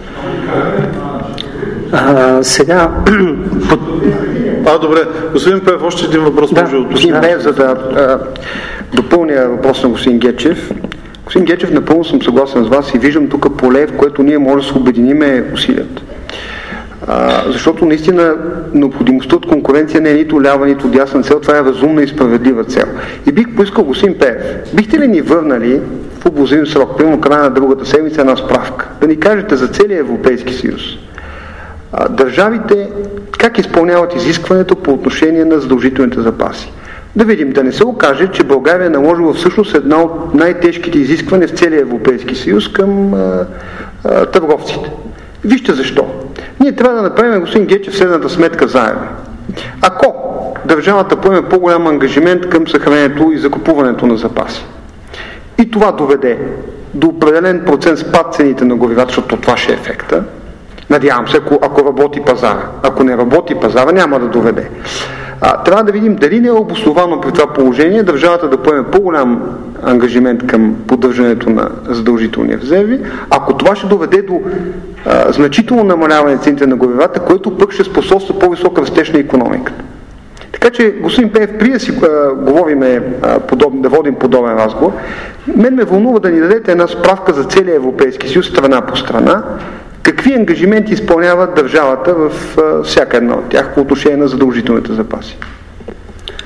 Speaker 5: А, сега...
Speaker 3: А, добре. Господин Пев, още един въпрос.
Speaker 11: Да, господин Пев, за да а, допълня въпрос на господин Гечев. Господин Гечев, напълно съм съгласен с вас и виждам тук поле, в което ние може да се обединиме усилията. А, защото наистина необходимостта от конкуренция не е нито лява, нито дясна цел, това е разумна и справедлива цел. И бих поискал, господин Пев, бихте ли ни върнали в обозрим срок, примерно края на другата седмица, една справка, да ни кажете за целия Европейски съюз, а, държавите как изпълняват изискването по отношение на задължителните запаси. Да видим, да не се окаже, че България е наложила всъщност една от най-тежките изисквания в целия Европейски съюз към а, а, търговците. Вижте защо. Ние трябва да направим, господин Гечев, следната сметка заедно. Ако държавата поеме по-голям ангажимент към съхранението и закупуването на запаси, и това доведе до определен процент спад цените на горивата, защото това ще е ефекта, надявам се, ако, ако работи пазара. Ако не работи пазара, няма да доведе. А, трябва да видим дали не е обосновано при това положение държавата да поеме по-голям ангажимент към поддържането на задължителни резерви, ако това ще доведе до а, значително намаляване на цените на горивата, което пък ще способства по-висок растеж на икономиката. Така че, господин Пеев, при да си а, говориме, а, подоб, да водим подобен разговор, мен ме вълнува да ни дадете една справка за целия Европейски съюз, страна по страна, какви ангажименти изпълнява държавата в а, всяка една от тях по отношение на задължителните запаси.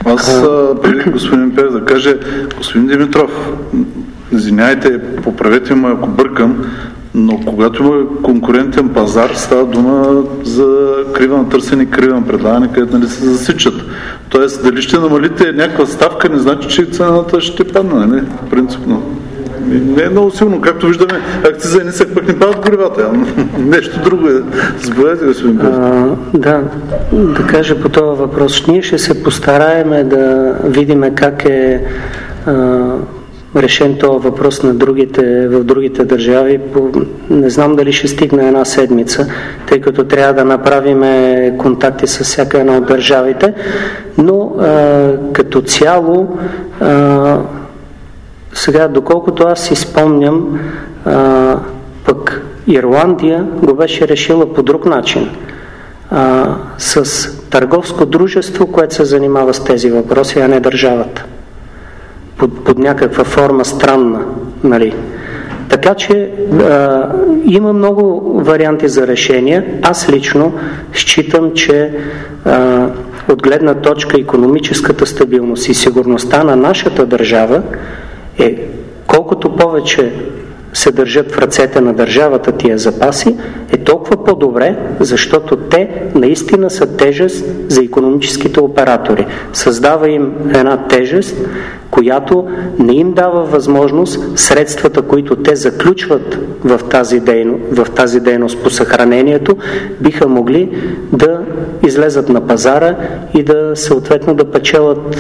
Speaker 3: Аз преди господин Пев да каже, господин Димитров, извиняйте, поправете ме ако бъркам, но когато има конкурентен пазар, става дума за крива на търсене и крива на предлагане, където нали се засичат. Тоест, дали ще намалите някаква ставка, не значи, че цената ще падне, не? Принципно. Не е много силно. Както виждаме, акциза е нисък, пък не падат горивата. Нещо друго е. Заповядайте, господин Пев.
Speaker 5: Да, да кажа по този въпрос. Ние ще се постараеме да видим как е а, решен този въпрос на другите, в другите държави. По, не знам дали ще стигне една седмица, тъй като трябва да направим контакти с всяка една от държавите, но а, като цяло а, сега, доколкото аз си спомням, а, пък Ирландия го беше решила по друг начин. А, с търговско дружество, което се занимава с тези въпроси, а не държавата. Под, под някаква форма странна, нали. Така че а, има много варианти за решение. Аз лично считам, че а, от гледна точка икономическата стабилност и сигурността на нашата държава е колкото повече се държат в ръцете на държавата тия запаси, е толкова по-добре, защото те наистина са тежест за икономическите оператори. Създава им една тежест, която не им дава възможност средствата, които те заключват в тази дейност, в тази дейност по съхранението, биха могли да излезат на пазара и да съответно да печелят,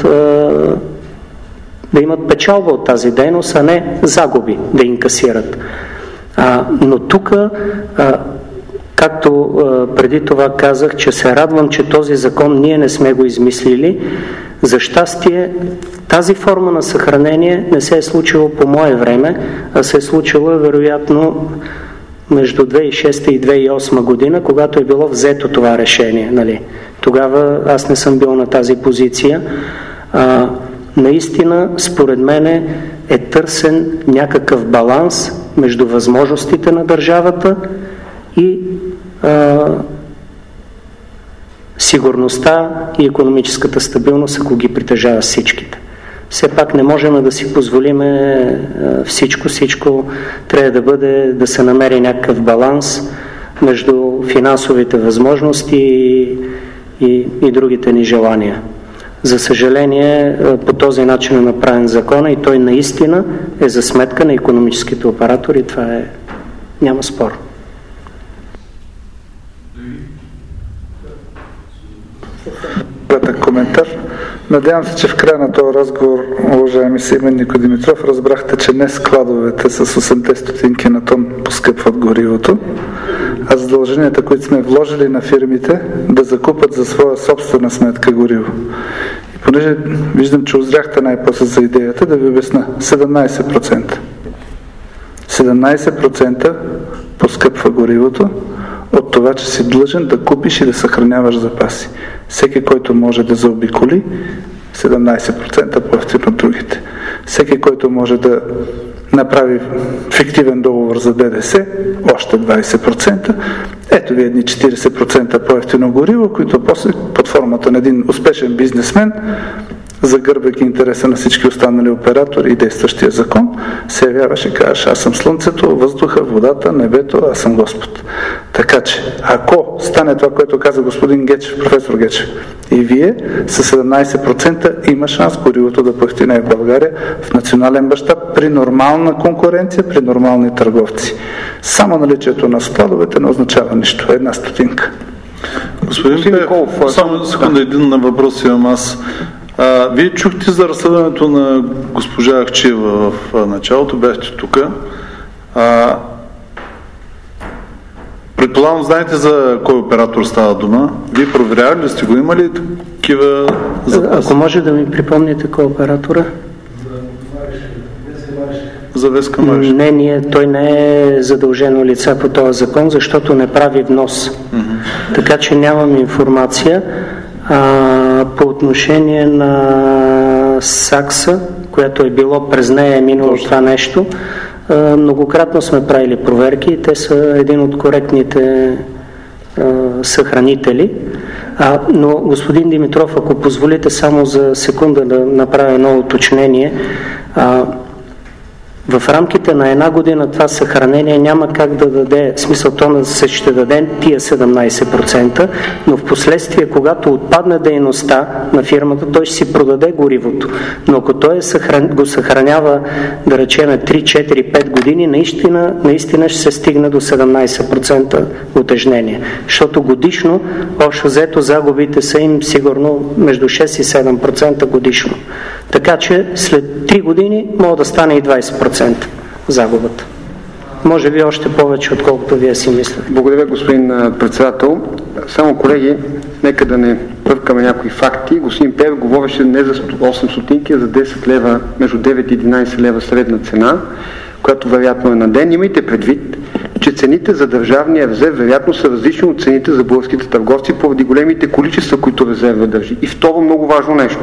Speaker 5: да имат печалба от тази дейност, а не загуби да инкасират. А, но тук, както а, преди това казах, че се радвам, че този закон ние не сме го измислили. За щастие, тази форма на съхранение не се е случило по мое време, а се е случило вероятно между две хиляди и шеста и две хиляди и осма година, когато е било взето това решение. Нали? Тогава аз не съм бил на тази позиция. А, наистина, според мен е търсен някакъв баланс между възможностите на държавата и а, сигурността и икономическата стабилност, ако ги притежава всичките. Все пак не можем да си позволим всичко. Всичко трябва да бъде, да се намери някакъв баланс между финансовите възможности и, и, и другите ни желания. За съжаление, по този начин е направен закона и той наистина е за сметка на икономическите оператори. Това е... няма спор.
Speaker 7: Кратък коментар. Надявам се, че в края на този разговор, уважаеми Симен Нико Димитров, разбрахте, че не складовете с осемте стотинки на тон поскъпват горивото, а задълженията, които сме вложили на фирмите, да закупат за своя собствена сметка гориво. И понеже виждам, че озряхте най-после за идеята, да ви обясна. седемнайсет процента. седемнайсет процента поскъпва горивото от това, че си длъжен да купиш и да съхраняваш запаси. Всеки, който може да заобиколи, седемнайсет процента по-евтин от другите. Всеки, който може да направи фиктивен договор за ДДС, още двайсет процента. Ето ви едни четирийсет процента по-евтино гориво, които после под формата на един успешен бизнесмен, загърбвайки интереса на всички останали оператори и действащия закон, се явяваше и казваш: аз съм слънцето, въздуха, водата, небето, аз съм Господ. Така че, ако стане това, което каза господин Гечев, професор Гечев, и вие със седемнайсет процента има шанс горивото да поевтине в България в национален мащаб при нормална конкуренция, при нормални търговци. Само наличието на складовете не означава нищо. Една стотинка.
Speaker 3: Господин Пев, само секунда, един на въпрос имам аз. А, вие чухте за разследването на госпожа Ахчиева в началото, бяхте тук. А, предполагам, знаете за кой оператор става дума. Вие проверявали ли сте го? Имали такива запаси?
Speaker 5: Ако може да ми припомните кой оператора?
Speaker 3: За Веска Мариш.
Speaker 5: Не, ние, той не е задължено лица по този закон, защото не прави внос. Mm-hmm. Така че нямам информация. А, по отношение на Сакса, което е било през нея е минало Точно. Това нещо, а, многократно сме правили проверки и те са един от коректните а, съхранители. А, но, господин Димитров, ако позволите само за секунда да направя едно уточнение. А, в рамките на една година това съхранение няма как да даде, в смисъл то се ще даде тия седемнайсет процента, но в последствие, когато отпадне дейността на фирмата, той ще си продаде горивото. Но ако той е съхран... го съхранява, да речем, три, четири, пет години, наистина, наистина ще се стигне до седемнайсет процента утежнение. Защото годишно, общо взето, загубите са им сигурно между шест и седем процента годишно. Така че след три години може да стане и двайсет процента загубата. Може би още повече, отколкото вие си мислите.
Speaker 11: Благодаря, господин председател. Само, колеги, нека да не бъркаме някои факти. Господин Пев говореше не за осем стотинки, а за десет лева, между девет и единайсет лева средна цена, която вероятно е на ден. Имайте предвид, че цените за държавния резерв вероятно са различни от цените за българските търговци поради големите количества, които резерва държи. И второ, много важно нещо.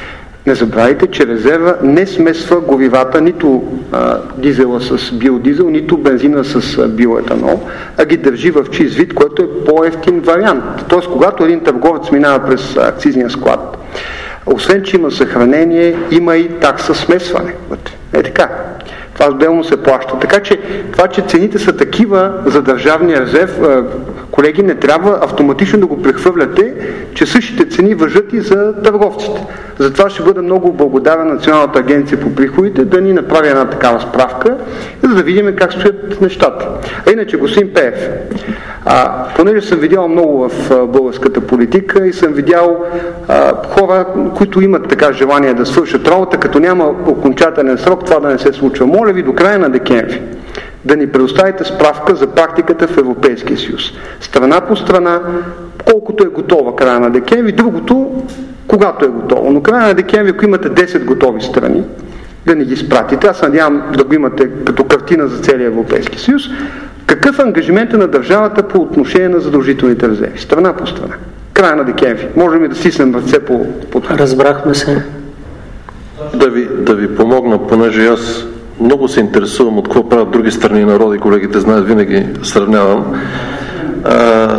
Speaker 11: Не забравяйте, че резерва не смесва горивата, нито а, дизела с биодизел, нито бензина с а, биоетанол, а ги държи в чист вид, което е по-евтин вариант. Тоест, когато един търговец минава през акцизния склад, освен че има съхранение, има и такса смесване. Е така. Това отделно се плаща. Така че това, че цените са такива за държавния резерв, колеги, не трябва автоматично да го прехвърляте, че същите цени важат и за търговците. Затова ще бъда много благодарен на Националната агенция по приходите да ни направи една такава справка, за да видим как стоят нещата. А иначе, господин Пеев, а, понеже съм видял много в а, българската политика и съм видял а, хора, които имат така желание да свършат работа, като няма окончателен срок, това да не се случва. Моля ви до края на декември да ни предоставите справка за практиката в Европейския съюз. Страна по страна, колкото е готова края на декември, другото, когато е готово. Но края на декември, ако имате десет готови страни, да ни ги спратите. Аз надявам да го имате като картина за целия Европейски съюз. Какъв ангажимент е на държавата по отношение на задължителните резерви? Страна по страна. Края на декември. Можем ли да стиснем ръце по... по...
Speaker 5: Разбрахме се.
Speaker 10: Да ви, да ви помогна, понеже аз много се интересувам от какво правят други страни и народи, колегите знаят, винаги сравнявам. А,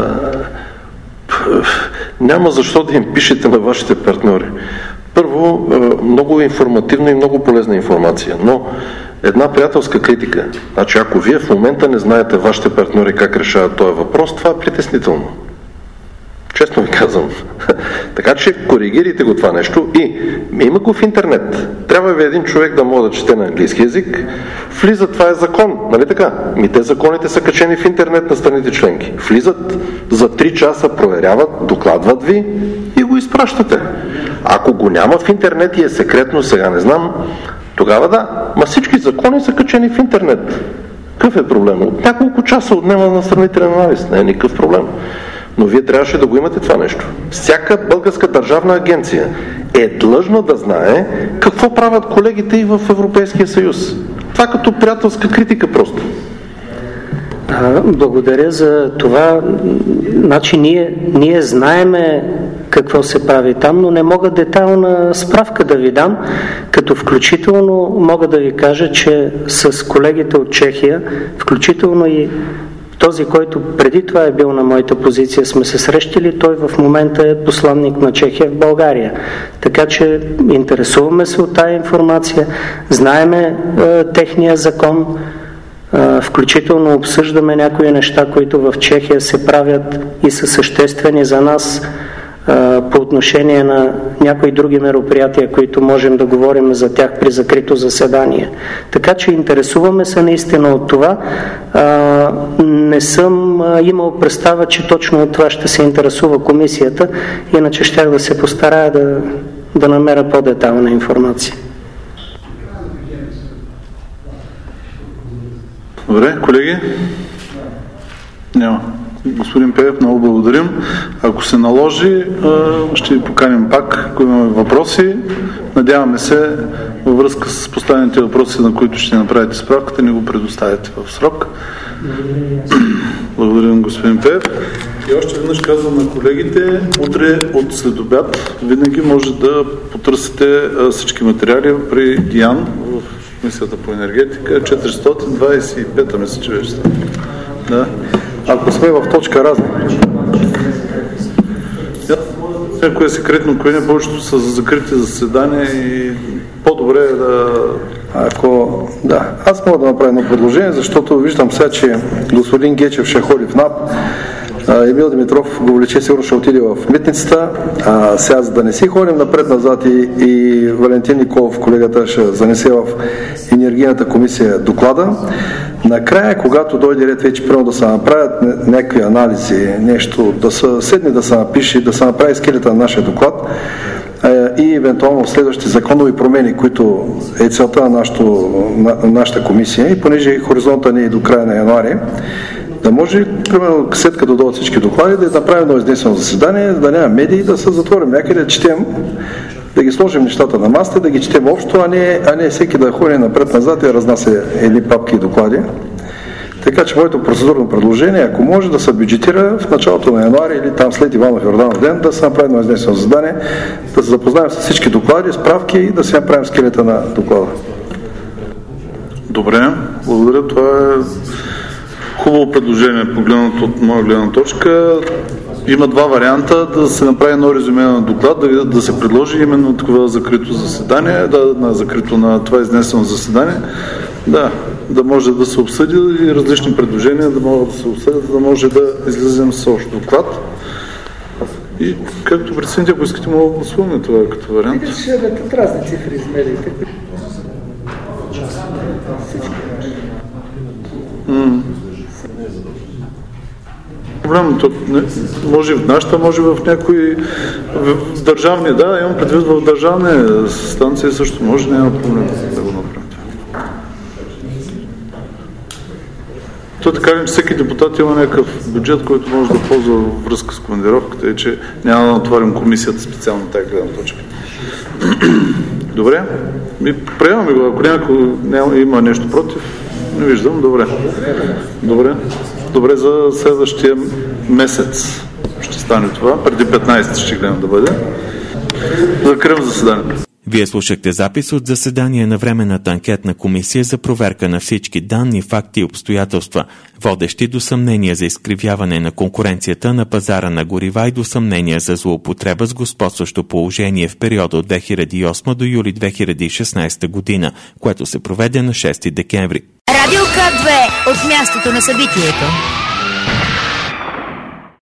Speaker 10: няма защо да им пишете на вашите партньори. Първо, много информативна и много полезна информация, но една приятелска критика. Значи, ако вие в момента не знаете вашите партньори как решават този въпрос, това е притеснително. Честно ви казвам. Така че коригирайте го това нещо и има го в интернет. Трябва ви един човек да може да чете на английски язик. Влиза, това е закон, нали така? Ми те законите са качени в интернет на страните членки. Влизат, за три часа проверяват, докладват ви и го изпращате. Ако го няма в интернет и е секретно, сега не знам, тогава да. Ма всички закони са качени в интернет. Какъв е проблем? От няколко часа отнема на сравнителен анализ. Не е никакъв проблем. Но вие трябваше да го имате това нещо. Всяка българска държавна агенция е длъжна да знае какво правят колегите и в Европейския съюз. Това като приятелска критика просто.
Speaker 5: А, благодаря за това. Значи ние, ние знаеме какво се прави там, но не мога детайлна справка да ви дам, като включително мога да ви кажа, че с колегите от Чехия, включително и този, който преди това е бил на моята позиция, сме се срещали, той в момента е посланник на Чехия в България. Така че интересуваме се от тая информация, знаеме е, техния закон, е, включително обсъждаме някои неща, които в Чехия се правят и са съществени за нас е, по отношение на някои други мероприятия, които можем да говорим за тях при закрито заседание. Така че интересуваме се наистина от това. А, не съм а, имал представа, че точно от това ще се интересува комисията, иначе щях да се постарая да, да намеря по-детайлна информация.
Speaker 3: Добре, колеги? Няма. Господин Пеев, много благодарим. Ако се наложи, ще ви поканим пак, ако имаме въпроси. Надяваме се, във връзка с поставените въпроси, на които ще направите справката, ни го предоставите в срок. Благодарим, господин Пеев. И още веднъж казвам на колегите, утре от следобед винаги може да потърсите всички материали при Диан в Комисията по енергетика, четиристотин двадесет и пета, мисля, че вече. Да.
Speaker 13: Ако сме в точка разни.
Speaker 3: Някое секретно, кое не повечето са за закрити заседания и по-добре е да...
Speaker 7: Ако... Да, аз мога да направя едно предложение, защото виждам сега, че господин Гечев ще ходи в НАП, Емил Димитров го влече, сигурно ще отиде в митницата, а сега за да не си ходим напред-назад и, и Валентин Николов, колегата, ще занесе в енергийната комисия доклада. Накрая, когато дойде ред вече примерно да се направят някакви анализи, нещо, да се седне да се напише, да се направи скелета на нашия доклад и евентуално следващи законови промени, които е целта на, нашото, на нашата комисия, и понеже хоризонта ни е до края на януари, да може, примерно, след като дойдат всички доклади, да направим едно изнесено заседание, да няма медии, да се затворим някъде, да четем, да ги сложим нещата на масата, да ги четем общо, а не, а не всеки да ходи напред-назад и да разнася едни папки и доклади. Така че моето процедурно предложение, ако може да се бюджетира в началото на януари или там след Иванов Йорданов ден, да се направи едно изнесено заседание, да се запознаем с всички доклади, справки и да си направим скелета на доклада.
Speaker 3: Добре, благодаря. Това е хубаво предложение, погледнато от моя гледна точка. Има два варианта: да се направи едно резюме на доклад, да, да се предложи именно такова закрито заседание, да, на закрито на това изнесено заседание, да, да може да се обсъди и различни предложения да могат да се обсъдят, да може да излезем с общ доклад. И както прецените, ако искате, мога да гласуваме това като вариант.
Speaker 5: Видиш, ще дадат разни цифри измерите.
Speaker 3: М- Проблемът може в нашата, може в някои в държавни, да, имам предвид в държавни станции също може, няма проблем да го направим. То така ли, че всеки депутат има някакъв бюджет, който може да ползва във връзка с командировката и че няма да натворим комисията специално тази гледна точка. Добре, приемаме го, ако някой няма, има нещо против, не виждам, добре. Добре. Добре, за следващия месец ще стане това. Преди петнайсети ще гледам да бъде. Закривам заседанието.
Speaker 2: Вие слушахте запис от заседание на Временната анкетна комисия за проверка на всички данни, факти и обстоятелства, водещи до съмнения за изкривяване на конкуренцията на пазара на горива и до съмнения за злоупотреба с господстващо положение в периода от две хиляди и осма до юли две хиляди и шестнайсета година, което се проведе на шести декември.
Speaker 14: Радио К две от мястото на събитието.